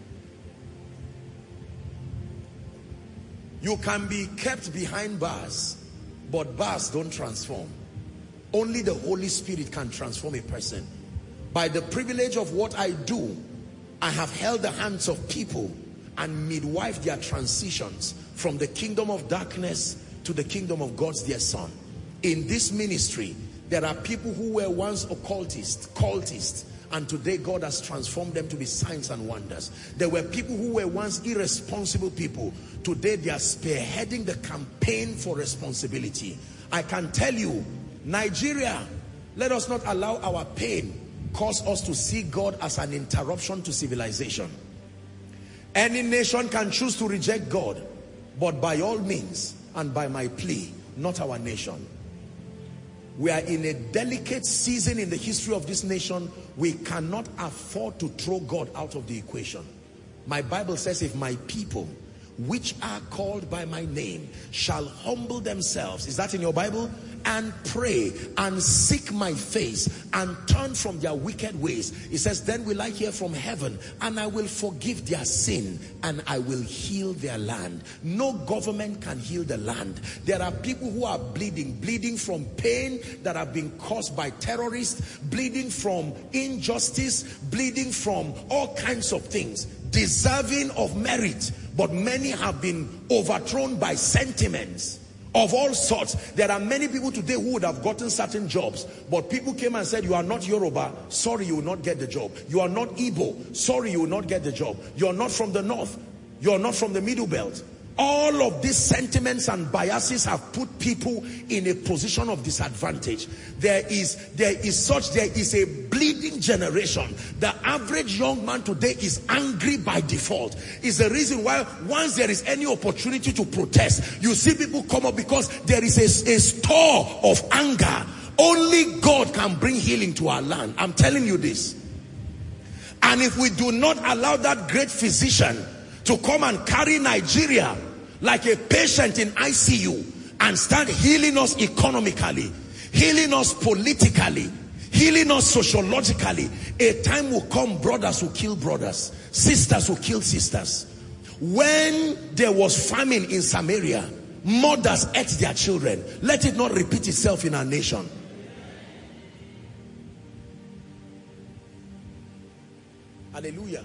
You can be kept behind bars, but bars don't transform. Only the Holy Spirit can transform a person. By the privilege of what I do, I have held the hands of people and midwife their transitions from the kingdom of darkness to the kingdom of God's dear Son. In this ministry, there are people who were once occultists, cultists, and today God has transformed them to be signs and wonders. There were people who were once irresponsible people. Today they are spearheading the campaign for responsibility. I can tell you, Nigeria, let us not allow our pain cause us to see God as an interruption to civilization. Any nation can choose to reject God, but by all means and by my plea, not our nation. We are in a delicate season in the history of this nation. We cannot afford to throw God out of the equation. My Bible says, if my people, which are called by my name, shall humble themselves, is that in your Bible? And pray and seek my face and turn from their wicked ways. It says, then will I hear from heaven and I will forgive their sin and I will heal their land. No government can heal the land. There are people who are bleeding, bleeding from pain that have been caused by terrorists, bleeding from injustice, bleeding from all kinds of things, deserving of merit, but many have been overthrown by sentiments of all sorts. There are many people today who would have gotten certain jobs, but people came and said, you are not Yoruba, sorry, you will not get the job. You are not Igbo, sorry, you will not get the job. You are not from the north, you are not from the middle belt. All of these sentiments and biases have put people in a position of disadvantage. There is, there is such, there is a bleeding generation. The average young man today is angry by default. It's the reason why once there is any opportunity to protest, you see people come up because there is a, a store of anger. Only God can bring healing to our land. I'm telling you this. And if we do not allow that great physician to come and carry Nigeria like a patient in I C U and start healing us economically, healing us politically, healing us sociologically, a time will come, brothers will kill brothers, sisters will kill sisters. When there was famine in Samaria, mothers ate their children. Let it not repeat itself in our nation. Hallelujah.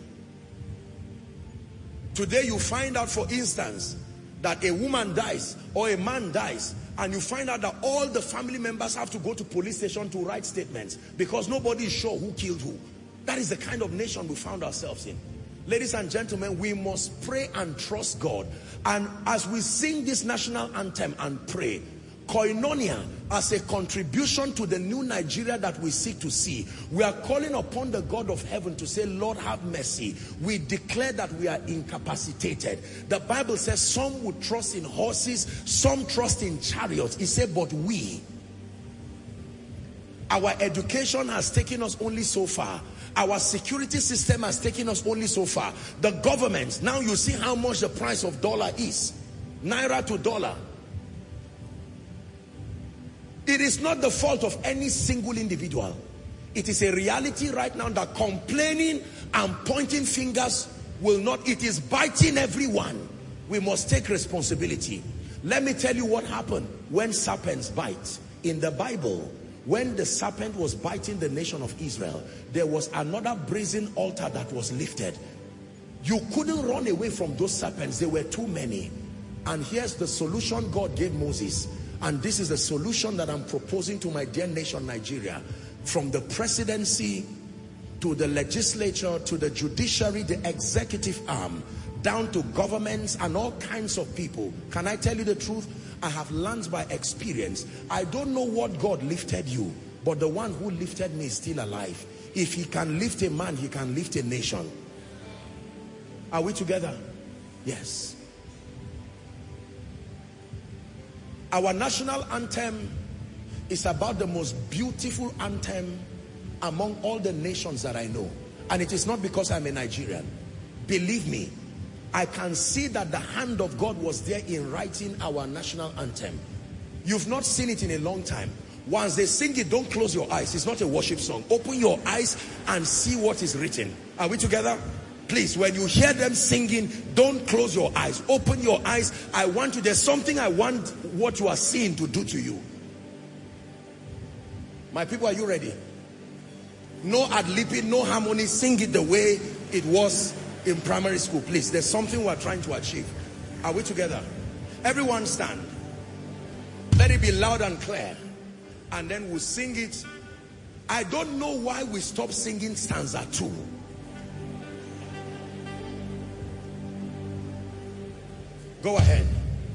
Today you find out, for instance, that a woman dies or a man dies, and you find out that all the family members have to go to police station to write statements because nobody is sure who killed who. That is the kind of nation we found ourselves in. Ladies and gentlemen, we must pray and trust God. And as we sing this national anthem and pray, Koinonia, as a contribution to the new Nigeria that we seek to see, we are calling upon the God of heaven to say, Lord, have mercy. We declare that we are incapacitated. The Bible says some would trust in horses, some trust in chariots. He said, but we, our education has taken us only so far. Our security system has taken us only so far. The government, now you see how much the price of dollar is. Naira to dollar. It is not the fault of any single individual. It is a reality right now that complaining and pointing fingers will not, it is biting everyone. We must take responsibility. Let me tell you what happened when serpents bite. In the Bible, when the serpent was biting the nation of Israel, there was another brazen altar that was lifted. You couldn't run away from those serpents. There were too many. And here's the solution God gave Moses. And this is the solution that I'm proposing to my dear nation, Nigeria. From the presidency to the legislature to the judiciary, the executive arm, down to governments and all kinds of people. Can I tell you the truth? I have learned by experience. I don't know what God lifted you, but the one who lifted me is still alive. If he can lift a man, he can lift a nation. Are we together? Yes. Our national anthem is about the most beautiful anthem among all the nations that I know. And it is not because I'm a Nigerian. Believe me, I can see that the hand of God was there in writing our national anthem. You've not seen it in a long time. Once they sing it, don't close your eyes. It's not a worship song. Open your eyes and see what is written. Are we together? Please, when you hear them singing, don't close your eyes. Open your eyes. I want you, there's something I want what you are seeing to do to you. My people, are you ready? No ad-libbing, no harmony. Sing it the way it was in primary school, please. There's something we're trying to achieve. Are we together? Everyone stand. Let it be loud and clear. And then we'll sing it. I don't know why we stopped singing stanza two. Go ahead.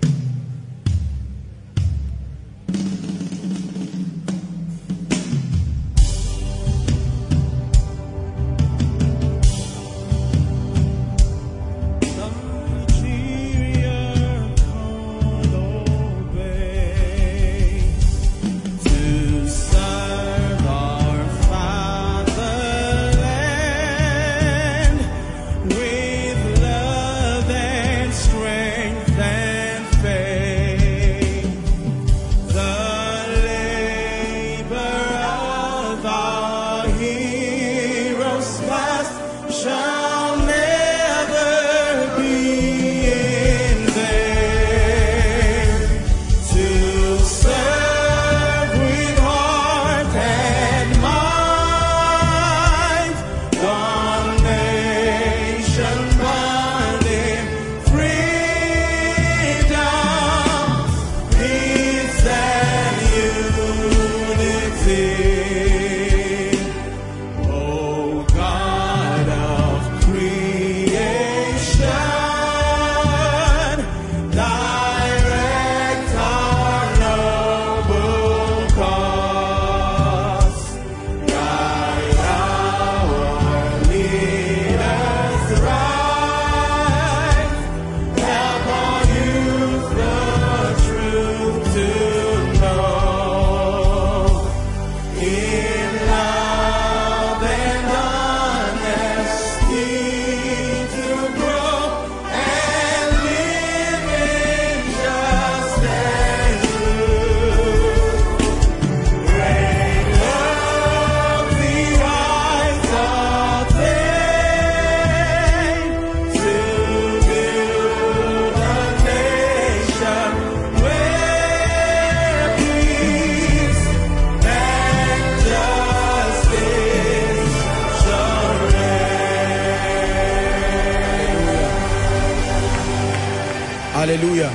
Hallelujah.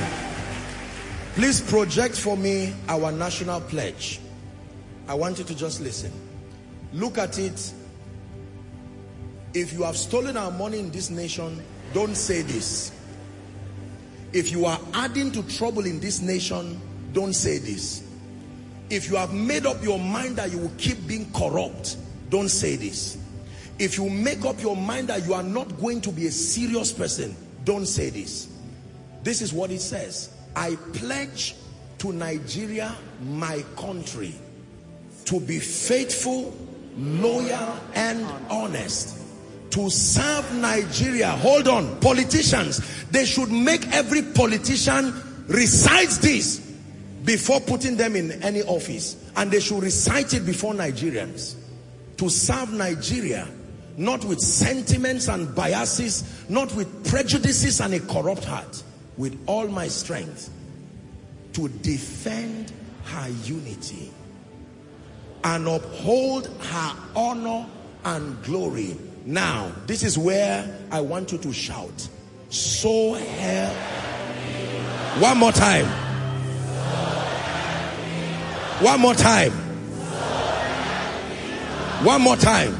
Please project for me our national pledge. I want you to just listen. Look at it. If you have stolen our money in this nation, don't say this. If you are adding to trouble in this nation, don't say this. If you have made up your mind that you will keep being corrupt, don't say this. If you make up your mind that you are not going to be a serious person, don't say this. This is what it says. I pledge to Nigeria, my country, to be faithful, loyal, and honest. To serve Nigeria. Hold on, politicians, they should make every politician recite this before putting them in any office, and they should recite it before Nigerians. To serve Nigeria, not with sentiments and biases, not with prejudices and a corrupt heart, with all my strength, to defend her unity and uphold her honor and glory. Now, this is where I want you to shout. So help. One more time. One more time. One more time.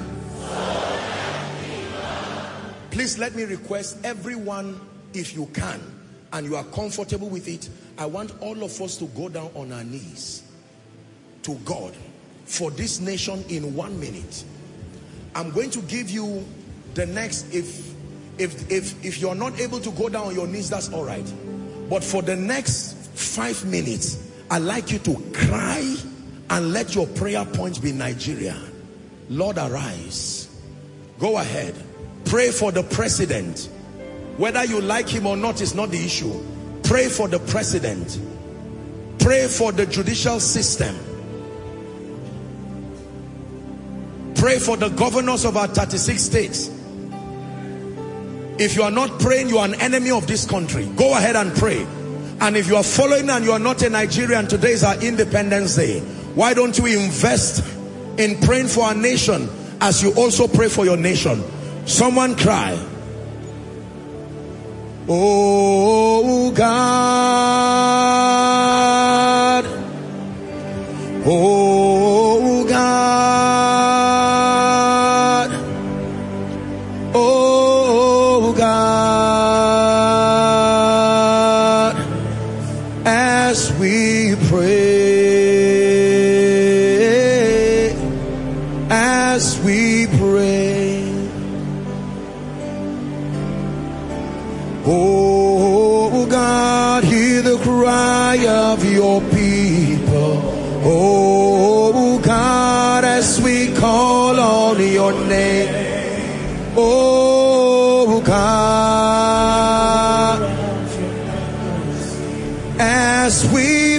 Please let me request everyone, if you can, and you are comfortable with it, I want all of us to go down on our knees to God for this nation in one minute. I'm going to give you the next, if if if if you're not able to go down on your knees, that's all right. But for the next five minutes, I'd like you to cry and let your prayer points be Nigeria. Lord, arise. Go ahead. Pray for the president. Whether you like him or not is not the issue. Pray for the president. Pray for the judicial system. Pray for the governors of our thirty-six states. If you are not praying, you are an enemy of this country. Go ahead and pray. And if you are following and you are not a Nigerian, today is our Independence Day. Why don't you invest in praying for our nation as you also pray for your nation? Someone cry. Oh God. Oh God. Oh God. As we pray, as we pray, oh God, hear the cry of your people. Oh God, as we call on your name. Oh God, as we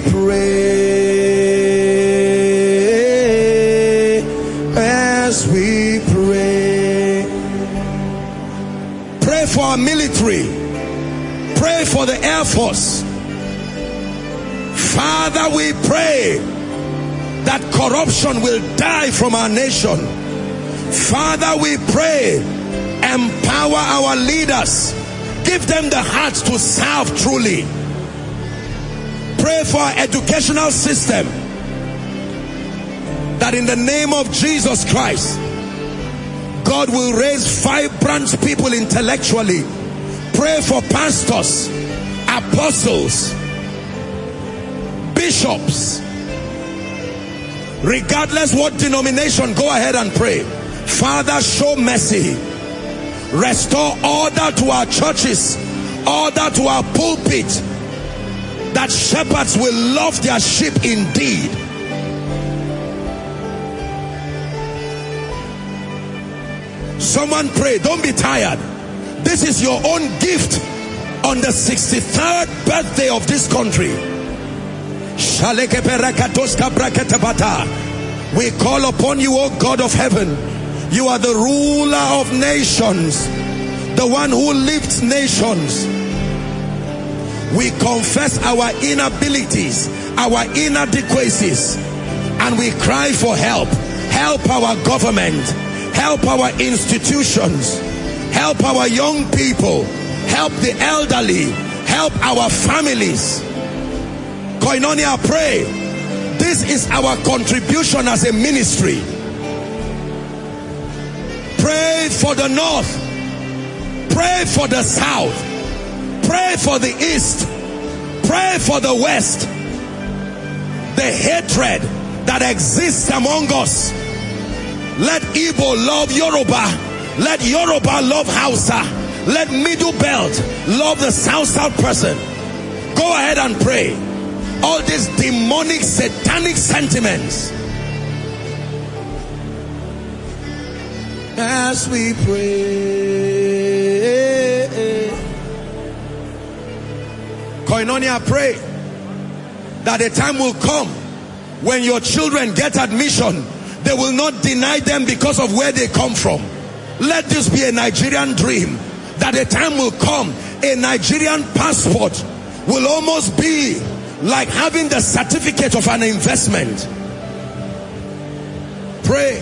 pray, as we pray, pray for our military. Pray for the Air Force. Father, we pray that corruption will die from our nation. Father, we pray, empower our leaders. Give them the heart to serve truly. Pray for our educational system, that in the name of Jesus Christ, God will raise vibrant people intellectually. Pray for pastors, apostles, bishops, regardless what denomination. Go ahead and pray. Father, show mercy. Restore order to our churches, order to our pulpit, that shepherds will love their sheep indeed. Someone pray. Don't be tired. This is your own gift on the sixty-third birthday of this country. We call upon you, O God of heaven. You are the ruler of nations, the one who lifts nations. We confess our inabilities, our inadequacies, and we cry for help. Help our government, help our institutions, help our young people, help the elderly, help our families. Koinonia, pray. This is our contribution as a ministry. Pray for the north, pray for the south, pray for the east, pray for the west. the hatred that exists among us. Let Igbo love Yoruba. Let Yoruba love Hausa. Let Middle Belt love the South-South person. Go ahead and pray. All these demonic, satanic sentiments. As we pray, Koinonia, pray that a time will come when your children get admission, they will not deny them because of where they come from. Let this be a Nigerian dream, that a time will come, a Nigerian passport will almost be like having the certificate of an investment. Pray,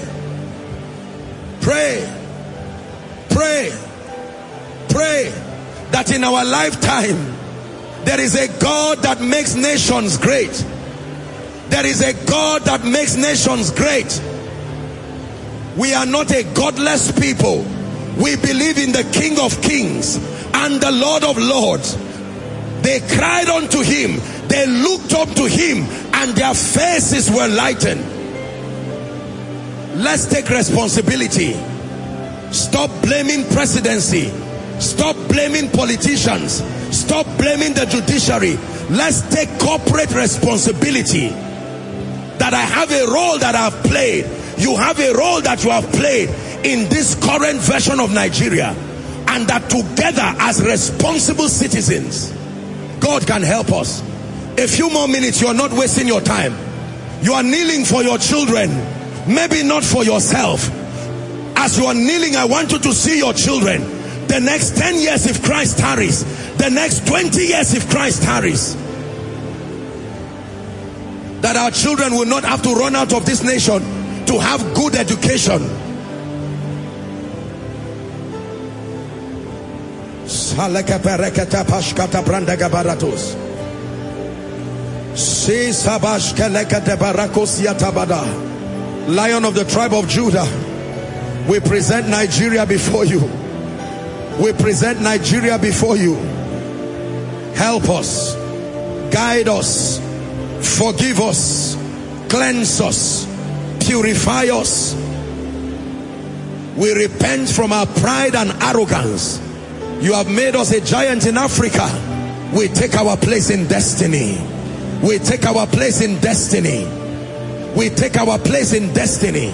pray, pray, pray that in our lifetime there is a God that makes nations great. There is a God that makes nations great. We are not a godless people. We believe in the King of Kings and the Lord of Lords. They cried unto him, they looked up to him, and their faces were lightened. Let's take responsibility. Stop blaming presidency. Stop blaming politicians. Stop blaming the judiciary. Let's take corporate responsibility. That I have a role that I've played. You have a role that you have played in this current version of Nigeria. And that together as responsible citizens, God can help us. A few more minutes, you are not wasting your time. You are kneeling for your children, maybe not for yourself. As you are kneeling, I want you to see your children. The next ten years if Christ tarries, the next twenty years if Christ tarries, that our children will not have to run out of this nation to have good education. Lion of the tribe of Judah, we present Nigeria before you. We present Nigeria before you. Help us, guide us, forgive us, cleanse us, purify us. We repent from our pride and arrogance. You have made us a giant in Africa. We take our place in destiny. We take our place in destiny. We take our place in destiny.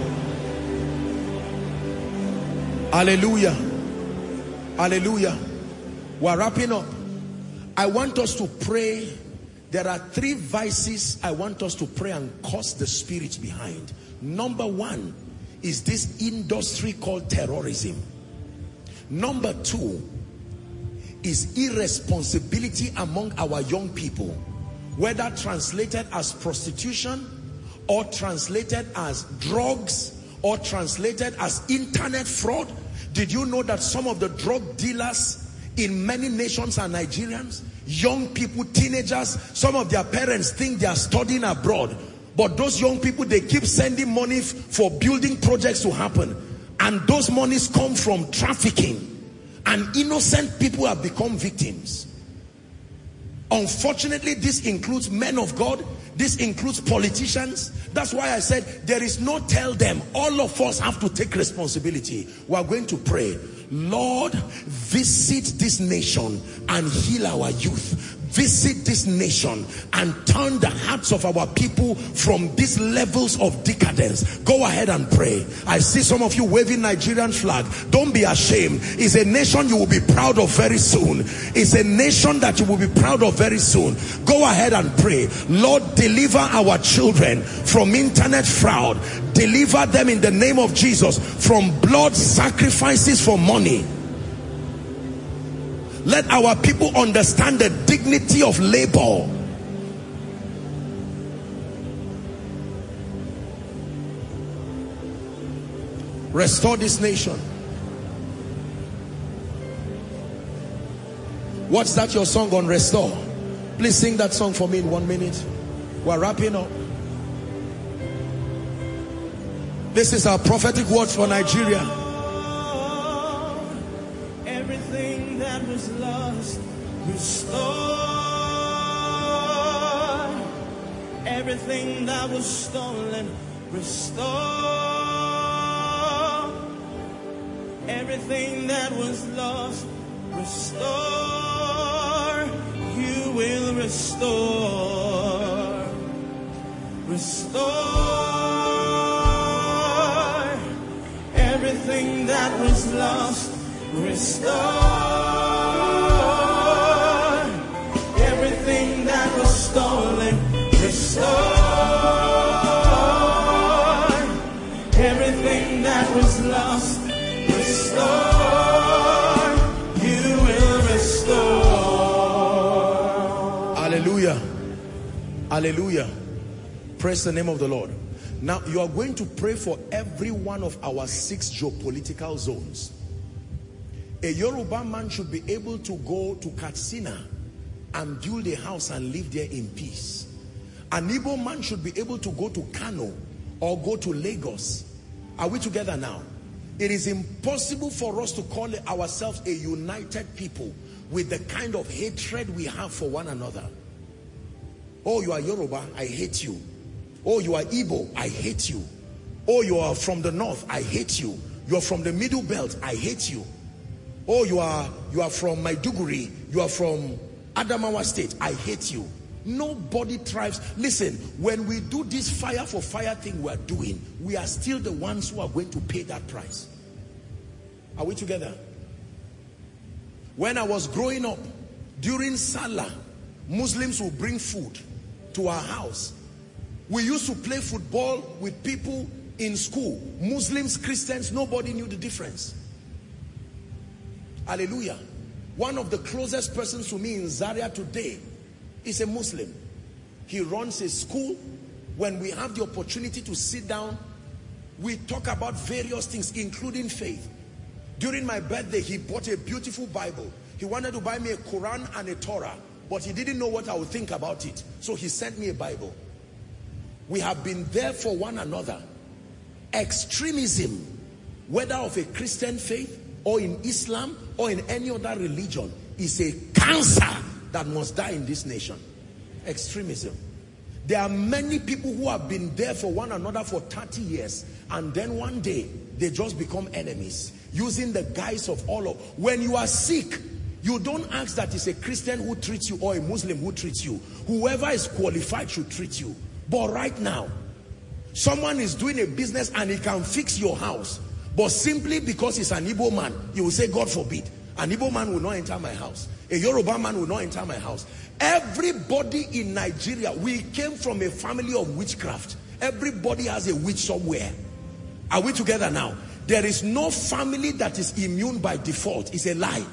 Hallelujah. Hallelujah. We're wrapping up. I want us to pray. There are three vices I want us to pray and curse the spirit behind. Number one is this industry called terrorism. Number two is irresponsibility among our young people, whether translated as prostitution or translated as drugs or translated as internet fraud. Did you know that some of the drug dealers in many nations are Nigerians? Young people, teenagers, some of their parents think they are studying abroad, but those young people, they keep sending money for building projects to happen, and those monies come from trafficking, and innocent people have become victims. Unfortunately, this includes men of God. This includes politicians. That's why I said there is no tell them. All of us have to take responsibility. We are going to pray. Lord, visit this nation and heal our youth. Visit this nation and turn the hearts of our people from these levels of decadence. Go ahead and pray. I see some of you waving Nigerian flag. Don't be ashamed. It's a nation you will be proud of very soon. It's a nation that you will be proud of very soon. Go ahead and pray. Lord, deliver our children from internet fraud. Deliver them in the name of Jesus from blood sacrifices for money. Let our people understand the dignity of labor. Restore this nation. What's that your song on Restore? Please sing that song for me in one minute. We're wrapping up. This is our prophetic word for Nigeria. Everything that was lost, restore. everything that was stolen, restore. Everything that was lost, restore. You will restore. Restore everything that was lost, restore everything that was stolen, restore everything that was lost, restore, you will restore. Hallelujah. Hallelujah. Praise the name of the Lord. Now you are going to pray for every one of our six geopolitical zones. A Yoruba man should be able to go to Katsina and build a house and live there in peace. An Igbo man should be able to go to Kano or go to Lagos. Are we together now? It is impossible for us to call ourselves a united people with the kind of hatred we have for one another. Oh, you are Yoruba, I hate you. Oh, you are Igbo, I hate you. Oh, you are from the north, I hate you. You are from the middle belt, I hate you. Oh, you are you are from Maiduguri, you are from Adamawa State, I hate you. Nobody thrives. Listen, when we do this fire for fire thing we are doing, we are still the ones who are going to pay that price. Are we together? When I was growing up, during Salah, Muslims will bring food to our house. We used to play football with people in school. Muslims, Christians, nobody knew the difference. Hallelujah. One of the closest persons to me in Zaria today is a Muslim. He runs a school. When we have the opportunity to sit down, we talk about various things, including faith. During my birthday, he bought a beautiful Bible. He wanted to buy me a Quran and a Torah, but he didn't know what I would think about it. So he sent me a Bible. We have been there for one another. Extremism, whether of a Christian faith or in Islam or in any other religion, is a cancer that must die in this nation. Extremism. There are many people who have been there for one another for thirty years, and then one day they just become enemies, using the guise of all of. When you are sick, you don't ask that it's a Christian who treats you or a Muslim who treats you. Whoever is qualified should treat you. But right now, someone is doing a business and he can fix your house, but simply because he's an Igbo man, you will say, God forbid, an Igbo man will not enter my house. A Yoruba man will not enter my house. Everybody in Nigeria, we came from a family of witchcraft. Everybody has a witch somewhere. Are we together now? There is no family that is immune by default. It's a lie.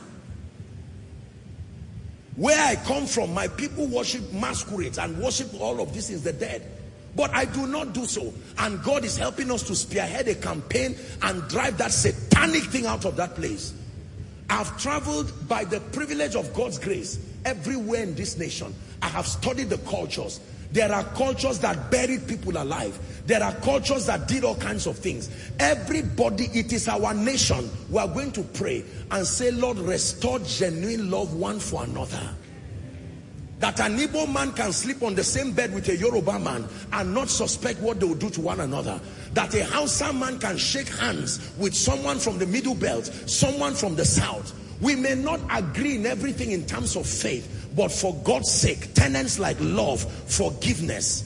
Where I come from, my people worship masquerades and worship all of this is the dead. But I do not do so. And God is helping us to spearhead a campaign and drive that satanic thing out of that place. I've traveled by the privilege of God's grace everywhere in this nation. I have studied the cultures. There are cultures that buried people alive. There are cultures that did all kinds of things. Everybody, it is our nation. We are going to pray and say, Lord, restore genuine love one for another. That an Igbo man can sleep on the same bed with a Yoruba man and not suspect what they will do to one another. That a Hausa man can shake hands with someone from the middle belt, someone from the south. We may not agree in everything in terms of faith, but for God's sake, tenets like love, forgiveness.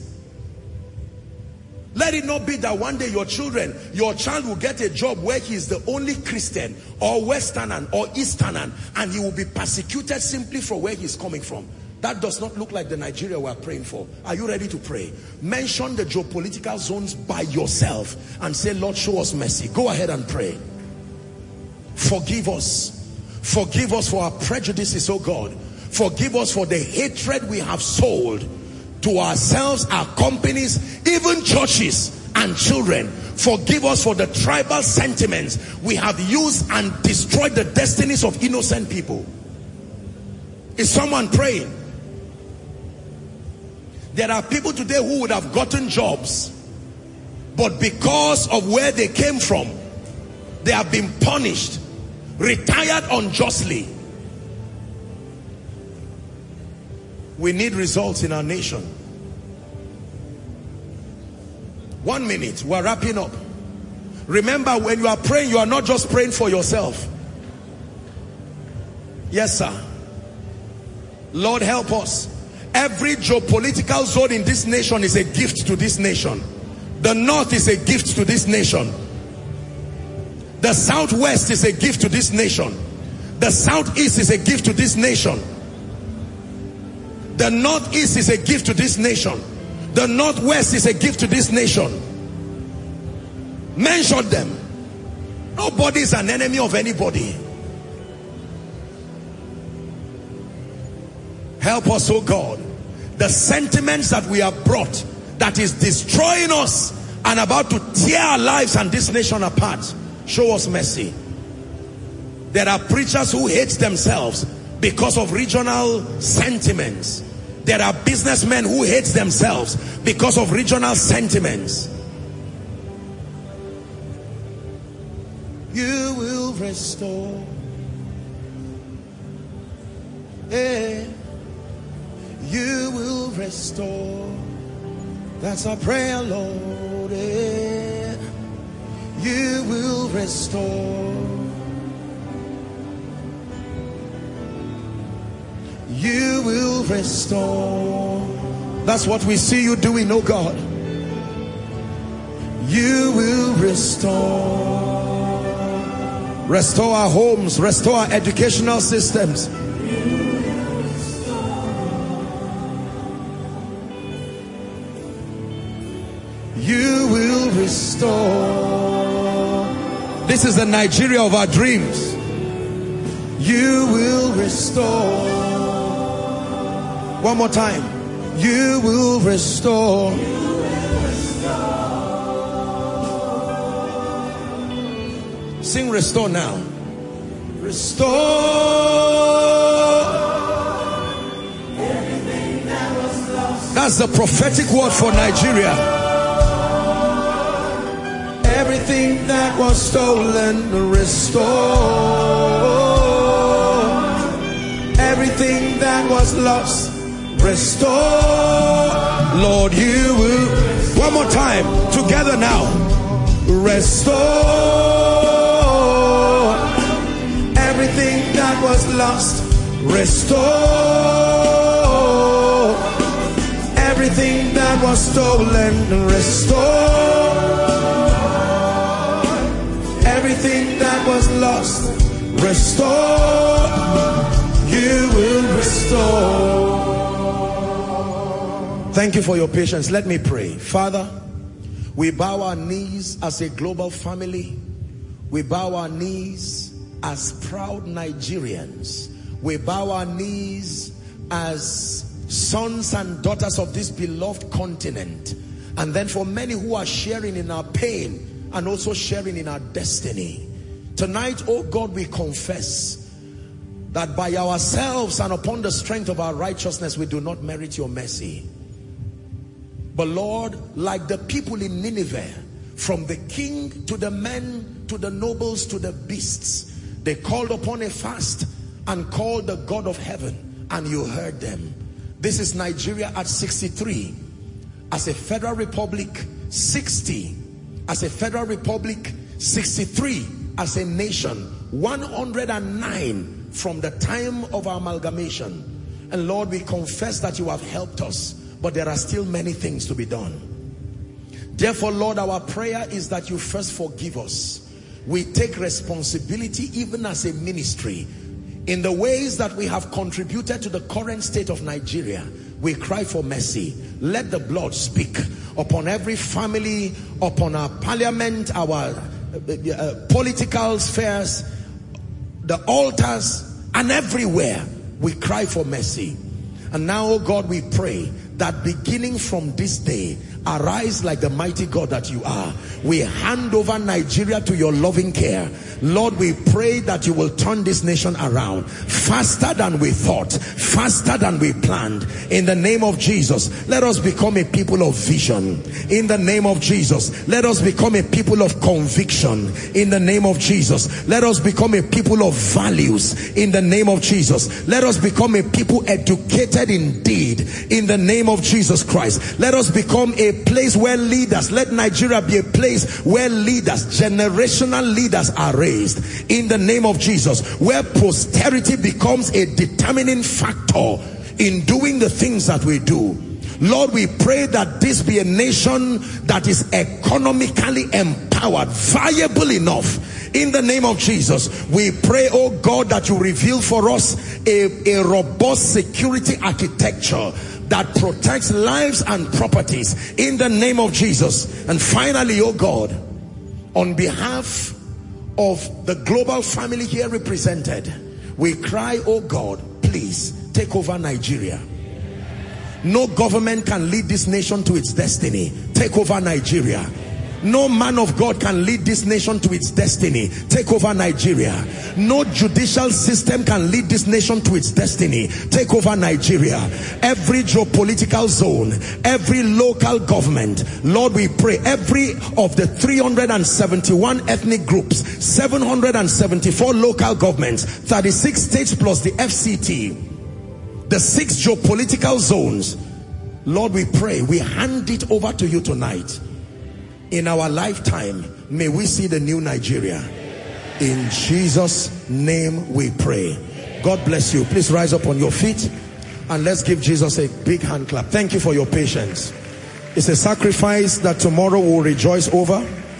Let it not be that one day your children, your child will get a job where he is the only Christian or Westerner or Easterner, and he will be persecuted simply for where he is coming from. That does not look like the Nigeria we are praying for. Are you ready to pray? Mention the geopolitical zones by yourself and say, Lord, show us mercy. Go ahead and pray. Forgive us. Forgive us for our prejudices, oh God. Forgive us for the hatred we have sold to ourselves, our companies, even churches and children. Forgive us for the tribal sentiments we have used and destroyed the destinies of innocent people. Is someone praying? There are people today who would have gotten jobs, but because of where they came from, they have been punished, retired unjustly. We need results in our nation. One minute, we're wrapping up. Remember, when you are praying, you are not just praying for yourself. Yes, sir. Lord, help us. Every geopolitical zone in this nation is a gift to this nation. The north is a gift to this nation. The southwest is a gift to this nation. The southeast is a gift to this nation. The northeast is a gift to this nation. The northwest is a gift to this nation. Mention them. Nobody is an enemy of anybody. Help us, oh God. The sentiments that we have brought, that is destroying us and about to tear our lives and this nation apart, show us mercy. There are preachers who hate themselves because of regional sentiments. There are businessmen who hate themselves because of regional sentiments. You will restore. Hey. You will restore. That's our prayer, Lord. Yeah. You will restore. You will restore. That's what we see you doing, oh God. You will restore. Restore our homes, restore our educational systems. You will restore. This is the Nigeria of our dreams. You will restore. One more time. You will restore. You will restore. Sing restore now. Restore. Everything that was lost. That's the prophetic word for Nigeria. Everything that was stolen, restore. Everything that was lost, restore. Lord, you will. One more time, together now. Restore. Everything that was lost, restore. Everything that was stolen, restore. Everything that was lost, restore. You will restore. Thank you for your patience. Let me pray. Father, we bow our knees as a global family. We bow our knees as proud Nigerians. We bow our knees as sons and daughters of this beloved continent. And then for many who are sharing in our pain and also sharing in our destiny. Tonight, oh God, we confess that by ourselves and upon the strength of our righteousness, we do not merit your mercy. But Lord, like the people in Nineveh, from the king to the men, to the nobles, to the beasts, they called upon a fast and called the God of heaven, and you heard them. This is Nigeria at sixty-three. As a federal republic, sixty. As a federal republic, sixty-three. As a nation, one hundred nine from the time of our amalgamation. And Lord, we confess that you have helped us, but there are still many things to be done. Therefore, Lord, our prayer is that you first forgive us. We take responsibility even as a ministry in the ways that we have contributed to the current state of Nigeria. We cry for mercy. Let the blood speak upon every family, upon our parliament, our uh, uh, political spheres, the altars, and everywhere. We cry for mercy. And now, oh God, we pray that beginning from this day, arise like the mighty God that you are. We hand over Nigeria to your loving care. Lord, we pray that you will turn this nation around faster than we thought, faster than we planned. In the name of Jesus, let us become a people of vision. In the name of Jesus, let us become a people of conviction. In the name of Jesus, let us become a people of values. In the name of Jesus, let us become a people educated indeed. In the name of Jesus Christ, let us become a a place where leaders, let Nigeria be a place where leaders, generational leaders are raised in the name of Jesus, where posterity becomes a determining factor in doing the things that we do. Lord, we pray that this be a nation that is economically empowered, viable enough. In the name of Jesus, we pray, oh God, that you reveal for us a, a robust security architecture that protects lives and properties in the name of Jesus. And finally, oh God, on behalf of the global family here represented, we cry, oh God, please take over Nigeria. No government can lead this nation to its destiny. Take over Nigeria. No man of God can lead this nation to its destiny. Take over Nigeria. No judicial system can lead this nation to its destiny. Take over Nigeria. Every geopolitical zone, every local government, Lord, we pray, every of the three hundred seventy-one ethnic groups, seven hundred seventy-four local governments, thirty-six states plus the F C T, the six geopolitical zones, Lord, we pray, we hand it over to you tonight. In our lifetime, may we see the new Nigeria. In Jesus' name we pray. God bless you. Please rise up on your feet and let's give Jesus a big hand clap. Thank you for your patience. It's a sacrifice that tomorrow we'll rejoice over.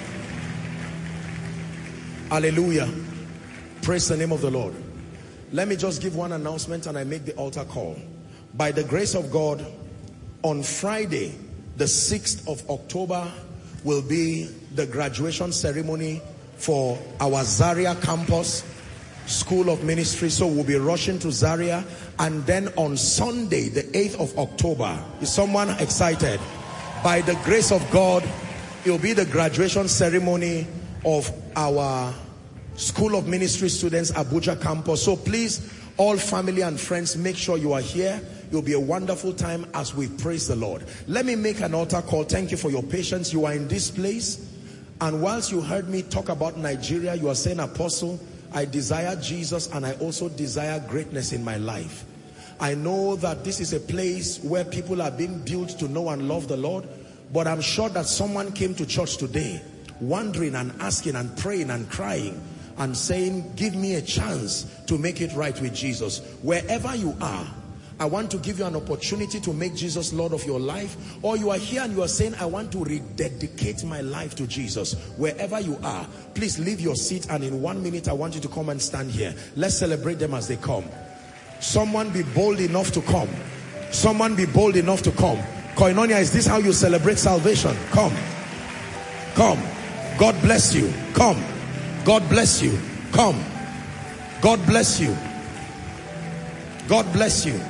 Hallelujah. Praise the name of the Lord. Let me just give one announcement and I make the altar call. By the grace of God, on Friday, the sixth of October, will be the graduation ceremony for our Zaria campus, School of Ministry. So we'll be rushing to Zaria. And then on Sunday, the eighth of October, is someone excited? By the grace of God, it will be the graduation ceremony of our School of Ministry students, Abuja campus. So please, all family and friends, make sure you are here. It will be a wonderful time as we praise the Lord. Let me make an altar call. Thank you for your patience. You are in this place, and whilst you heard me talk about Nigeria, you are saying, Apostle, I desire Jesus and I also desire greatness in my life. I know that this is a place where people are being built to know and love the Lord, but I'm sure that someone came to church today wondering and asking and praying and crying and saying, give me a chance to make it right with Jesus. Wherever you are, I want to give you an opportunity to make Jesus Lord of your life. Or you are here and you are saying, I want to rededicate my life to Jesus. Wherever you are, please leave your seat, and in one minute I want you to come and stand here. Let's celebrate them as they come. Someone be bold enough to come. Someone be bold enough to come. Koinonia, is this how you celebrate salvation? Come. Come. God bless you. Come. God bless you. Come. God bless you. God bless you.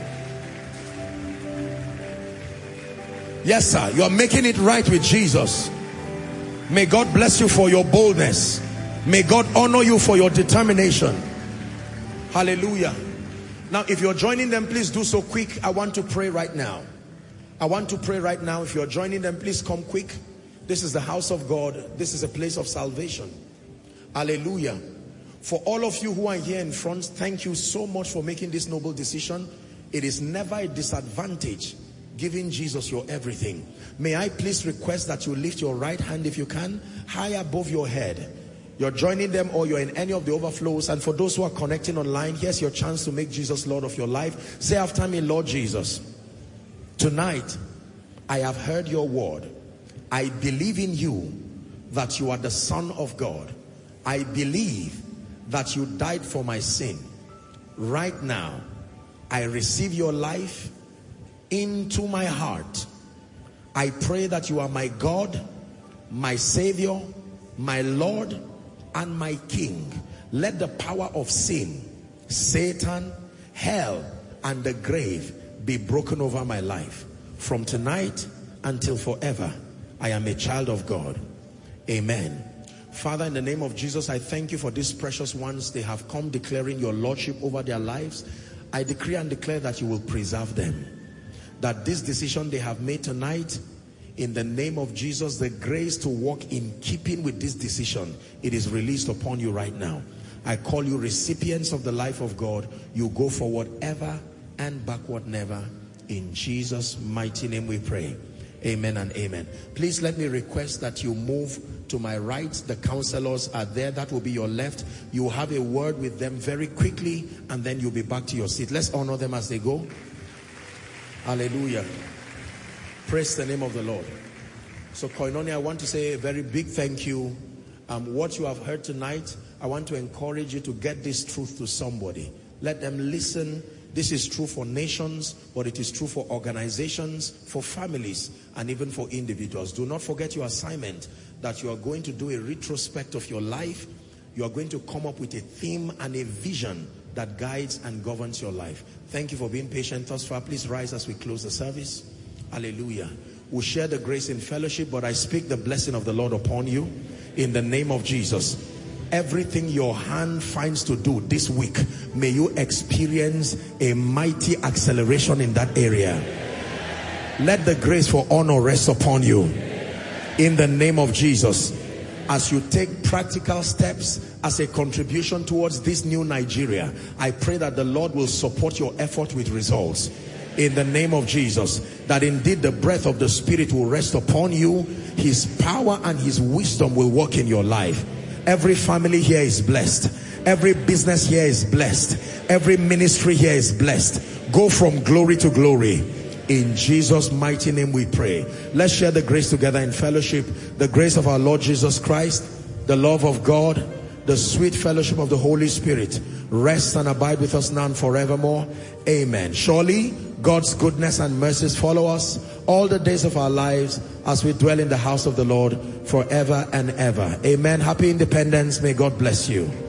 Yes, sir. You are making it right with Jesus. May God bless you for your boldness. May God honor you for your determination. Hallelujah. Now, if you're joining them, please do so quick. I want to pray right now. I want to pray right now. If you're joining them, please come quick. This is the house of God. This is a place of salvation. Hallelujah. For all of you who are here in front, thank you so much for making this noble decision. It is never a disadvantage giving Jesus your everything. May I please request that you lift your right hand, if you can, high above your head. You're joining them or you're in any of the overflows. And for those who are connecting online, here's your chance to make Jesus Lord of your life. Say after me, Lord Jesus, tonight I have heard your word. I believe in you that you are the Son of God. I believe that you died for my sin. Right now, I receive your life into my heart. I pray that you are my God, my Savior, my Lord, and my King. Let the power of sin, Satan, hell, and the grave be broken over my life. From tonight until forever, I am a child of God. Amen. Father, in the name of Jesus, I thank you for these precious ones. They have come declaring your lordship over their lives. I decree and declare that you will preserve them. That this decision they have made tonight, in the name of Jesus, the grace to walk in keeping with this decision, it is released upon you right now. I call you recipients of the life of God. You go forward ever and backward never. In Jesus' mighty name we pray. Amen and amen. Please let me request that you move to my right. The counselors are there. That will be your left. You will have a word with them very quickly, and then you'll be back to your seat. Let's honor them as they go. Hallelujah. Praise the name of the Lord. So Koinonia, I want to say a very big thank you. Um, what you have heard tonight, I want to encourage you to get this truth to somebody. Let them listen. This is true for nations, but it is true for organizations, for families, and even for individuals. Do not forget your assignment, that you are going to do a retrospect of your life. You are going to come up with a theme and a vision that guides and governs your life. Thank you for being patient thus far. Please rise as we close the service. Hallelujah. We'll share the grace in fellowship, but I speak the blessing of the Lord upon you in the name of Jesus. Everything your hand finds to do this week, may you experience a mighty acceleration in that area. Let the grace for honor rest upon you in the name of Jesus. As you take practical steps as a contribution towards this new Nigeria, I pray that the Lord will support your effort with results in the name of Jesus. That indeed the breath of the Spirit will rest upon you. His power and His wisdom will work in your life. Every family here is blessed. Every business here is blessed. Every ministry here is blessed. Go from glory to glory. In Jesus' mighty name we pray. Let's share the grace together in fellowship. The grace of our Lord Jesus Christ, the love of God, the sweet fellowship of the Holy Spirit rest and abide with us now and forevermore. Amen. Surely God's goodness and mercies follow us all the days of our lives as we dwell in the house of the Lord forever and ever. Amen. Happy Independence. May God bless you.